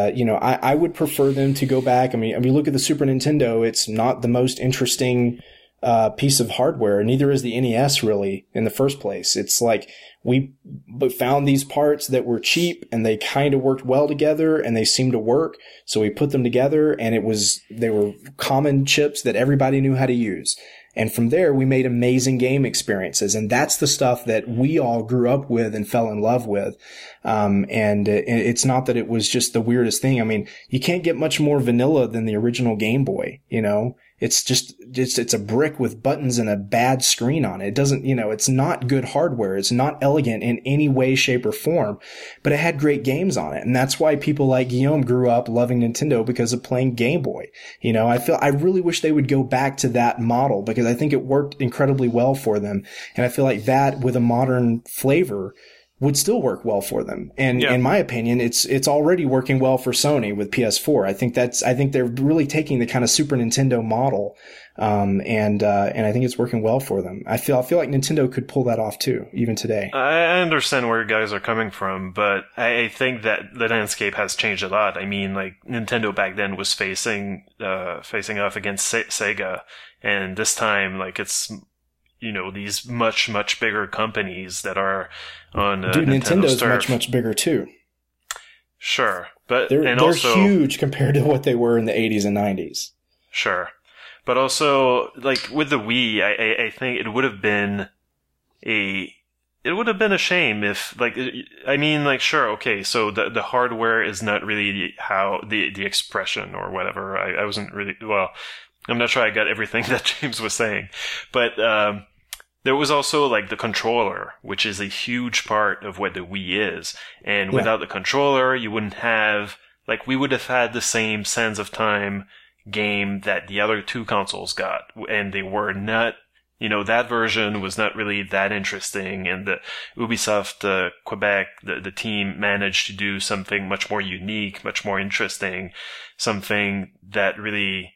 I would prefer them to go back. I mean, look at the Super Nintendo. It's not the most interesting piece of hardware. Neither is the NES really in the first place. It's like we found these parts that were cheap and they kind of worked well together and they seemed to work. So we put them together and they were common chips that everybody knew how to use. And from there, we made amazing game experiences. And that's the stuff that we all grew up with and fell in love with. And it's not that it was just the weirdest thing. I mean, you can't get much more vanilla than the original Game Boy, you know? It's a brick with buttons and a bad screen on it. It doesn't, it's not good hardware. It's not elegant in any way, shape, or form, but it had great games on it. And that's why people like Guillaume grew up loving Nintendo because of playing Game Boy. I really wish they would go back to that model because I think it worked incredibly well for them. And I feel like that with a modern flavor would still work well for them. And in my opinion, it's already working well for Sony with PS4. I think they're really taking the kind of Super Nintendo model. And I think it's working well for them. I feel like Nintendo could pull that off too, even today. I understand where you guys are coming from, but I think that the landscape has changed a lot. I mean, like, Nintendo back then was facing off against Sega, and this time, like, it's, these much, much bigger companies that are on Nintendo's turf. much bigger too. Sure, but they're also huge compared to what they were in the 80s and 90s. Sure, but also, like, with the Wii, I think it would have been a shame if, like, I mean, like, sure, okay, so the hardware is not really how the expression or whatever. I wasn't really, well, I'm not sure I got everything that James was saying, but there was also, like, the controller, which is a huge part of what the Wii is. And without the controller, you wouldn't have, like, we would have had the same Sands of Time game that the other two consoles got. And they were not, that version was not really that interesting. And the Ubisoft Quebec, the team managed to do something much more unique, much more interesting, something that really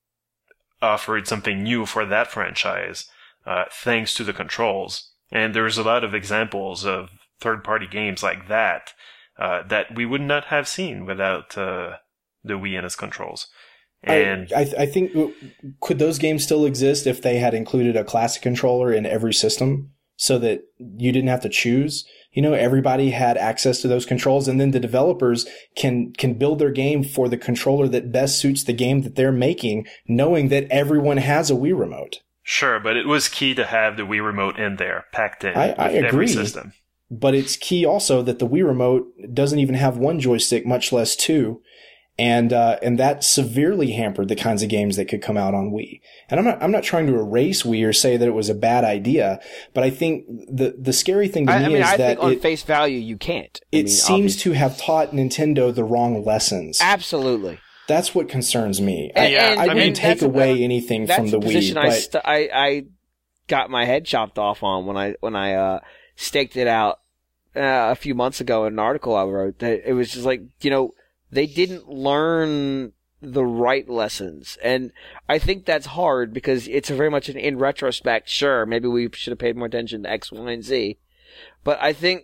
offered something new for that franchise. Thanks to the controls. And there's a lot of examples of third-party games like that that we would not have seen without the Wii and its controls. And I think, could those games still exist if they had included a classic controller in every system so that you didn't have to choose? Everybody had access to those controls, and then the developers can build their game for the controller that best suits the game that they're making, knowing that everyone has a Wii remote. Sure, but it was key to have the Wii Remote in there, packed in I with every agree, system. But it's key also that the Wii Remote doesn't even have one joystick, much less two. And that severely hampered the kinds of games that could come out on Wii. And I'm not trying to erase Wii or say that it was a bad idea, but I think the scary thing to me is I that think on face value you can't. It seems to have taught Nintendo the wrong lessons. Absolutely. That's what concerns me. I wouldn't take away anything from the Wii. But I got my head chopped off on when I staked it out a few months ago in an article I wrote. That it was just like, they didn't learn the right lessons. And I think that's hard because it's very much in retrospect, sure, maybe we should have paid more attention to X, Y, and Z. But I think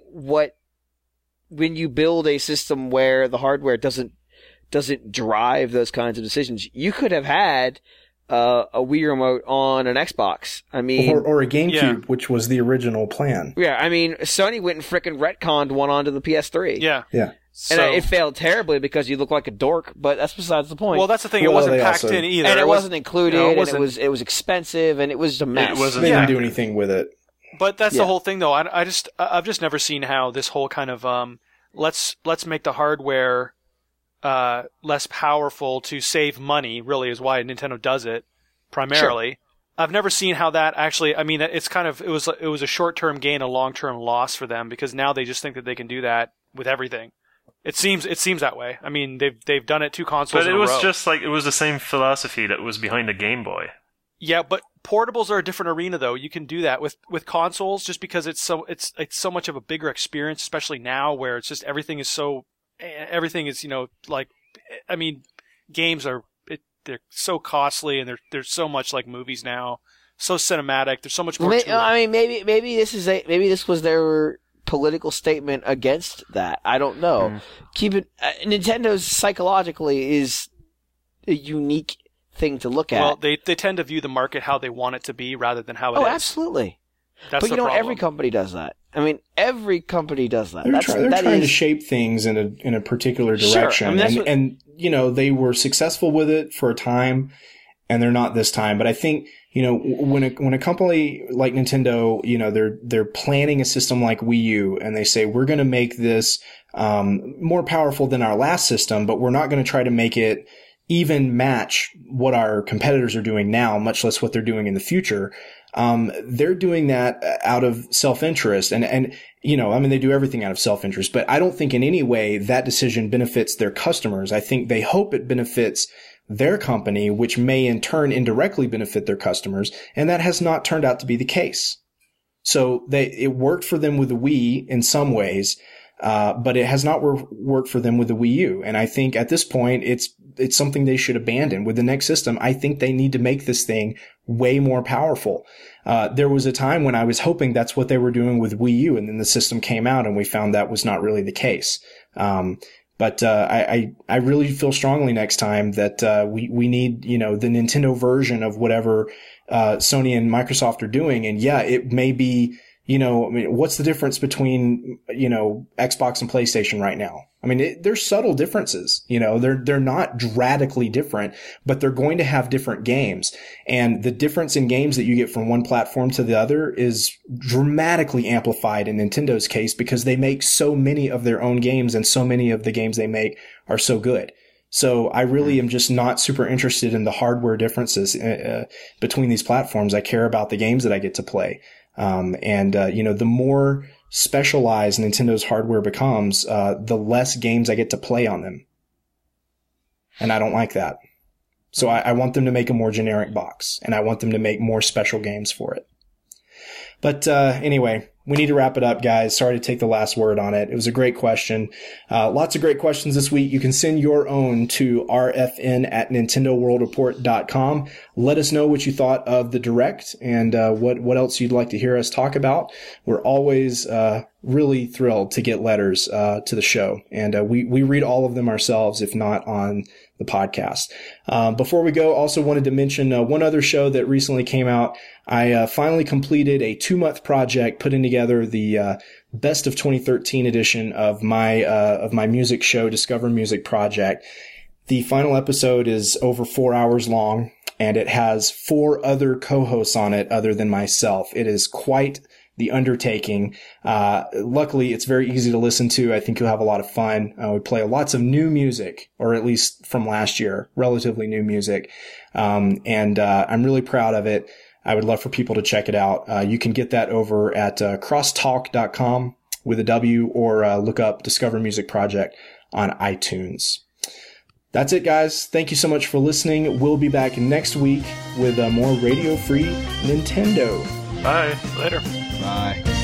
when you build a system where the hardware doesn't drive those kinds of decisions, you could have had a Wii remote on an Xbox. I mean, or a GameCube, which was the original plan. Yeah, I mean, Sony went and frickin' retconned one onto the PS3. Yeah. And it failed terribly because you look like a dork, but that's besides the point. Well, that's the thing. It wasn't packed in either. And it wasn't included, and it was expensive, and it was a mess. They didn't do anything with it. But that's the whole thing, though. I've just never seen how this whole kind of let's make the hardware less powerful to save money. Really, is why Nintendo does it primarily. Sure. I've never seen how that actually. I mean, it's kind of it was a short-term gain, a long-term loss for them because now they just think that they can do that with everything. It seems that way. I mean, they've done it two consoles in a row. But it was just like, it was the same philosophy that was behind the Game Boy. Yeah, but portables are a different arena, though. You can do that with consoles just because it's so much of a bigger experience, especially now where it's just everything is like, I mean, games they're so costly and they're so much like movies now, so cinematic. There's so much more to it. I mean, maybe this was their political statement against that. I don't know. Nintendo psychologically is a unique thing to look at. Well, they tend to view the market how they want it to be rather than how it is. Oh, absolutely. That's but you know what? problem. Every company does that. I mean, every company does that. They're trying to shape things in a particular direction. Sure. I mean, and you know, they were successful with it for a time, and they're not this time. But I think, you know, when a company like Nintendo, you know, they're planning a system like Wii U, and they say, we're going to make this more powerful than our last system, but we're not going to try to make it even match what our competitors are doing now, much less what they're doing in the future. They're doing that out of self-interest. And, you know, I mean, they do everything out of self-interest, but I don't think in any way that decision benefits their customers. I think they hope it benefits their company, which may in turn indirectly benefit their customers. And that has not turned out to be the case. So it worked for them with the Wii in some ways, but it has not worked for them with the Wii U. And I think at this point, it's something they should abandon. With the next system, I think they need to make this thing way more powerful. There was a time when I was hoping that's what they were doing with Wii U, and then the system came out and we found that was not really the case. But I really feel strongly next time that we need, you know, the Nintendo version of whatever Sony and Microsoft are doing. And yeah, it may be, you know, I mean, what's the difference between, you know, Xbox and PlayStation right now? I mean, there's subtle differences, you know, they're not radically different, but they're going to have different games. And the difference in games that you get from one platform to the other is dramatically amplified in Nintendo's case because they make so many of their own games, and so many of the games they make are so good. So I really am just not super interested in the hardware differences between these platforms. I care about the games that I get to play. You know, the more specialized Nintendo's hardware becomes, the less games I get to play on them. And I don't like that. So I want them to make a more generic box, and I want them to make more special games for it. But anyway, we need to wrap it up, guys. Sorry to take the last word on it. It was a great question. Lots of great questions this week. You can send your own to rfn@nintendoworldreport.com. Let us know what you thought of the Direct and what else you'd like to hear us talk about. We're always really thrilled to get letters to the show, and we read all of them ourselves, if not on the podcast. Before we go, also wanted to mention one other show that recently came out. I finally completed a 2-month project putting together the best of 2013 edition of my music show, Discover Music Project. The final episode is over 4 hours long, and it has 4 other co-hosts on it other than myself. It is quite the undertaking. Luckily, it's very easy to listen to. I think you'll have a lot of fun. We play lots of new music, or at least from last year, relatively new music. I'm really proud of it. I would love for people to check it out. You can get that over at crosstalk.com with a W, or look up Discover Music Project on iTunes. That's it, guys. Thank you so much for listening. We'll be back next week with more Radio Free Nintendo. Bye. Later. Bye.